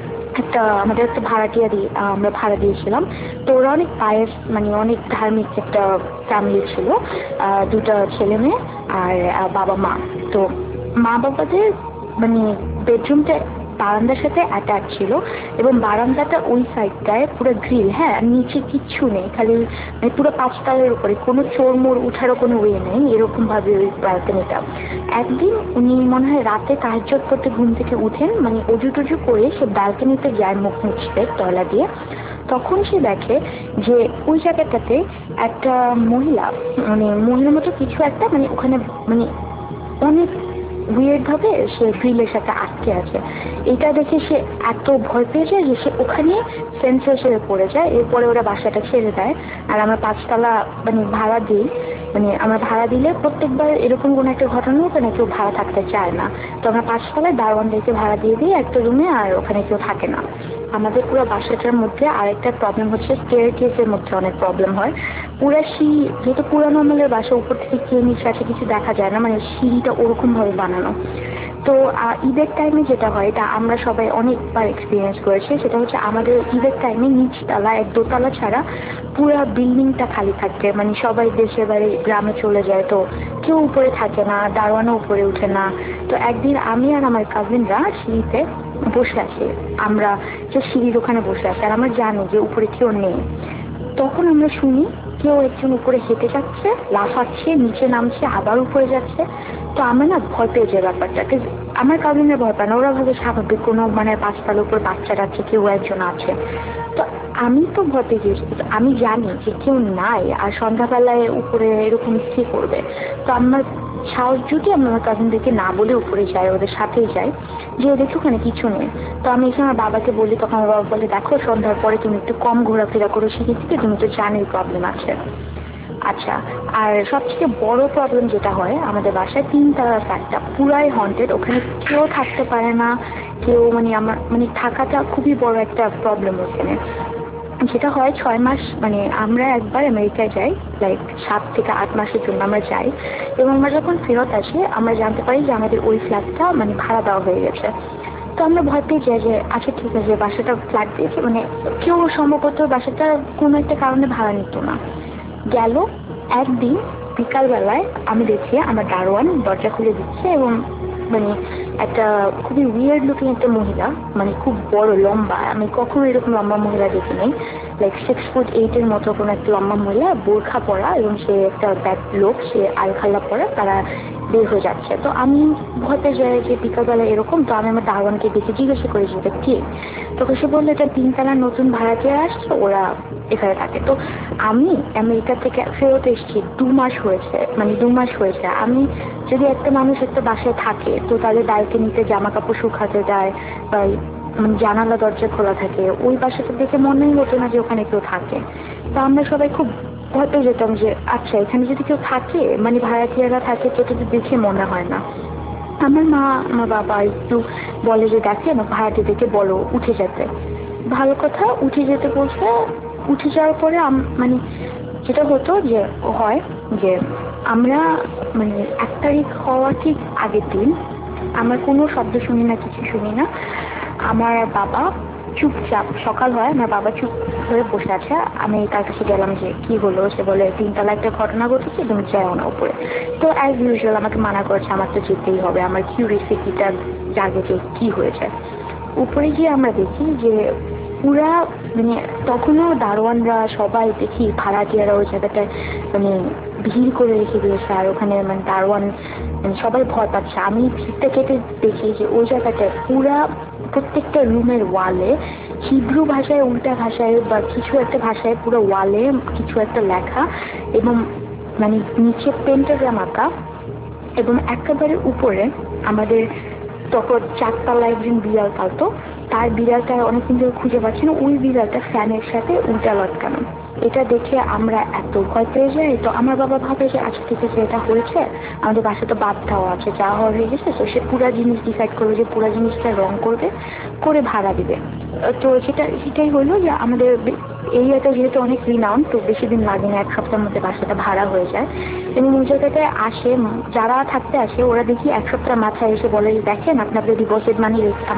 আমাদের একটা ভাড়াটিয়া আমরা ভাড়া দিয়েছিলাম। তো ওরা অনেক পায়েস অনেক ধার্মিক একটা ফ্যামিলি ছিল, 2টা ছেলে মেয়ে আর বাবা মা। তো মা বাবাদের বেডরুমটা বারান্দার সাথে অ্যাটাচ ছিল, এবং বারান্দাটা ওই সাইডটায় পুরো গ্রিল। হ্যাঁ, নিচে কিচ্ছু নেই, খালি পুরো 5 তলার উপরে কোনো চোর মোড় উঠারও কোনো ওয়ে নেই, এরকম ভাবে ওই ব্যালকনিটা। একদিন উনি মনে হয় রাতে তাহাজ্জুদ করতে ঘুম থেকে উঠেন, অজু টজু করে সে ব্যালকনিতে যায় মুখ মুছতে তলা দিয়ে। তখন সে দেখে যে ওই জায়গাটাতে একটা মহিলা মহিলার মতো কিছু একটা ওখানে অনেক উইয়ার্ড ভাবে সে গ্রিলের সাথে আটকে আছে। এটা দেখে সে এত ভয় পেয়ে যায় যে সে ওখানে সেন্সার হিসেবে পড়ে যায়। এরপরে ওরা বাসাটা ছেড়ে দেয়, আর আমরা 5 তলা ভাড়া দিই। আমরা ভাড়া দিলে প্রত্যেকবার এরকম কোনো একটা ঘটনা হতো না, কেউ ভাড়া থাকতে চায় না। তো আমরা 5 তলায় দারোয়ানদেরকে ভাড়া দিয়ে দিই একটা রুমে, আর ওখানে কেউ থাকে না। আমাদের পুরো বাসাটার মধ্যে আরেকটা প্রবলেম হচ্ছে, স্টেয়ারকেসের মধ্যে অনেক প্রবলেম হয়। পুরো সিঁড়ি, যেহেতু পুরানো আমলের বাসা, উপর থেকে কে নিচে আছে কিছু দেখা যায় না, সিঁড়িটা ওরকম ভাবে বানানো। তো ঈদের টাইমে যেটা হয়, এটা আমরা সবাই অনেকবার এক্সপিরিয়েন্স করেছি, সেটা হচ্ছে আমাদের ঈদের টাইমে নিচতলা 1-2 তলা ছাড়া পুরো বিল্ডিংটা খালি থাকে, সবাই দেশের বাড়ি গ্রামে চলে যায়, তো কেউ উপরে থাকে না, দারোয়ানও উপরে উঠে না। তো একদিন আমি আর আমার কাজিনরা সিঁড়িতে বসে আছি, আমরা যে সিঁড়ির ওখানে বসে আছি, আর আমরা জানি যে উপরে কেউ নেই। তখন আমরা শুনি কেউ একজন উপরে হেঁটে যাচ্ছে, লাফাচ্ছে, নিচে নামছে, আবার উপরে যাচ্ছে। তো আমরা না ভয় পেয়ে যাই ব্যাপারটা। আমার কাজিনরা ভয় পায় না, ওরা ভাবে স্বাভাবিক কোনো 5 তলার উপর বাচ্চা যাচ্ছে, কেউ একজন আছে। তো আমি তো ভয় পেয়ে গেছি, আমি জানি যে কেউ নাই, আর সন্ধ্যাবেলায় উপরে এরকম কি করবে। তো আমার সাহস জুটি আমি আমার কাজিনদেরকে না বলে উপরে যাই, ওদের সাথেই যাই, যে দেখো ওখানে কিছু নেই। তো আমি এসে আমার বাবাকে বলি, তখন আমার বাবা বলে দেখো সন্ধ্যার পরে তুমি একটু কম ঘোরাফেরা করো সিঁড়ি থেকে, তুমি তো জানোই প্রবলেম আছে। আচ্ছা, আর সবথেকে বড় প্রবলেম যেটা হয় আমাদের বাসায়, 3 তলার ফ্ল্যাটটা পুরাই হন্টেড, ওখানে কেউ থাকতে পারে না, কেউ মানে আমার মানে থাকাটা খুবই বড় একটা প্রবলেম ওখানে। যেটা হয় 6 মাস, মানে আমরা একবার আমেরিকায় যাই, লাইক 7 থেকে 8 মাসের জন্য আমরা যাই, এবং আমরা যখন ফেরত আসি আমরা জানতে পারি যে আমাদের ওই ফ্ল্যাটটা মানে ভাড়া দেওয়া হয়ে গেছে। তো আমরা ভয় পেয়ে যাই যে আচ্ছা ঠিক আছে, বাসাটা ফ্ল্যাট দিয়েছে, মানে কেউ সম্ভবত বাসাটা কোনো একটা কারণে ভাড়া নিত না। গেল একদিন বিকালবেলায় আমি দেখি আমার দারোয়ান দরজা খুলে দিচ্ছে, এবং মানে একটা খুবই উইয়ার্ড লুকিং একটা মহিলা, মানে খুব বড় লম্বা, আমি কখনো এরকম লম্বা মহিলা দেখি নাই, লাইক 6'8" মতো কোনো একটা লম্বা মহিলা, বোরখা পরা, এবং সে একটা ব্যাগ লোক, সে আলখাল্লা পরা, তারা বের হয়ে যাচ্ছে। তো আমি ভয় পেয়ে যাই যে বিকালবেলা এরকম। তো আমি আমার দারোয়ানকে দেখে জিজ্ঞাসা করি যে এটা কে। তখন সে বললো এটা 3 তলার নতুন ভাড়াটিয়া আসছে, ওরা এখানে থাকে। তো আমি আমেরিকা থেকে ফেরত এসেছি 2 মাস হয়েছে, মানে 2 মাস হয়েছে। আমি যদি একটা মানুষ একটা বাসায় থাকে তো তাদের দায়িত্ব নিতে জামা কাপড় শুকাতে দেয়, বা মানে জানালা দরজা খোলা থাকে, ওই বাসাটা দেখে মনেই হতো না যে ওখানে কেউ থাকে। তো আমরা সবাই খুব ভয় পেয়ে যেতাম যে আচ্ছা এখানে যদি কেউ থাকে, মানে ভাড়াটিয়ারা থাকে, তো এটা দেখে মনে হয় না। আমার মা আমার বাবা একটু বলে যে দেখেন ভাড়াটি দেখে বলো উঠে যেতে। ভালো কথা, উঠে যেতে বলছে। উঠে যাওয়ার পরে মানে যেটা হতো যে হয় যে আমরা মানে 1 তারিখ হওয়া ঠিক আগের দিন আমার কোনো শব্দ শুনি না, কিছু শুনি না। আমার বাবা চুপচাপ, সকাল হয় আমার বাবা চুপ হয়ে বসে আছে। আমি তার কাছে গেলাম যে কি হলো, সে বলে 3 তলা একটা ঘটনা ঘটেছে, তুমি যাও না উপরে। তো অ্যাজ ইউজুয়াল আমাকে মানা করেছে, আমার তো যেতেই হবে, আমার কিউরিসিটিটা জাগে যে কি হয়েছে। উপরে গিয়ে আমরা দেখি যে পুরা মানে তখনও দারোয়ানরা সবাই দেখি ভাড়াটিয়ারা ওই জায়গাটায় মানে ভিড় করে রেখে দিয়েছে, আর ওখানে মানে দারোয়ান মানে সবাই ভয় পাচ্ছে। আমি ভিড়টা কেটে দেখি যে ওই জায়গাটায় পুরা প্রত্যেকটা রুমের ওয়ালে হিব্রু ভাষায়, উল্টা ভাষায় বা কিছু একটা ভাষায় পুরো ওয়ালে কিছু একটা লেখা, এবং মানে নিচে পেন্টাগ্রাম আঁকা, এবং একেবারে উপরে আমাদের তখন 4 তলা একজন বিড়াল পালতো, তার বিড়ালটা অনেকদিন ধরে খুঁজে পাচ্ছি না, ওই বিড়ালটা ফ্যানের সাথে উল্টা লটকানো। এটা দেখে আমরা এত ভয় পেয়ে যাই। তো আমার বাবা ভাবে যে আচ্ছা ঠিক আছে, এটা হয়েছে, আমাদের বাসা তো বাদ দেওয়া আছে, যা হওয়ার হয়ে গেছে। তো সে পুরা জিনিস ডিসাইড করবে যে পুরা জিনিসটা রং করবে, করে ভাড়া দিবে। তো সেটাই হলো যে আমাদের এরিয়াটা যেহেতু অনেক রিনাউন্ড, তো বেশি দিন লাগে না, 1 সপ্তাহের মধ্যে বাসাটা ভাড়া হয়ে যায়। এবং ওই জায়গাটায় আসে যারা থাকতে আসে, ওরা দেখি 1 সপ্তাহ মাথায় এসে বলে যে দেখেন আপনাদের ডিপোজিট মানি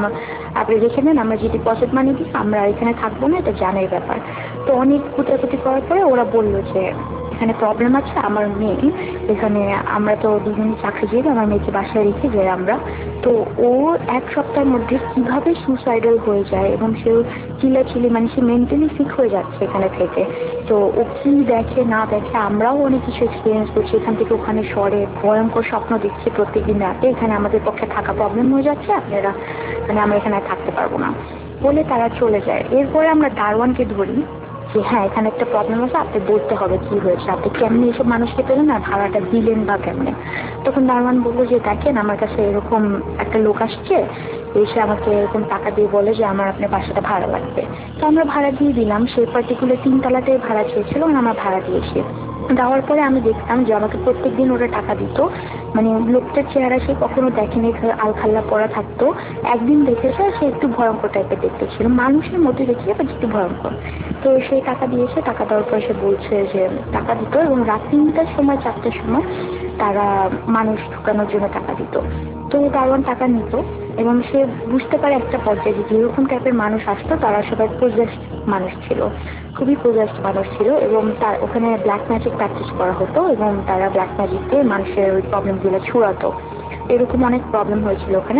আপনি রেখে নেন, আমরা যে ডিপোজিট মানি দিই আমরা এখানে থাকবো না, এটা জানের ব্যাপার। তো অনেক কুটাকুটি করার পরে ওরা বললো যে এখানে প্রবলেম আছে, আমার মেয়ে এখানে, আমরা তো দুজনই চাকরিজীবী, আমার মেয়েকে বাসায় রেখে যাই আমরা। তো ও 1 সপ্তাহের মধ্যে কিভাবে সুসাইডাল হয়ে যায়, এবং সে চিল্লাচিল্লি, মানে সে মেন্টালি সিক হয়ে যাচ্ছে এখানে থেকে। তো ও কি দেখে না দেখে, আমরাও অনেক কিছু এক্সপিরিয়েন্স করছি, এখান থেকে ওখানে সরে ভয়ঙ্কর স্বপ্ন দেখছি প্রত্যেকদিন রাতে, এখানে আমাদের পক্ষে থাকা প্রবলেম হয়ে যাচ্ছে, আপনারা মানে আমরা এখানে থাকতে পারবো না বলে তারা চলে যায়। এরপরে আমরা দারোয়ানকে ধরি যে হ্যাঁ এখানে একটা প্রবলেম আছে, আপনি বলতে হবে কি হয়েছে, আপনি কেমনি এসব মানুষকে পেলেন আর ভাড়াটা দিলেন বা কেমনে। তখন দারোয়ান বললো যে দেখেন আমার কাছে এরকম একটা লোক আসছে, এসে আমাকে এরকম টাকা দিয়ে বলে যে আমার আপনার বাসাটা ভাড়া লাগবে। তো আমরা ভাড়া দিয়ে দিলাম, সেই পার্টিকুলার 3 তলাটাই ভাড়া চেয়েছিল, আমরা ভাড়া দিয়েছি। দেওয়ার পরে আমি দেখতাম যে আমাকে প্রত্যেকদিন ওরা টাকা দিত, মানে লোকটার চেহারা সে কখনো দেখেনি, আলখাল্লা পরা থাকতো। একদিন দেখেছে সে একটু ভয়ঙ্কর টাইপের দেখতে ছিল, মানুষের মধ্যে দেখিয়ে বাট একটু ভয়ঙ্কর। তো সেই টাকা দিয়েছে, টাকা দেওয়ার পর সে বলছে যে টাকা দিত, এবং রাত 3টার সময় 4টার সময় তারা মানুষ ঢুকানোর জন্য টাকা দিত। তো দারোয়ান টাকা নিত, এবং সে বুঝতে পারে একটা পর্যায়ে যে যেরকম টাইপের মানুষ আসতো তারা সবাই পজেসড মানুষ ছিল, খুবই পজেসড মানুষ ছিল, এবং তার ওখানে ব্ল্যাক ম্যাজিক প্র্যাকটিস করা হতো, এবং তারা ব্ল্যাক ম্যাজিক দিয়ে মানুষের ওই প্রবলেমগুলো ছুড়াতো। এরকম অনেক প্রবলেম হয়েছিল ওখানে।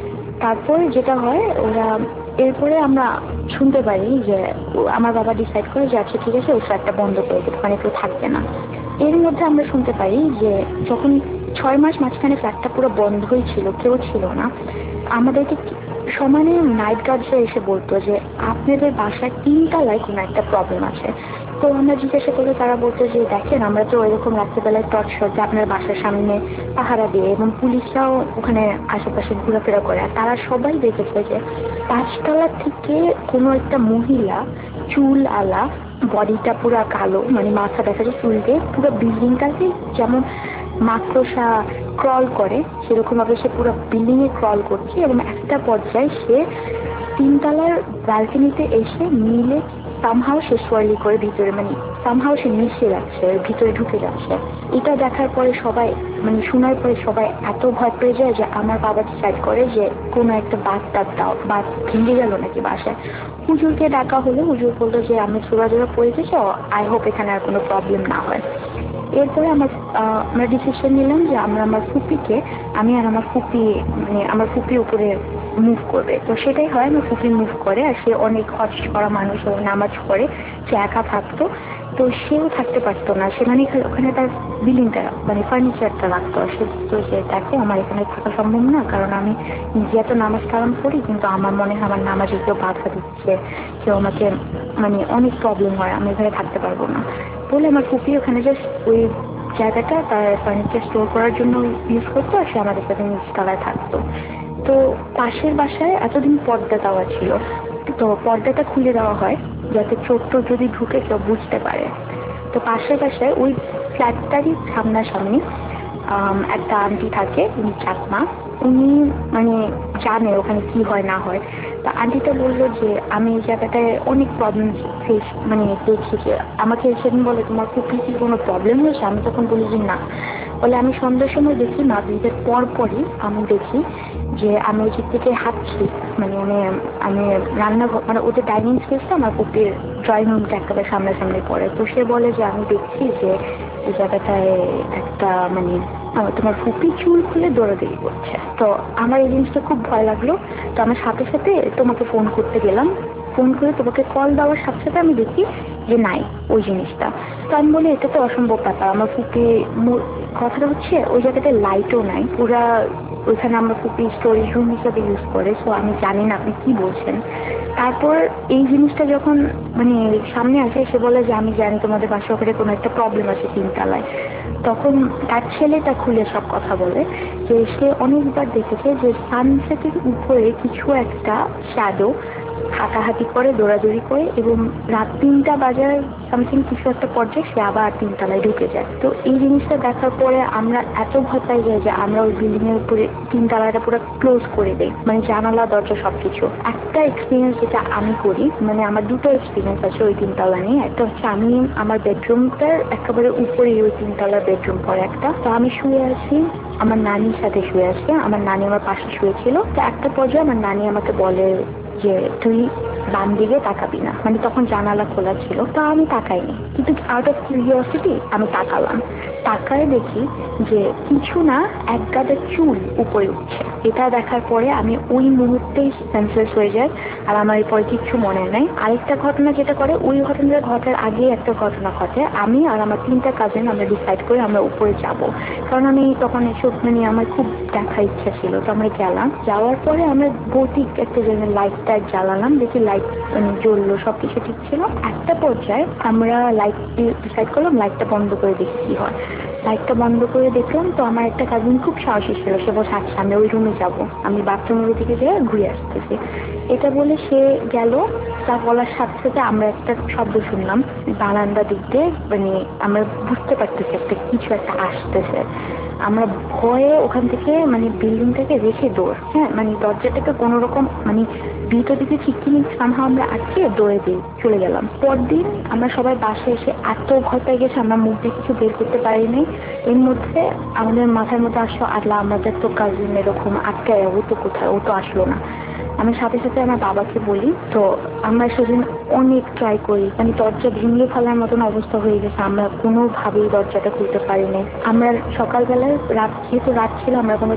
তারপরে যেটা হয় ওরা, এরপরে আমরা শুনতে পারি যে আমার বাবা ডিসাইড করে যে আচ্ছা ঠিক আছে ওই ফ্ল্যাটটা বন্ধ করে দেবে, ওখানে কেউ থাকবে না। এর মধ্যে আমরা শুনতে পারি যে যখন 6 মাস মাঝখানে ফ্ল্যাটটা পুরো বন্ধই ছিল, কেউ ছিল না, আমাদেরকে সমানে নাইট গার্ডসরা এসে বলতো যে আপনাদের বাসায় 3 তলায় কোনো একটা প্রবলেম আছে। তো আমরা জিজ্ঞাসা করলে তারা বলতো যে দেখেন আমরা তো এরকম রাত্রেবেলায় টর্চ শর্টে আপনার বাসার সামনে পাহারা দিয়ে, এবং পুলিশরাও ওখানে আশেপাশে ঘোরাফেরা করে, আর তারা সবাই দেখেছে যে 5 তলা থেকে কোনো একটা মহিলা চুল আলা বডিটা পুরো কালো, মানে মাথা দেখা যায় চুল দিয়ে, পুরো বিল্ডিংটাকে যেমন মাকড়সা ক্রল করে সেরকম ভাবে সে পুরো বিল্ডিং এ ক্রল করছে, এবং একটা পর্যায়ে সে 3 তলার ব্যালকনিতে এসে মিলে সামহাও সে সোয়ালি করে ভিতরে, মানে সামহাও সে মিশে যাচ্ছে, ভিতরে ঢুকে যাচ্ছে। এটা দেখার পরে সবাই, মানে শোনার পরে সবাই এত ভয় পেয়ে যায় যে আমার বাবা ডিসাইড করে যে কোনো একটা বাদ দাও, বাদ ভেঙে গেল নাকি বাসায়। হুজুরকে ডাকা হলো, হুজুর বললো যে আমি জোড়া পড়ে গেছি, আই হোপ এখানে আর কোনো প্রবলেম না হয়। এরপরে আমরা ডিসিশন নিলাম যে আমরা আমার ফুপিকে, আমি আর আমার ফুপি, মানে আমার ফুপি উপরে মুভ করবে। তো সেটাই হয়, আমার ফুপি মুভ করে, আর সে অনেক হজ করা মানুষ, নামাজ পড়ে, সে একা থাকতো, তো সেও থাকতে পারতো না, সে মানে ওখানে তার বিল্ডিংটা মানে ফার্নিচারটা রাখতো। সে তো যে দেখে আমার এখানে থাকা সম্ভব না, কারণ আমি নিজে এত নামাজ কালাম করি, কিন্তু আমার মনে হয় আমার নামাজে কেউ বাধা দিচ্ছে, কেউ আমাকে, মানে অনেক প্রবলেম হয়, আমি এখানে থাকতে পারবো না বলে আমার ফুপি ওখানে জাস্ট ওই জায়গাটা তার ফার্নিচার স্টোর করার জন্য ইউজ করতো, আর সে আমাদের সাথে নিচতলায় থাকতো। তো পাশের বাসায় এতদিন পর্দা দেওয়া ছিল, তো পর্দাটা খুলে দেওয়া হয় যাতে চোর টোর যদি ঢুকে কেউ বুঝতে পারে। তো পাশের বাসায় ওই ফ্ল্যাটটারই সামনাসামনি একটা আন্টি থাকে, উনি চাকমা, উনি মানে জানে ওখানে কি হয় না হয়। তা আন্টিটা বললো যে আমি এই জায়গাটায় অনেক প্রবলেম ফেস মানে দেখছি, যে আমাকে সেদিন বলে তোমার খুব কি কোনো প্রবলেম হয়েছে, আমি তখন বলি যে না, বলে আমি সন্ধ্যার সময় দেখি মাগরিবের পরই আমি দেখি যে আমি ওই দিক থেকে হাঁটছি, মানে আমি রান্নাঘর, মানে ওদের ডাইনিং স্পেসটা আমার কুপির ড্রয়িং রুমটা একেবারে সামনাসামনি পড়ে। তো সে বলে যে আমি দেখছি যে এই জায়গাটায় একটা মানে তোমার ফুপি চুল খুলে দৌড়াদৌড়ি করছে। তো আমার এই জিনিসটা খুব ভয় লাগলো, তো আমার সাথে সাথে তোমাকে ফোন করতে গেলাম, ফোন করে তোমাকে কল দেওয়ার সাথে সাথে আমি দেখি যে নাই ওই জিনিসটা। তো আমি বলি এটা তো অসম্ভব ব্যাপার, আমার ফুপি, কথাটা হচ্ছে ওই জায়গাতে লাইটও নাই, পুরা ওইখানে আমরা ফুপি স্টোরেজ রুম হিসেবে ইউজ করে, সো আমি জানি না আপনি কি বলছেন। তারপর এই জিনিসটা যখন মানে সামনে আসে, সে বলে যে আমি জানি তোমাদের বাসা ওখানে কোনো একটা প্রবলেম আছে 3 তলায়। তখন তার ছেলেটা খুলে সব কথা বলে যে সে অনেকবার দেখেছে যে সানসেটের উপরে কিছু একটা শ্যাডো হাঁটাহাঁটি করে, দৌড়াদৌড়ি করে, এবং রাত 3টা বাজার সামথিং কিছু একটা পর্যায়ে সে আবার 3 তলায় ঢুকে যায়। তো এই জিনিসটা দেখার পরে আমরা এত ভয় পাই যাই যে আমরা ওই বিল্ডিং এর উপরে 3 তলাটা পুরো ক্লোজ করে দেই, মানে জানালা দরজা সবকিছু। একটা এক্সপিরিয়েন্স যেটা আমি করি, মানে আমার দুটো এক্সপিরিয়েন্স আছে ওই 3 তলা নিয়ে। একটা হচ্ছে আমি আমার বেডরুমটার একেবারে উপরে ওই 3 তলার বেডরুম পরে একটা, তো আমি শুয়ে আছি, আমার নানির সাথে শুয়ে আছে, আমার নানি আমার পাশে শুয়েছিল। তো একটা পর্যায়ে আমার নানি আমাকে বলে যে তুই বাম দিকে তাকাবি না, মানে তখন জানালা খোলা ছিল, তো আমি তাকাইনি, কিন্তু আউট অফ কিউরিওসিটি আমি তাকালাম। তাকায় দেখি যে কিছু না, এক গাদা চুল উপরে উঠছে। এটা দেখার পরে আমি ওই মুহূর্তেই সেন্সলেস হয়ে যাই, আর আমার এরপরে কিচ্ছু মনে নাই। আরেকটা ঘটনা যেটা করে, ওই ঘটনাটা ঘটার আগে একটা ঘটনা ঘটে, আমি আর আমার 3টা কাজিন আমরা ডিসাইড করি আমরা উপরে যাব, কারণ আমি তখন এসব মানে আমার খুব দেখার ইচ্ছা ছিল। তো আমরা গেলাম, যাওয়ার পরে আমরা ভৌতিক একটা জায়গায় লাইটটা জ্বালালাম, দেখি লাইট মানে জ্বললো, সবকিছু ঠিক ছিল। একটা পর্যায়ে আমরা লাইট ডিসাইড করলাম লাইটটা বন্ধ করে দেখি কি হয়। লাইটটা বন্ধ করে দেখলাম, তো আমার একটা কাজিন খুব সাহসী ছিল, সে বলছে আচ্ছা আমরা ওই রুমে যাবো, আমি বাথরুমের দিকে যেয়ে ঘুরে আসতেছি। এটা বলে সে গেল। তা বলার সাথে সাথে আমরা একটা শব্দ শুনলাম বারান্দা দিক দিয়ে, মানে আমরা বুঝতে পারতেছি একটা কিছু একটা আসতেছে। আমরা ভয়ে ওখান থেকে মানে বিল্ডিং থেকে রেখে দৌড়, হ্যাঁ মানে দরজাটাকে কোন রকম মানে ভিতর দিকে চিকিনি সামহা আমরা আটকে দৌড়ে দিয়ে চলে গেলাম। পরদিন আমরা সবাই বাসায় এসে এত ভয় পেয়ে গেছে, আমরা মুখ দিয়ে কিছু বের করতে পারিনি। এর মধ্যে আমাদের মাথার মধ্যে আসলো আল্লাহ আমাদের তো কাজিন এরকম আটকায়, ও তো কোথায়, ও তো আসলো না। আমি সাথে সাথে আমার বাবাকে বলি, তো আমরা সেদিন অনেক ট্রাই করি, মানে দরজা ভেঙে ফেলার মতন অবস্থা হয়ে গেছে, আমরা কোনোভাবেই দরজাটা খুলতে পারিনি। আমরা সকালবেলায় যেহেতু রাত ছিল, আমরা কোনো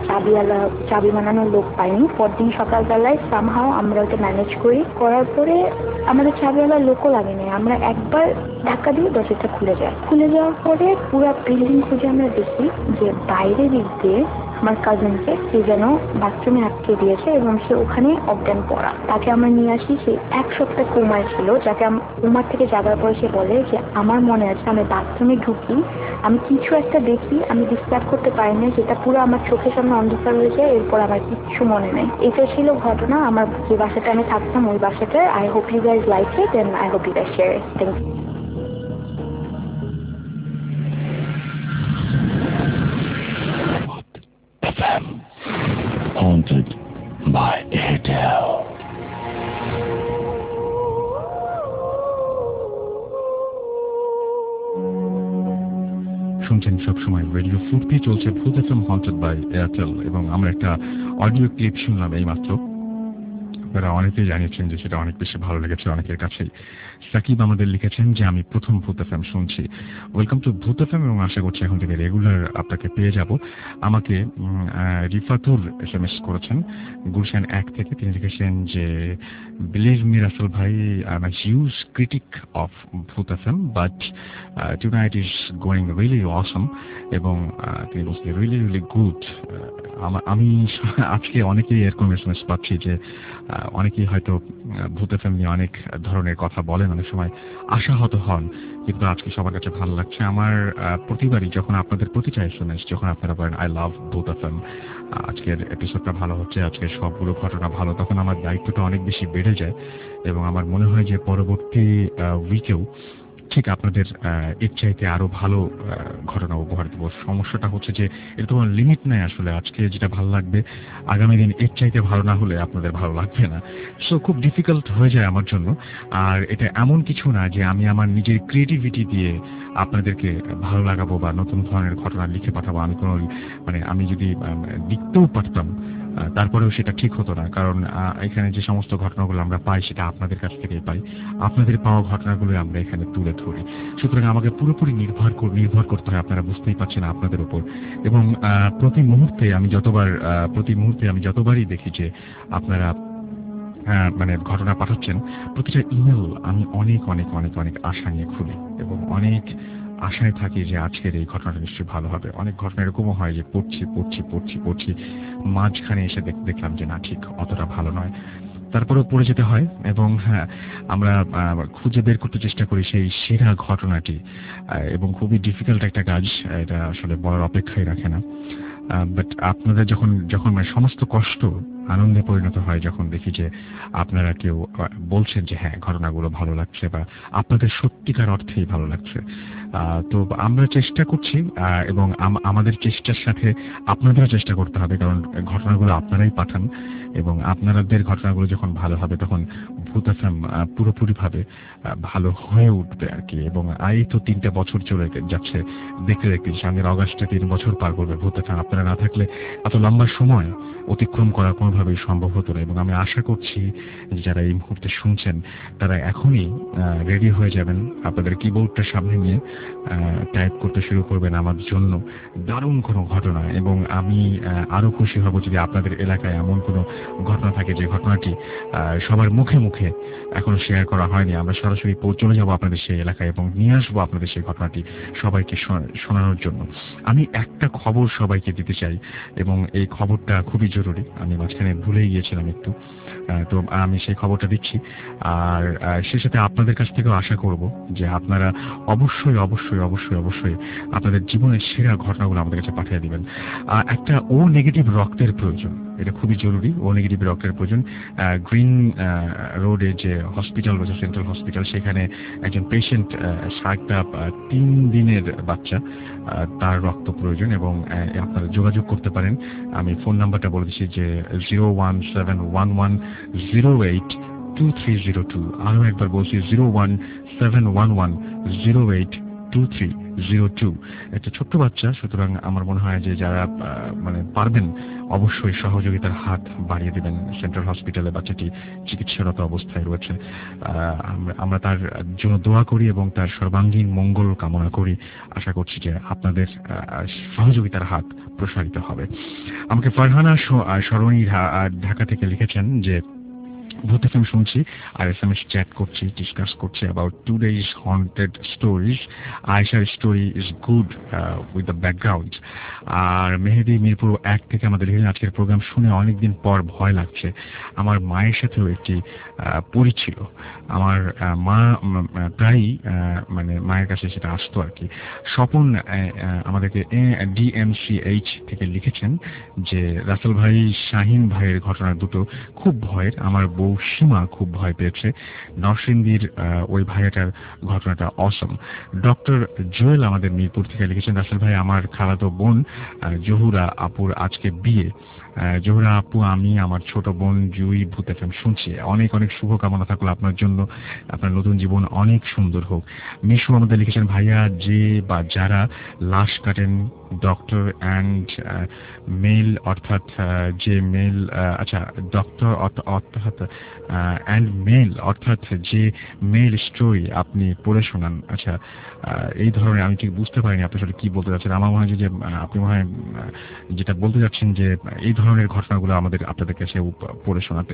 চাবি বানানোর লোক পাইনি। পরদিন সকালবেলায় সামহাও আমরা ওটা ম্যানেজ করার পরে আমাদের চাবিওয়ালার লোকও লাগেনি, আমরা একবার ধাক্কা দিয়ে দরজাটা খুলে যাওয়ার পরে পুরো বিল্ডিং খুঁজে আমরা দেখি যে বাইরের দিক দিয়ে আমার কাজিনকে সে যেন বাথরুমে আটকে দিয়েছে, এবং সে ওখানে অজ্ঞান পড়া। তাকে আমরা নিয়ে আসি, সে 1 সপ্তাহ কোমায় ছিল, যাকে কোমার থেকে যাবার পরে সে বলে যে আমার মনে আছে আমি বাথরুমে ঢুকি, আমি কিছু একটা দেখি, আমি ডিসক্রাইব করতে পারি না, যেটা পুরো আমার চোখের সামনে অন্ধকার হয়ে যায়, এরপর আমার কিচ্ছু মনে নেই। এটা ছিল ঘটনা আমার যে বাসাটা আমি থাকতাম, ওই বাসাটার। I hope you guys like it and I hope you guys share it. Thank you. Haunted by Airtel. শুনছেন সবসময় রেডিও ফুর্তি, চলছে ভূত এফএম হন্টেড বাই এয়ারটেল, এবং আমরা একটা অডিও ক্লিপ শুনলাম এই মাত্র। আপনারা অনেকেই জানিয়েছেন যে সেটা অনেক বেশি ভালো লেগেছে অনেকের কাছেই। সাকিব আমাদের লিখেছেন যে আমি প্রথম ভূত এফএম শুনছি। ওয়েলকাম টু ভূত এফএম, এবং আশা করছি এখন থেকে রেগুলার আপনাকে পেয়ে যাব। আমাকে রিফাতুর SMS করেছেন গুলশান 1 থেকে। তিনি লিখেছেন যে বিলিভ মি রাসেল ভাই, I am a huge critic of ভূত FM, but tonight is going really awesome, এবং তিনি বলছেন রিয়েলি রিয়েলি গুড। আমি আজকে অনেকেই এরকম SMS পাচ্ছি যে অনেকেই হয়তো ভূত এফএম নিয়ে অনেক ধরনের কথা বলেন, অনেক সময় আশাহত হন, কিন্তু আজকে সবার কাছে ভালো লাগছে। আমার প্রতিবারই যখন আপনাদের প্রতিটা SMS যখন আপনারা বলেন আই লাভ ভূত এফএম, আজকের এপিসোডটা ভালো হচ্ছে, আজকের সবগুলো ঘটনা ভালো, তখন আমার দায়িত্বটা অনেক বেশি বেড়ে যায়, এবং আমার মনে হয় যে পরবর্তী উইকেও ঠিক আপনাদের এর চাইতে আরো ভালো ঘটনা উপহার দেবো। সমস্যাটা হচ্ছে যে এর তো কোনো লিমিট নেই আসলে। আজকে যেটা ভালো লাগবে আগামী দিন এর চাইতে ভালো না হলে আপনাদের ভালো লাগবে না। সো খুব ডিফিকাল্ট হয়ে যায় আমার জন্য। আর এটা এমন কিছু না যে আমি আমার নিজের ক্রিয়েটিভিটি দিয়ে আপনাদেরকে ভালো লাগাবো বা নতুন ধরনের ঘটনা লিখে পাঠাবো। আমি কোনো আমি যদি লিখতেও পারতাম তারপরেও সেটা ঠিক হতো না, কারণ এখানে যে সমস্ত ঘটনাগুলো আমরা পাই সেটা আপনাদের কাছ থেকেই পাই। আপনাদের পাওয়া ঘটনাগুলো আমরা এখানে তুলে ধরি। সুতরাং আমাকে পুরোপুরি নির্ভর করতে হয়, আপনারা বুঝতেই পারছেন, আপনাদের উপর। এবং প্রতি মুহূর্তে আমি যতবারই দেখি যে আপনারা ঘটনা পাঠাচ্ছেন, প্রতিটা ইমেল আমি অনেক অনেক অনেক অনেক আশা নিয়ে খুলি, এবং অনেক আশায় থাকি যে আজকের এই ঘটনাটা নিশ্চয়ই ভালো হবে। অনেক ঘটনা এরকমও হয় যে পড়ছি মাঝখানে এসে দেখলাম যে না, ঠিক অতটা ভালো নয়, তারপরেও পড়ে যেতে হয়। এবং হ্যাঁ, আমরা খুঁজে বের করতে চেষ্টা করি সেই সেরা ঘটনাটি, এবং খুবই ডিফিকাল্ট একটা কাজ, এটা আসলে বলার অপেক্ষাই রাখে না। বাট আপনাদের যখন সমস্ত কষ্ট আনন্দে পরিণত হয়, যখন দেখি যে আপনারা কেউ বলছেন যে হ্যাঁ ঘটনাগুলো ভালো লাগছে, বা আপনাদের সত্যিকার অর্থেই ভালো লাগছে, তো আমরা চেষ্টা করছি, এবং আমাদের চেষ্টার সাথে আপনাদেরও চেষ্টা করতে হবে, কারণ ঘটনাগুলো আপনারাই পাঠান, এবং আপনাদের ঘটনাগুলো যখন ভালো হবে তখন ভূত এফএম পুরোপুরিভাবে ভালো হয়ে উঠবে আর কি। এবং এই তো 3টা বছর চলে যাচ্ছে, দেখতে সামনের অগাস্টে 3 বছর পার করবে ভূত এফএম। আপনারা না থাকলে এত লম্বা সময় অতিক্রম করা কোনোভাবেই সম্ভব হতো না, এবং আমি আশা করছি যারা এই মুহূর্তে শুনছেন তারা এখনই রেডি হয়ে যাবেন, আপনাদের কিবোর্ডটা সামনে নিয়ে টাইপ করতে শুরু করবেন আমার জন্য দারুণ কোনো ঘটনা। এবং আমি আরো খুশি হব যদি আপনাদের এলাকায় এমন কোনো ঘটনা থাকে যে ঘটনাটি সবার মুখে মুখে এখনো শেয়ার করা হয়নি। আমরা সরাসরি চলে যাব আপনাদের সেই এলাকায় এবং নিয়ে আসবো আপনাদের সেই ঘটনাটি সবাইকে শোনানোর জন্য। আমি একটা খবর সবাইকে দিতে চাই, এবং এই খবরটা খুবই জরুরি, আমি মাঝখানে ভুলেই গিয়েছিলাম একটু, তো আমি সেই খবরটা দিচ্ছি। আর সেই সাথে আপনাদের কাছ থেকেও আশা করব যে আপনারা অবশ্যই অবশ্যই অবশ্যই অবশ্যই আপনাদের জীবনের সেরা ঘটনাগুলো আমাদের কাছে পাঠিয়ে দিবেন। একটা ও নেগেটিভ রক্তের প্রয়োজন, এটা খুবই জরুরি। ও নেগেটিভ রক্তের প্রয়োজন। গ্রিন রোডে যে হসপিটাল রয়েছে, সেন্ট্রাল হসপিটাল, সেখানে একজন পেশেন্ট, একটা 3 দিনের বাচ্চা, তার রক্ত প্রয়োজন, এবং আপনারা যোগাযোগ করতে পারেন। আমি ফোন নাম্বারটা বলে দিচ্ছি যে 01711082302। আরো একবার বলছি 01711082302। একটা ছোট্ট বাচ্চা, সুতরাং আমার মনে হয় যে যারা পারবেন অবশ্যই সহযোগিতার হাত বাড়িয়ে দেবেন। সেন্ট্রাল হসপিটালে বাচ্চাটি চিকিৎসারত অবস্থায় রয়েছে। আমরা তার জন্য দোয়া করি এবং তার সর্বাঙ্গীন মঙ্গল কামনা করি। আশা করছি যে আপনাদের সহযোগিতার হাত প্রসারিত হবে। আমাকে ফারহানা সরণি ঢাকা থেকে লিখেছেন যে ভূত এফএম শুনছি আর SMS চ্যাট করছি, ডিসকাস করছি about today's haunted stories. Aisha's story is good with the background. আর মেহেদি মিরপুর 1 থেকে আমাদের লিখেছেন আজকের প্রোগ্রাম শুনে অনেকদিন পর ভয় লাগছে। আমার মায়ের সাথেও একটি পরী ছিল। আমার মা প্রায়ই মায়ের কাছে সেটা আসতো আর কি। স্বপন আমাদেরকে DMCH থেকে লিখেছেন যে রাসেল ভাই, শাহিন ভাইয়ের ঘটনা দুটো খুব ভয়ের। আমার বউ বউ সীমা খুব ভয় পেয়েছে। নরসিংদীর ওই ভাইয়াটার ঘটনাটা অসম। ডক্টর জুয়েল আমাদের মিরপুর থেকে লিখেছেন, রাসেল ভাই আমার খালাতো বোন জহুরা আপুর আজকে বিয়ে। জহুরা আপু, আমি আমার ছোট বোন জুই ভূত এফএম শুনছি। অনেক অনেক শুভকামনা থাকলো আপনার জন্য, আপনার নতুন জীবন অনেক সুন্দর হোক। মিশু আমাদের লিখেছেন, ভাইয়া যে বা যারা লাশ কাটেন ডক্টর অ্যান্ড মেল, অর্থাৎ যে মেল, আচ্ছা ডক্টর অর্থাৎ অ্যান্ড মেল অর্থাৎ যে মেল স্টোরি আপনি পড়ে শোনান। আচ্ছা, এই ধরনের আমি ঠিক বুঝতে পারিনি আপনি আসলে কি বলতে যাচ্ছেন। আমার মনে হয় যে আপনি মনে হয় যেটা বলতে যাচ্ছেন যে এই ধরনের ঘটনাগুলো আমাদের আপনাদের কাছে পড়ে শোনাতে।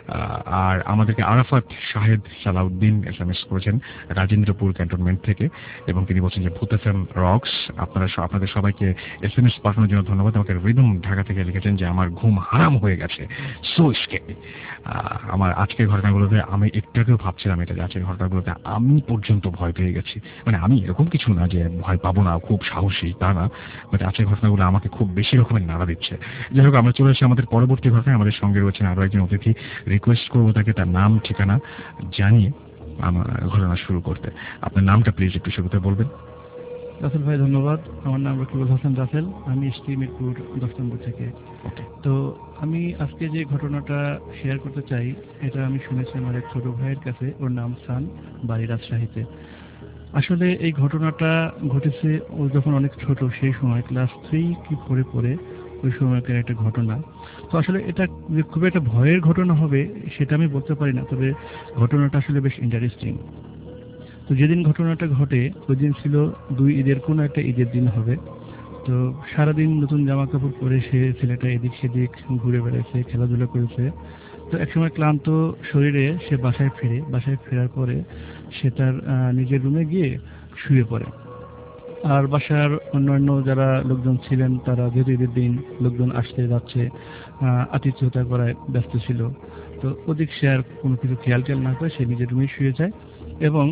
আর আমাদেরকে আরাফাত শাহেদ সালাউদ্দিন এসএমএস করেছেন রাজেন্দ্রপুর ক্যান্টনমেন্ট থেকে, এবং তিনি বলছেন যে ভূত এফএম রক্স। আপনাদের সবাইকে এসএমএস পাঠানোর জন্য ধন্যবাদ। আমাকে রিদম ঢাকা থেকে লিখেছেন যে আমার ঘুম হারাম হয়ে গেছে, সো স্ক্যারি। আমার আজকের ঘটনাগুলোতে আমি একটুকেও ভাবছিলাম এটা, যে আজকের ঘটনাগুলোতে আমি পর্যন্ত ভয় পেয়ে গেছি। মানে আমি এরকম কিছু না যে ভয় পাবো না, খুব সাহসী তা না, বাট আজকের ঘটনাগুলো আমাকে খুব বেশি রকমের নাড়া দিচ্ছে। যাই হোক, আমরা চলে এসেছি আমাদের পরবর্তী ঘটনায়। আমাদের সঙ্গে রয়েছেন আরো একজন অতিথি। রিকোয়েস্ট করবো তাকে তার নাম ঠিকানা জানিয়ে আমার ঘটনা শুরু করতে। আপনার নামটা প্লিজ একটু শুরুতে বলবেন। রাসেল ভাই ধন্যবাদ। আমার নাম রকিবুল হাসান রাসেল, আমি এসছি মিরপুর 10 নম্বর থেকে। তো আমি আজকে যে ঘটনাটা শেয়ার করতে চাই, এটা আমি শুনেছি আমার এক ছোট ভাইয়ের কাছে, ওর নাম সান, বাড়ি রাজশাহীতে। আসলে এই ঘটনাটা ঘটেছে ও যখন অনেক ছোট, সেই সময় ক্লাস 3 কি পড়ে ওই সময়কার একটা ঘটনা। তো আসলে এটা যে খুব একটা ভয়ের ঘটনা হবে সেটা আমি বলতে পারি না, তবে ঘটনাটা আসলে বেশ ইন্টারেস্টিং। তো যেদিন ঘটনাটা ঘটে ওই দিন ছিল 2 ঈদের কোনো একটা ঈদের দিন হবে। তো সারাদিন নতুন জামা কাপড় পরে সে ছেলেটা এদিক সেদিক ঘুরে বেড়াচ্ছে, খেলাধুলা করেছে। তো একসময় ক্লান্ত শরীরে সে বাসায় ফেরার পরে সে তার নিজের রুমে গিয়ে শুয়ে পড়ে। আর বাসার অন্যান্য যারা লোকজন ছিলেন তারা যেহেতু ঈদের দিন লোকজন আসতে যাচ্ছে, আতিথ্যতা করায় ব্যস্ত ছিল। তো ওদিক সে আর কোনো কিছু খেয়াল না করে সে নিজের রুমে শুয়ে যায় এবং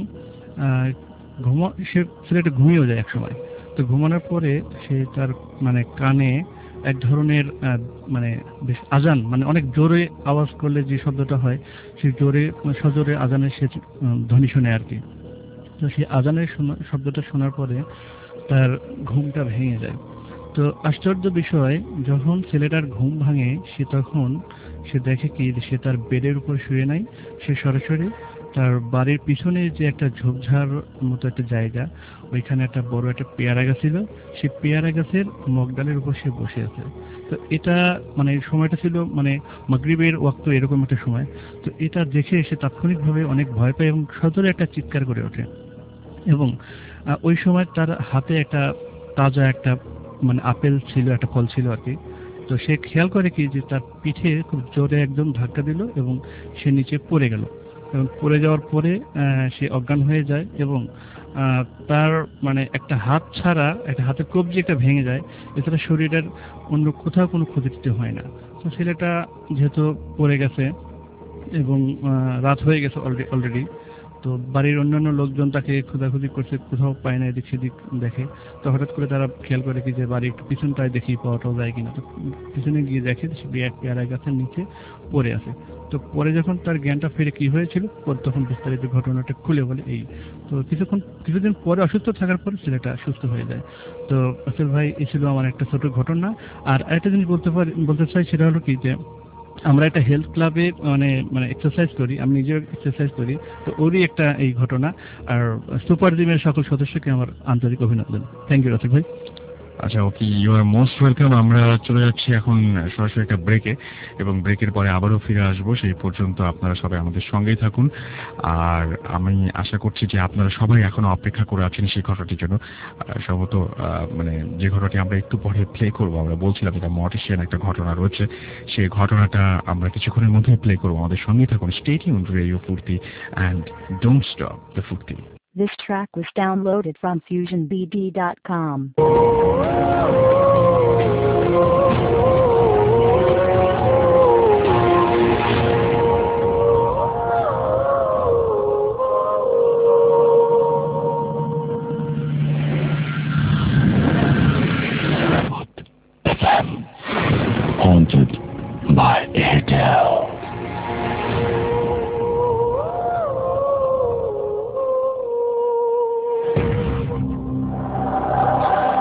সে ছেলেটা ঘুমিয়েও যায় একসময়। তো ঘুমানোর পরে সে তার মানে কানে এক ধরনের মানে বেশ আজান, মানে অনেক জোরে আওয়াজ করলে যে শব্দটা হয় সেই সজোরে আজানের সে ধ্বনি শোনে আর কি। তো সেই আজানের শব্দটা শোনার পরে তার ঘুমটা ভেঙে যায়। তো আশ্চর্য বিষয়, যখন ছেলেটার ঘুম ভাঙে তখন সে দেখে কি সে তার বেডের উপর শুয়ে নাই, সে সরাসরি তার বাড়ির পিছনে যে একটা ঝোপঝাড় মতো একটা জায়গা, ওইখানে একটা বড় একটা পেয়ারা গাছ ছিল, সেই পেয়ারা গাছের মগডালের উপর সে বসে আছে। তো এটা মানে সময়টা ছিল মানে মাগরিবের ওয়াক্ত, এরকম একটা সময়। তো এটা দেখে সে তাৎক্ষণিকভাবে অনেক ভয় পায় এবং সজোরে একটা চিৎকার করে ওঠে। এবং ওই সময় তার হাতে একটা তাজা একটা মানে আপেল ছিল, একটা ফল ছিল আর কি। তো সে খেয়াল করে কি যে তার পিঠে খুব জোরে একদম ধাক্কা দিল এবং সে নিচে পড়ে গেল, এবং পড়ে যাওয়ার পরে সে অজ্ঞান হয়ে যায় এবং তার মানে একটা হাত ছাড়া একটা হাতের কবজি একটা ভেঙে যায়, এছাড়া শরীরের অন্য কোথাও কোনো ক্ষতি হয় না। তো ছেলেটা যেহেতু পড়ে গেছে এবং রাত হয়ে গেছে অলরেডি, তো বাড়ির অন্যান্য লোকজন তাকে খোঁজাখুঁজি করছে, কোথাও পায় না, এদিক সেদিক দেখে। তো হঠাৎ করে তারা খেয়াল করে কি যে বাড়ির একটু পিছনটায় দেখি পাওয়াটাও যায় কিনা। তো পিছনে গিয়ে দেখে সে পেয়ারা গাছের নিচে পড়ে আছে। তো পরে যখন তার জ্ঞানটা ফিরে কি হয়েছিল তখন বিস্তারিত ঘটনাটা খুলে বলে এই। তো কিছুদিন পরে অসুস্থ থাকার পরে ছেলেটা সুস্থ হয়ে যায়। তো আসল ভাই এই ছিল আমার একটা ছোট ঘটনা। আর আরেকটা জিনিস বলতে চাই, সেটা হলো কি যে আমরা একটা হেলথ ক্লাবে মানে এক্সারসাইজ করি, আমি নিজেও এক্সারসাইজ করি। তো ওরই একটা এই ঘটনা। আর সুপার জিমের সকল সদস্যকে আমার আন্তরিক অভিনন্দন। থ্যাংক ইউ রাসেল ভাই। আচ্ছা, okay, you are most welcome. আমরা চলে যাচ্ছি এখন সরাসরি একটা ব্রেকে, এবং ব্রেকের পরে আবারও ফিরে আসবো। সেই পর্যন্ত আপনারা সবাই আমাদের সঙ্গেই থাকুন। আর আমি আশা করছি যে আপনারা সবাই এখনো অপেক্ষা করে আছেন সেই ঘটনাটির জন্য। সম্ভবত মানে যে ঘটনাটি আমরা একটু পরে প্লে করবো, আমরা বলছিলাম এটা মর্টিশিয়ান একটা ঘটনা রয়েছে, সেই ঘটনাটা আমরা কিছুক্ষণের মধ্যে প্লে করবো। আমাদের সঙ্গেই থাকুন। Stay tuned radio Foorti and don't stop the Foorti. This track was downloaded from FusionBD.com. FM, haunted by Airtel.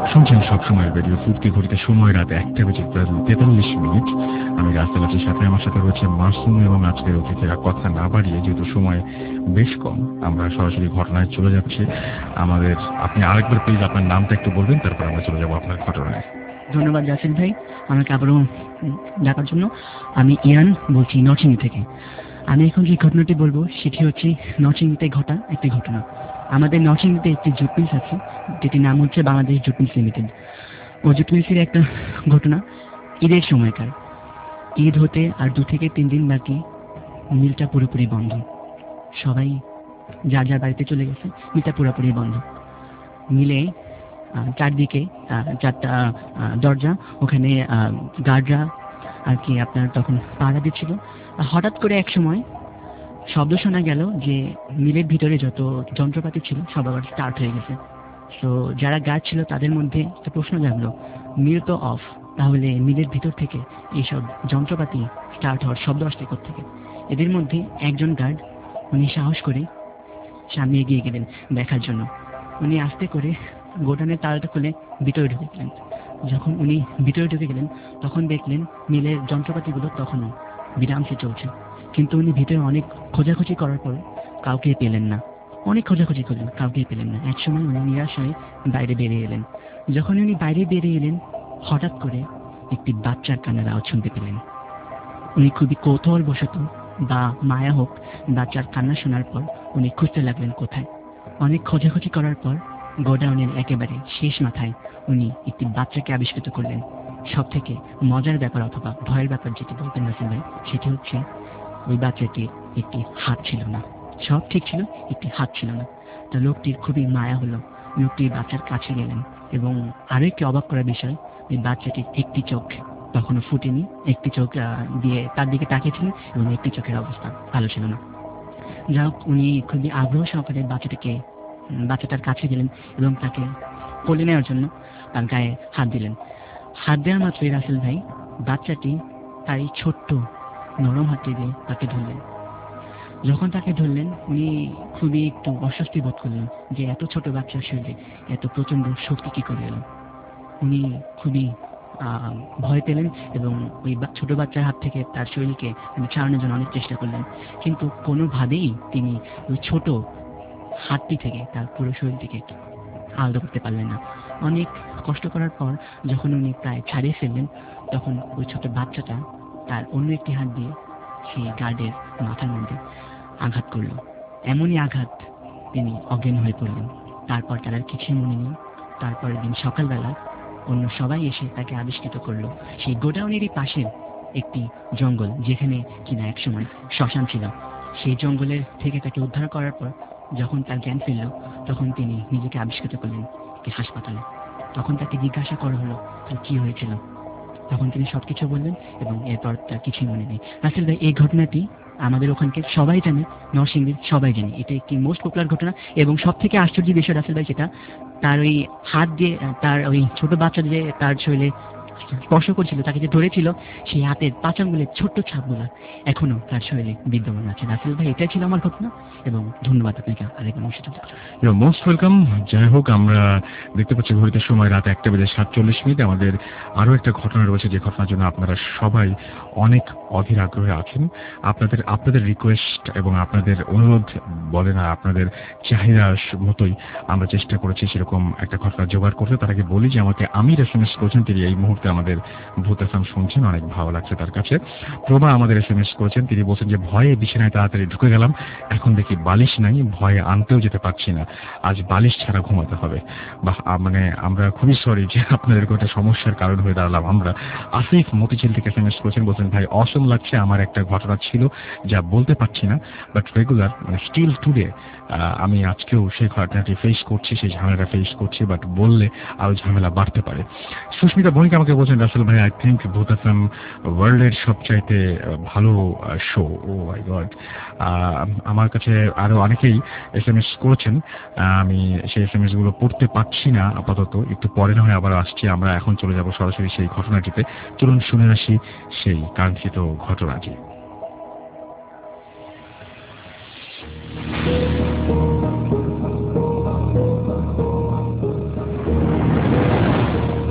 শুনছেন সবসময় রেডিও ফুর্তি ঘড়িতে সময় রাত 1:43। আমি রাস্তাঘাটের সাথে আমার সাথে রয়েছে মাসুম এবং আজকের অতিথিরা। কথা না বাড়িয়ে যেহেতু সময় বেশ কম, আমরা সরাসরি ঘটনায় চলে যাচ্ছি। আপনি আরেকবার প্লিজ আপনার নামটা একটু বলবেন, তারপর আমরা চলে যাবো আপনার ঘটনায়। ধন্যবাদ জাসিল ভাই আমাকে আবারও ডাকার জন্য। আমি ইয়ান বলছি নরসিংদী থেকে। আমি এখন যে ঘটনাটি বলবো সেটি হচ্ছে নরসিংদীতে ঘটা একটি ঘটনা। আমাদের নরসিংদীতে একটি জুট মিলস আছে, যেটির নাম হচ্ছে বাংলাদেশ জুট মিলস লিমিটেড। ও জুট মিলসের একটা ঘটনা, ঈদের সময়কার। ঈদ হতে আর 2 থেকে 3 দিন বাকি, মিলটা পুরোপুরি বন্ধ। সবাই যার যার বাড়িতে চলে গেছে, মিলটা পুরোপুরি বন্ধ। মিলে চারদিকে 4টা দরজা, ওখানে গার্ডরা আর কি আপনার তখন পাহারা দিচ্ছিল। হঠাৎ করে এক সময় শব্দ শোনা গেল যে মিলের ভিতরে যত যন্ত্রপাতি ছিল সব আবার স্টার্ট হয়ে গেছে। তো যারা গার্ড ছিল তাদের মধ্যে একটা প্রশ্ন জাগলো, মিল তো অফ, তাহলে মিলের ভিতর থেকে এইসব যন্ত্রপাতি স্টার্ট হওয়ার শব্দ আসছে কোত্থেকে? এদের মধ্যে একজন গার্ড, উনি সাহস করে সামনে এগিয়ে গেলেন দেখার জন্য। উনি আস্তে করে গোডাউনের তালাটা খুলে ভিতরে ঢুকে গেলেন। যখন উনি ভিতরে ঢুকে গেলেন তখন দেখলেন মিলের যন্ত্রপাতিগুলো তখনও বিরামসে চলছে, কিন্তু উনি ভিতরে অনেক খোঁজাখুঁজি করার পর কাউকে পেলেন না। অনেক খোঁজাখুঁজি করলেন, কাউকে পেলেন না। একসময় উনি নিরাশ হয়ে বাইরে বেরিয়ে এলেন। যখন উনি বাইরে বেরিয়ে এলেন, হঠাৎ করে একটি বাচ্চার কান্নার আওয়াজ শুনতে পেলেন। উনি খুবই কৌতূহলবশত বা মায়া হোক, বাচ্চার কান্না শোনার পর উনি খুঁজতে লাগলেন কোথায়। অনেক খোঁজাখুঁজি করার পর গোডাউনের একেবারে শেষ মাথায় উনি একটি বাচ্চাকে আবিষ্কৃত করলেন। সব থেকে মজার ব্যাপার অথবা ভয়ের ব্যাপার যেটি বলতেন নাসির ভাই, সেটি হচ্ছে ওই বাচ্চাটির একটি হাত ছিল না। সব ঠিক ছিল, একটি হাত ছিল না। তা লোকটির খুবই মায়া হলো। লোকটি বাচ্চার কাছে গেলেন এবং আরো একটি অবাক করার বিষয়, ওই বাচ্চাটির একটি চোখ তখনও ফুটেনি। একটি চোখ দিয়ে তার দিকে তাকিয়েছিলেন এবং একটি চোখের অবস্থা ভালো ছিল না। যা হোক, উনি খুবই আগ্রহ সহকারে বাচ্চাটার কাছে গেলেন এবং তাকে কোলে নেওয়ার জন্য তার গায়ে হাত দিলেন। হাত দেওয়ার মাত্রই রাসেল ভাই, বাচ্চাটি তার এই ছোট্ট নরম হাতটি দিয়ে তাকে ধরলেন। যখন তাকে ধরলেন, উনি খুবই একটু অস্বস্তি বোধ করলেন যে এত ছোট বাচ্চার শরীরে এত প্রচন্ড শক্তি কি করে এলো। উনি খুবই ভয় পেলেন এবং ওই ছোট বাচ্চার হাত থেকে তার শরীরকে ছাড়ানোর জন্য অনেক চেষ্টা করলেন, কিন্তু কোনোভাবেই তিনি ওই ছোট হাতটি থেকে তার পুরো শরীরটিকে আলাদা করতে পারলেন না। অনেক কষ্ট করার পর যখন উনি প্রায় ছাড়িয়ে ফেললেন, তখন ওই ছোট বাচ্চাটা তার অন্য একটি হাত দিয়ে সেই গার্ডের মাথার মধ্যে আঘাত করলো। এমনই আঘাত তিনি অজ্ঞান হয়ে পড়লেন। তারপর তার আর কিছুই মনে নেই। তারপরের দিন সকালবেলা অন্য সবাই এসে তাকে আবিষ্কৃত করলো সেই গোডাউনেরই পাশের একটি জঙ্গল, যেখানে কিনা একসময় শ্মশান ছিল। সেই জঙ্গলের থেকে তাকে উদ্ধার করার পর যখন তার জ্ঞান ফিরল, তখন তিনি নিজেকে আবিষ্কৃত করলেন একটি হাসপাতালে। তখন তাকে জিজ্ঞাসা করা হলো তার কি হয়েছিল। তখন তিনি সবকিছু বললেন এবং এরপর তার কিছুই মনে নেই। রাসেল ভাই, এই ঘটনাটি আমাদের ওখানকে সবাই জানে, নরসিংদীর সবাই জানে। এটা একটি মোস্ট পপুলার ঘটনা এবং সব থেকে আশ্চর্য বিষয় রাসেল ভাই, সেটা তার ওই হাত দিয়ে, তার ওই ছোট বাচ্চা যে তার শরীরে স্পর্শ করছিল, তাকে যে ধরেছিল, সেই হাতের 5 আঙ্গুলের ছোট্ট ছাপগুলা এখনো তার শরীরে বিদ্যমান আছে। রাসেল ভাই, এটাই ছিল আমার ঘটনা এবং ধন্যবাদ আপনাকে আরেকবার আমার সাথে। Most welcome. যাই হোক, আমরা দেখতে পাচ্ছি ঘড়িতে সময় রাত 1:47। আমাদের আরো একটা ঘটনা রয়েছে, যে ঘটনার জন্য আপনারা সবাই অনেক অধীর আগ্রহে আছেন। আপনাদের রিকোয়েস্ট এবং আপনাদের অনুরোধ বলে না, আপনাদের চাহিদার মতোই আমরা চেষ্টা করেছি সেরকম একটা ঘটনা জোগাড় করতে। তার আগে বলি যে আমাকে আমির SMS করেছেন, তিনি এই মুহূর্তে আমাদের ভূত এফএম শুনছেন, অনেক ভালো লাগছে তার কাছে। প্রভা আমাদের SMS করেছেন, তিনি বলছেন যে ভয়ে বিছানায় তাড়াতাড়ি ঢুকে গেলাম, এখন দেখি বালিশ নাই, ভয়ে আনতেও যেতে পারছি না, আজ বালিশ ছাড়া ঘুমাতে হবে। বা মানে আমরা খুবই সরি যে আপনাদের একটা সমস্যার কারণ হয়ে দাঁড়ালাম আমরা। আসিফ মতিঝিল থেকে SMS করেছেন, বলছেন ভাই অসম লাগছে, আমার একটা ঘটনা ছিল যা বলতে পারছি না, বাট রেগুলার মানে স্টিল টুডে আমি আজকেও সেই ঘটনাটি ফেস করছি, সেই ঝামেলাটা ফেস করছি, বাট বললে আরো ঝামেলা বাড়তে পারে। সুস্মিতা বণিক আমাকে বলছেন, রাসেল ভাই আই থিঙ্ক ভূত এফএম ওয়ার্ল্ডের সবচাইতে ভালো শো। ও মাই গড। আমার কাছে আরো অনেকেই SMS করেছেন, আমি সেই SMS গুলো পড়তে পারছি না আপাতত, একটু পরে না হয় আবার আসছি। আমরা এখন চলে যাব সরাসরি সেই ঘটনাটিতে। চলুন শুনে আসি সেই কাঙ্ক্ষিত ঘটনাটি।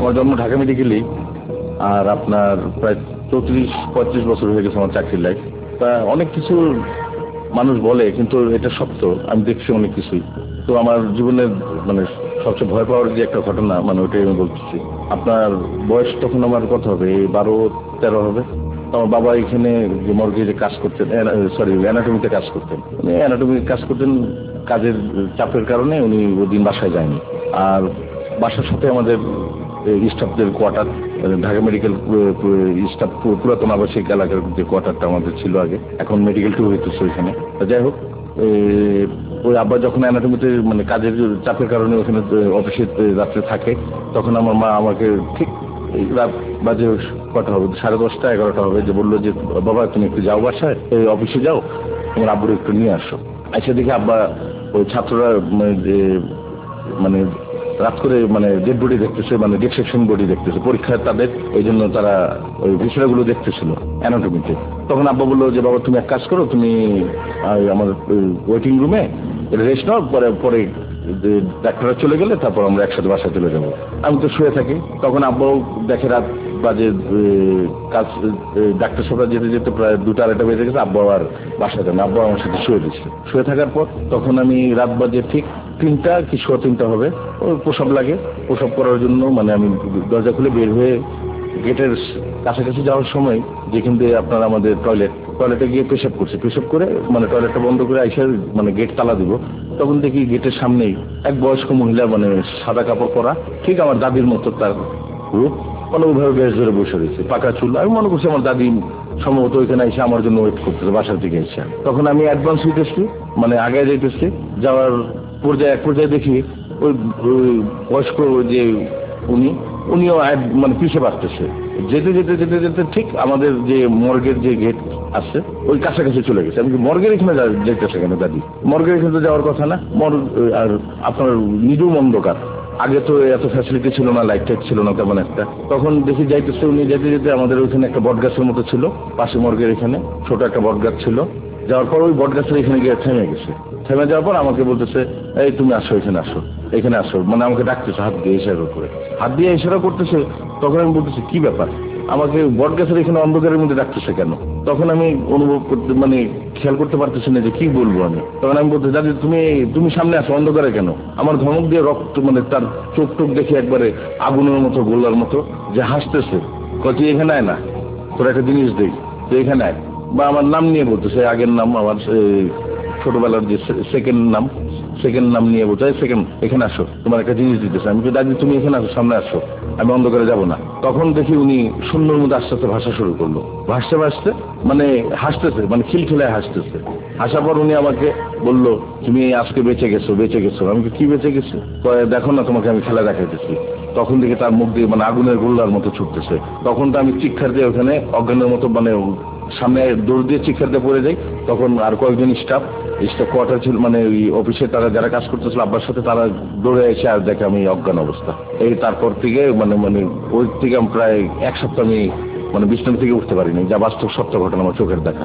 আমার জন্ম ঢাকা মেডিকেলেই, আর আপনার প্রায় 34-35 বছর হয়ে গেছে আমার চাকরির লাইফ। তা অনেক কিছু মানুষ বলে, কিন্তু এটা সত্য, আমি দেখছি অনেক কিছুই। তো আমার জীবনের মানে সবচেয়ে ভয় পাওয়ার যে একটা ঘটনা, মানে ওইটাই আমি বলতেছি। আপনার বয়স তখন আমার কত হবে, 12-13 হবে। আমার বাবা এখানে যে মর্গে যে কাজ করতেন, অ্যানাটমিতে কাজ করতেন, উনি অ্যানাটমিতে কাজ করতেন, কাজের চাপের কারণে উনি ওদিন বাসায় যায়নি। আর বাসার সাথে আমাদের স্টাফদের কোয়ার্টার, ঢাকা মেডিকেল স্টাফ পুরাতন আবাসিক এলাকার যে কোয়ার্টারটা আমাদের ছিল আগে, এখন মেডিকেল 2 হইতেছে ওইখানে। যাই হোক, ওই আব্বা যখন অ্যানাটমিতে মানে কাজের চাপের কারণে ওখানে অফিসে রাত্রে থাকে, তখন আমার মা আমাকে ঠিক রাত বাজে কটা হবে, 10:30-11টা হবে, যে বললো যে বাবা তুমি একটু যাও বাসায়, অফিসে যাও, তোমার আব্বুর একটু নিয়ে আসো। এসে দেখি আব্বা ওই ছাত্ররা মানে রাত করে মানে ডেড বডি দেখতেছে, মানে ডিসেকশন বডি দেখতেছে, পরীক্ষায় তাদের, এই জন্য তারা ওই বিষয়গুলো দেখতেছিল অ্যানাটমিতে। তখন আব্বা বললো যে বাবা তুমি এক কাজ করো, তুমি আমার ওয়েটিং রুমে রেস্ট নাও, পরে ডাক্তাররা চলে গেলে তারপর আমরা একসাথে বাসায় চলে যাবো। আমি তো শুয়ে থাকি। তখন আব্বাও দেখে রাত বাজে কাজ, ডাক্তার সাহেবরা যেতে যেতে প্রায় 2-2:30 বেজে গেছে, আব্বা আর বাসায় যান, আব্বা আমার সাথে শুয়ে দিচ্ছে। শুয়ে থাকার পর তখন আমি রাত বাজে ঠিক 3টা কি 3:15 হবে, ওই প্রসব লাগে। প্রসব করার জন্য মানে আমি দরজা খুলে বের হয়ে গেটের কাছাকাছি যাওয়ার সময়, যেখান দিয়ে আপনার আমাদের টয়লেটে গিয়ে পেশাব করছে, পেশাব করে মানে টয়লেটটা বন্ধ করে আইসা মানে গেট তালা দিব, তখন দেখি গেটের সামনেই এক বয়স্ক মহিলা, মানে সাদা কাপড় পরা, ঠিক আমার দাদির মতো তার রূপ, মানে ওইভাবে বেশ ধরে বসে রয়েছে, পাকা চুল। আমি মনে করছি আমার দাদি সম্ভবত ওইখানে এসে আমার জন্য ওয়েট করতেছে বাসার দিকে এসে। তখন আমি অ্যাডভান্স হইতেছি, মানে আগে যাইতেছি, যাওয়ার এক পর্যায়ে দেখি ওই বয়স্ক যে উনিও মানে পিছিয়ে বাড়তেছে, যেতে যেতে যেতে যেতে ঠিক আমাদের যে মর্গের যে গেট আছে ওই কাছাকাছি চলে গেছে। আমি মর্গের এখানে যেতেছে কেন দাদি, মর্গের এখানে তো যাওয়ার কথা না, আর আপনার নিজেও অন্ধকার, আগে তো এত ফ্যাসিলিটি ছিল না, লাইট টাইট ছিল না তেমন একটা। তখন দেখি যাইতেছে উনি যেতে যেতে আমাদের ওইখানে একটা বট গাছের মতো ছিল পাশে, মর্গের এখানে ছোট একটা বট গাছ ছিল। যাওয়ার পর ওই বট গাছের এখানে গিয়ে থেমে গেছে। থেমে যাওয়ার পর আমাকে বলতেছে এই তুমি আসো, এখানে আসো, মানে আমাকে ডাকতেছে, হাত দিয়ে ইশারা করতেছে। তখন আমি বলতেছি কি ব্যাপার, আমাকে বট গাছের এখানে অন্ধকারের মধ্যে ডাকতেছে কেন? তখন আমি অনুভব করতে মানে খেয়াল করতে পারতেছি না যে কি বলবো আমি। তখন আমি বলতে দাদি তুমি সামনে আসো, অন্ধকারে কেন? আমার ধমক দিয়ে রক্ত, মানে তার চোখ টোক দেখে একবারে আগুনের মতো, গোলার মতো, যে হাসতেছে, তুই এখানে আয় না, তোর একটা জিনিস দেই, তুই এখানে আয়। বা আমার নাম নিয়ে বলতেছে, আগের নাম, আমার ছোটবেলার যে সেকেন্ড নাম নিয়ে বলছে, সেকেন্ড এখানে আসো, তোমার একটা জিনিস দিতেছে। আমি তো দাদি তুমি এখানে আসো, সামনে আসো, আমি অন্ধকারে যাবো না। তখন দেখি উনি শূন্যর মধ্যে আস্তে আস্তে ভাষা শুরু করলো, ভাসতে মানে হাসতেছে, মানে খিলখিলায় হাসতেছে। হাসার পর উনি আমাকে বললো তুমি আজকে বেঁচে গেছো। আমি কি বেঁচে গেছি? দেখো না তোমাকে আমি খেলা দেখাইতেছি। তখন দেখি তার মুখ দিয়ে মানে আগুনের গোল্লার মতো ছুটতেছে। তখন তো আমি চিৎকার দিয়ে ওখানে অজ্ঞানের মতো মানে সামনে দৌড় দিয়ে চিৎকার দিয়ে পড়ে যাই। তখন আর কয়েকজন স্টাফ কোয়ার্টার ছিল, মানে ওই অফিসে তারা যারা কাজ করতেছিল আব্বার সাথে, তারা দৌড়ে এসে আর দেখে আমি অজ্ঞান অবস্থা। এই তারপর থেকে মানে ওই থেকে আমি প্রায় 1 সপ্তাহ আমি মানে বিছানা থেকে উঠতে পারিনি, যা বাস্তব সত্য ঘটনা, আমার চোখের দেখা।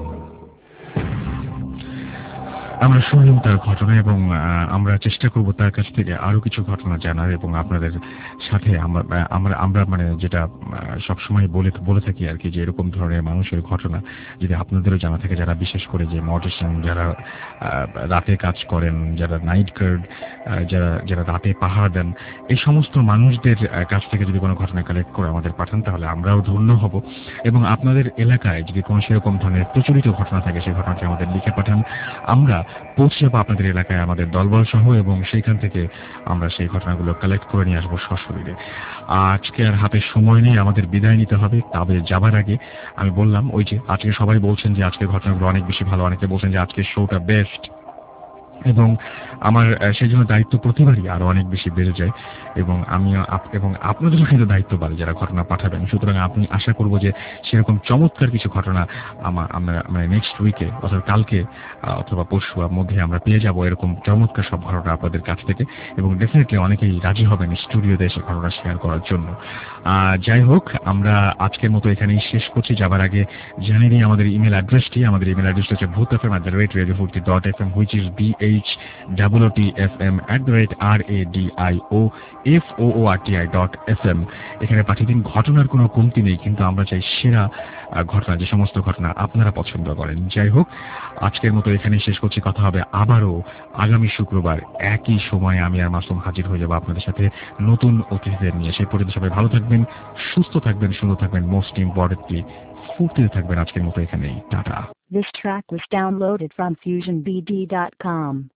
আমরা শুনলাম তার ঘটনা এবং আমরা চেষ্টা করব তার কাছ থেকে আরো কিছু ঘটনা জানার এবং আপনাদের সাথে আমরা মানে যেটা সবসময় বলে থাকি আর কি, যে এরকম ধরনের মানুষের ঘটনা যদি আপনাদেরও জানা থাকে, যারা বিশেষ করে যে মর্টিশিয়ান, যারা রাতে কাজ করেন, যারা নাইট গার্ড, যারা রাতে পাহারা দেন, এই সমস্ত মানুষদের কাছ থেকে যদি কোনো ঘটনা কালেক্ট করে আমাদের পাঠান, তাহলে আমরাও ধন্য হব। এবং আপনাদের এলাকায় যদি কোনো সেরকম ধরনের প্রচলিত ঘটনা থাকে, সেই ঘটনাটি আমাদের লিখে পাঠান, আমরা পৌঁছে যাবো আপনাদের এলাকায় আমাদের দলবল সহ, এবং সেইখান থেকে আমরা সেই ঘটনাগুলো কালেক্ট করে নিয়ে আসবো সশরীরে। আজকে আর হাতে সময় নেই, আমাদের বিদায় নিতে হবে। তবে যাবার আগে আমি বললাম, ওই যে আজকে সবাই বলছেন যে আজকের ঘটনাগুলো অনেক বেশি ভালো, অনেকে বলছেন যে আজকের শোটা বেস্ট, এবং আমার সেই জন্য দায়িত্ব প্রতিবারই আরো অনেক বেশি বেড়ে যায়, এবং এবং আপনাদেরও কিন্তু দায়িত্ব বাড়ে যারা ঘটনা পাঠাবেন। সুতরাং আপনি আশা করবো যে সেরকম চমৎকার কিছু ঘটনা আমরা মানে নেক্সট উইকে অথবা কালকে অথবা পরশুর মধ্যে আমরা পেয়ে যাব, এরকম চমৎকার সব ঘটনা আপনাদের কাছ থেকে, এবং ডেফিনেটলি অনেকেই রাজি হবেন স্টুডিওতে এসে ঘটনা শেয়ার করার জন্য। যাই হোক, আমরা আজকের মতো এখানেই শেষ করছি। যাবার আগে জানিয়ে নিই আমাদের ইমেল অ্যাড্রেসটি। আমাদের ইমেল অ্যাড্রেস হচ্ছে bhutfm@radiofurti.fm, which is SHOOTFM@RADIOFOORTI.FM এখানে পাঠিয়ে দিন। ঘটনার কোনো কমতি নেই, কিন্তু আমরা চাই সেরা ঘটনা, যে সমস্ত ঘটনা আপনারা পছন্দ করেন। যাই হোক, আজকের মতো এখানে শেষ করছি। কথা হবে আবারও আগামী শুক্রবার একই সময়ে। আমি আর মাসুম হাজির হয়ে যাবো আপনাদের সাথে নতুন অতিথিদের নিয়ে। সেই পর্যন্ত সবাই ভালো থাকবেন, সুস্থ থাকবেন, সুন্দর থাকবেন, মোস্ট ইম্পর্টেন্টলি ফুর্তিতে থাকবেন। আজকের মতো এখানেই tata. This track was downloaded from FusionBD.com.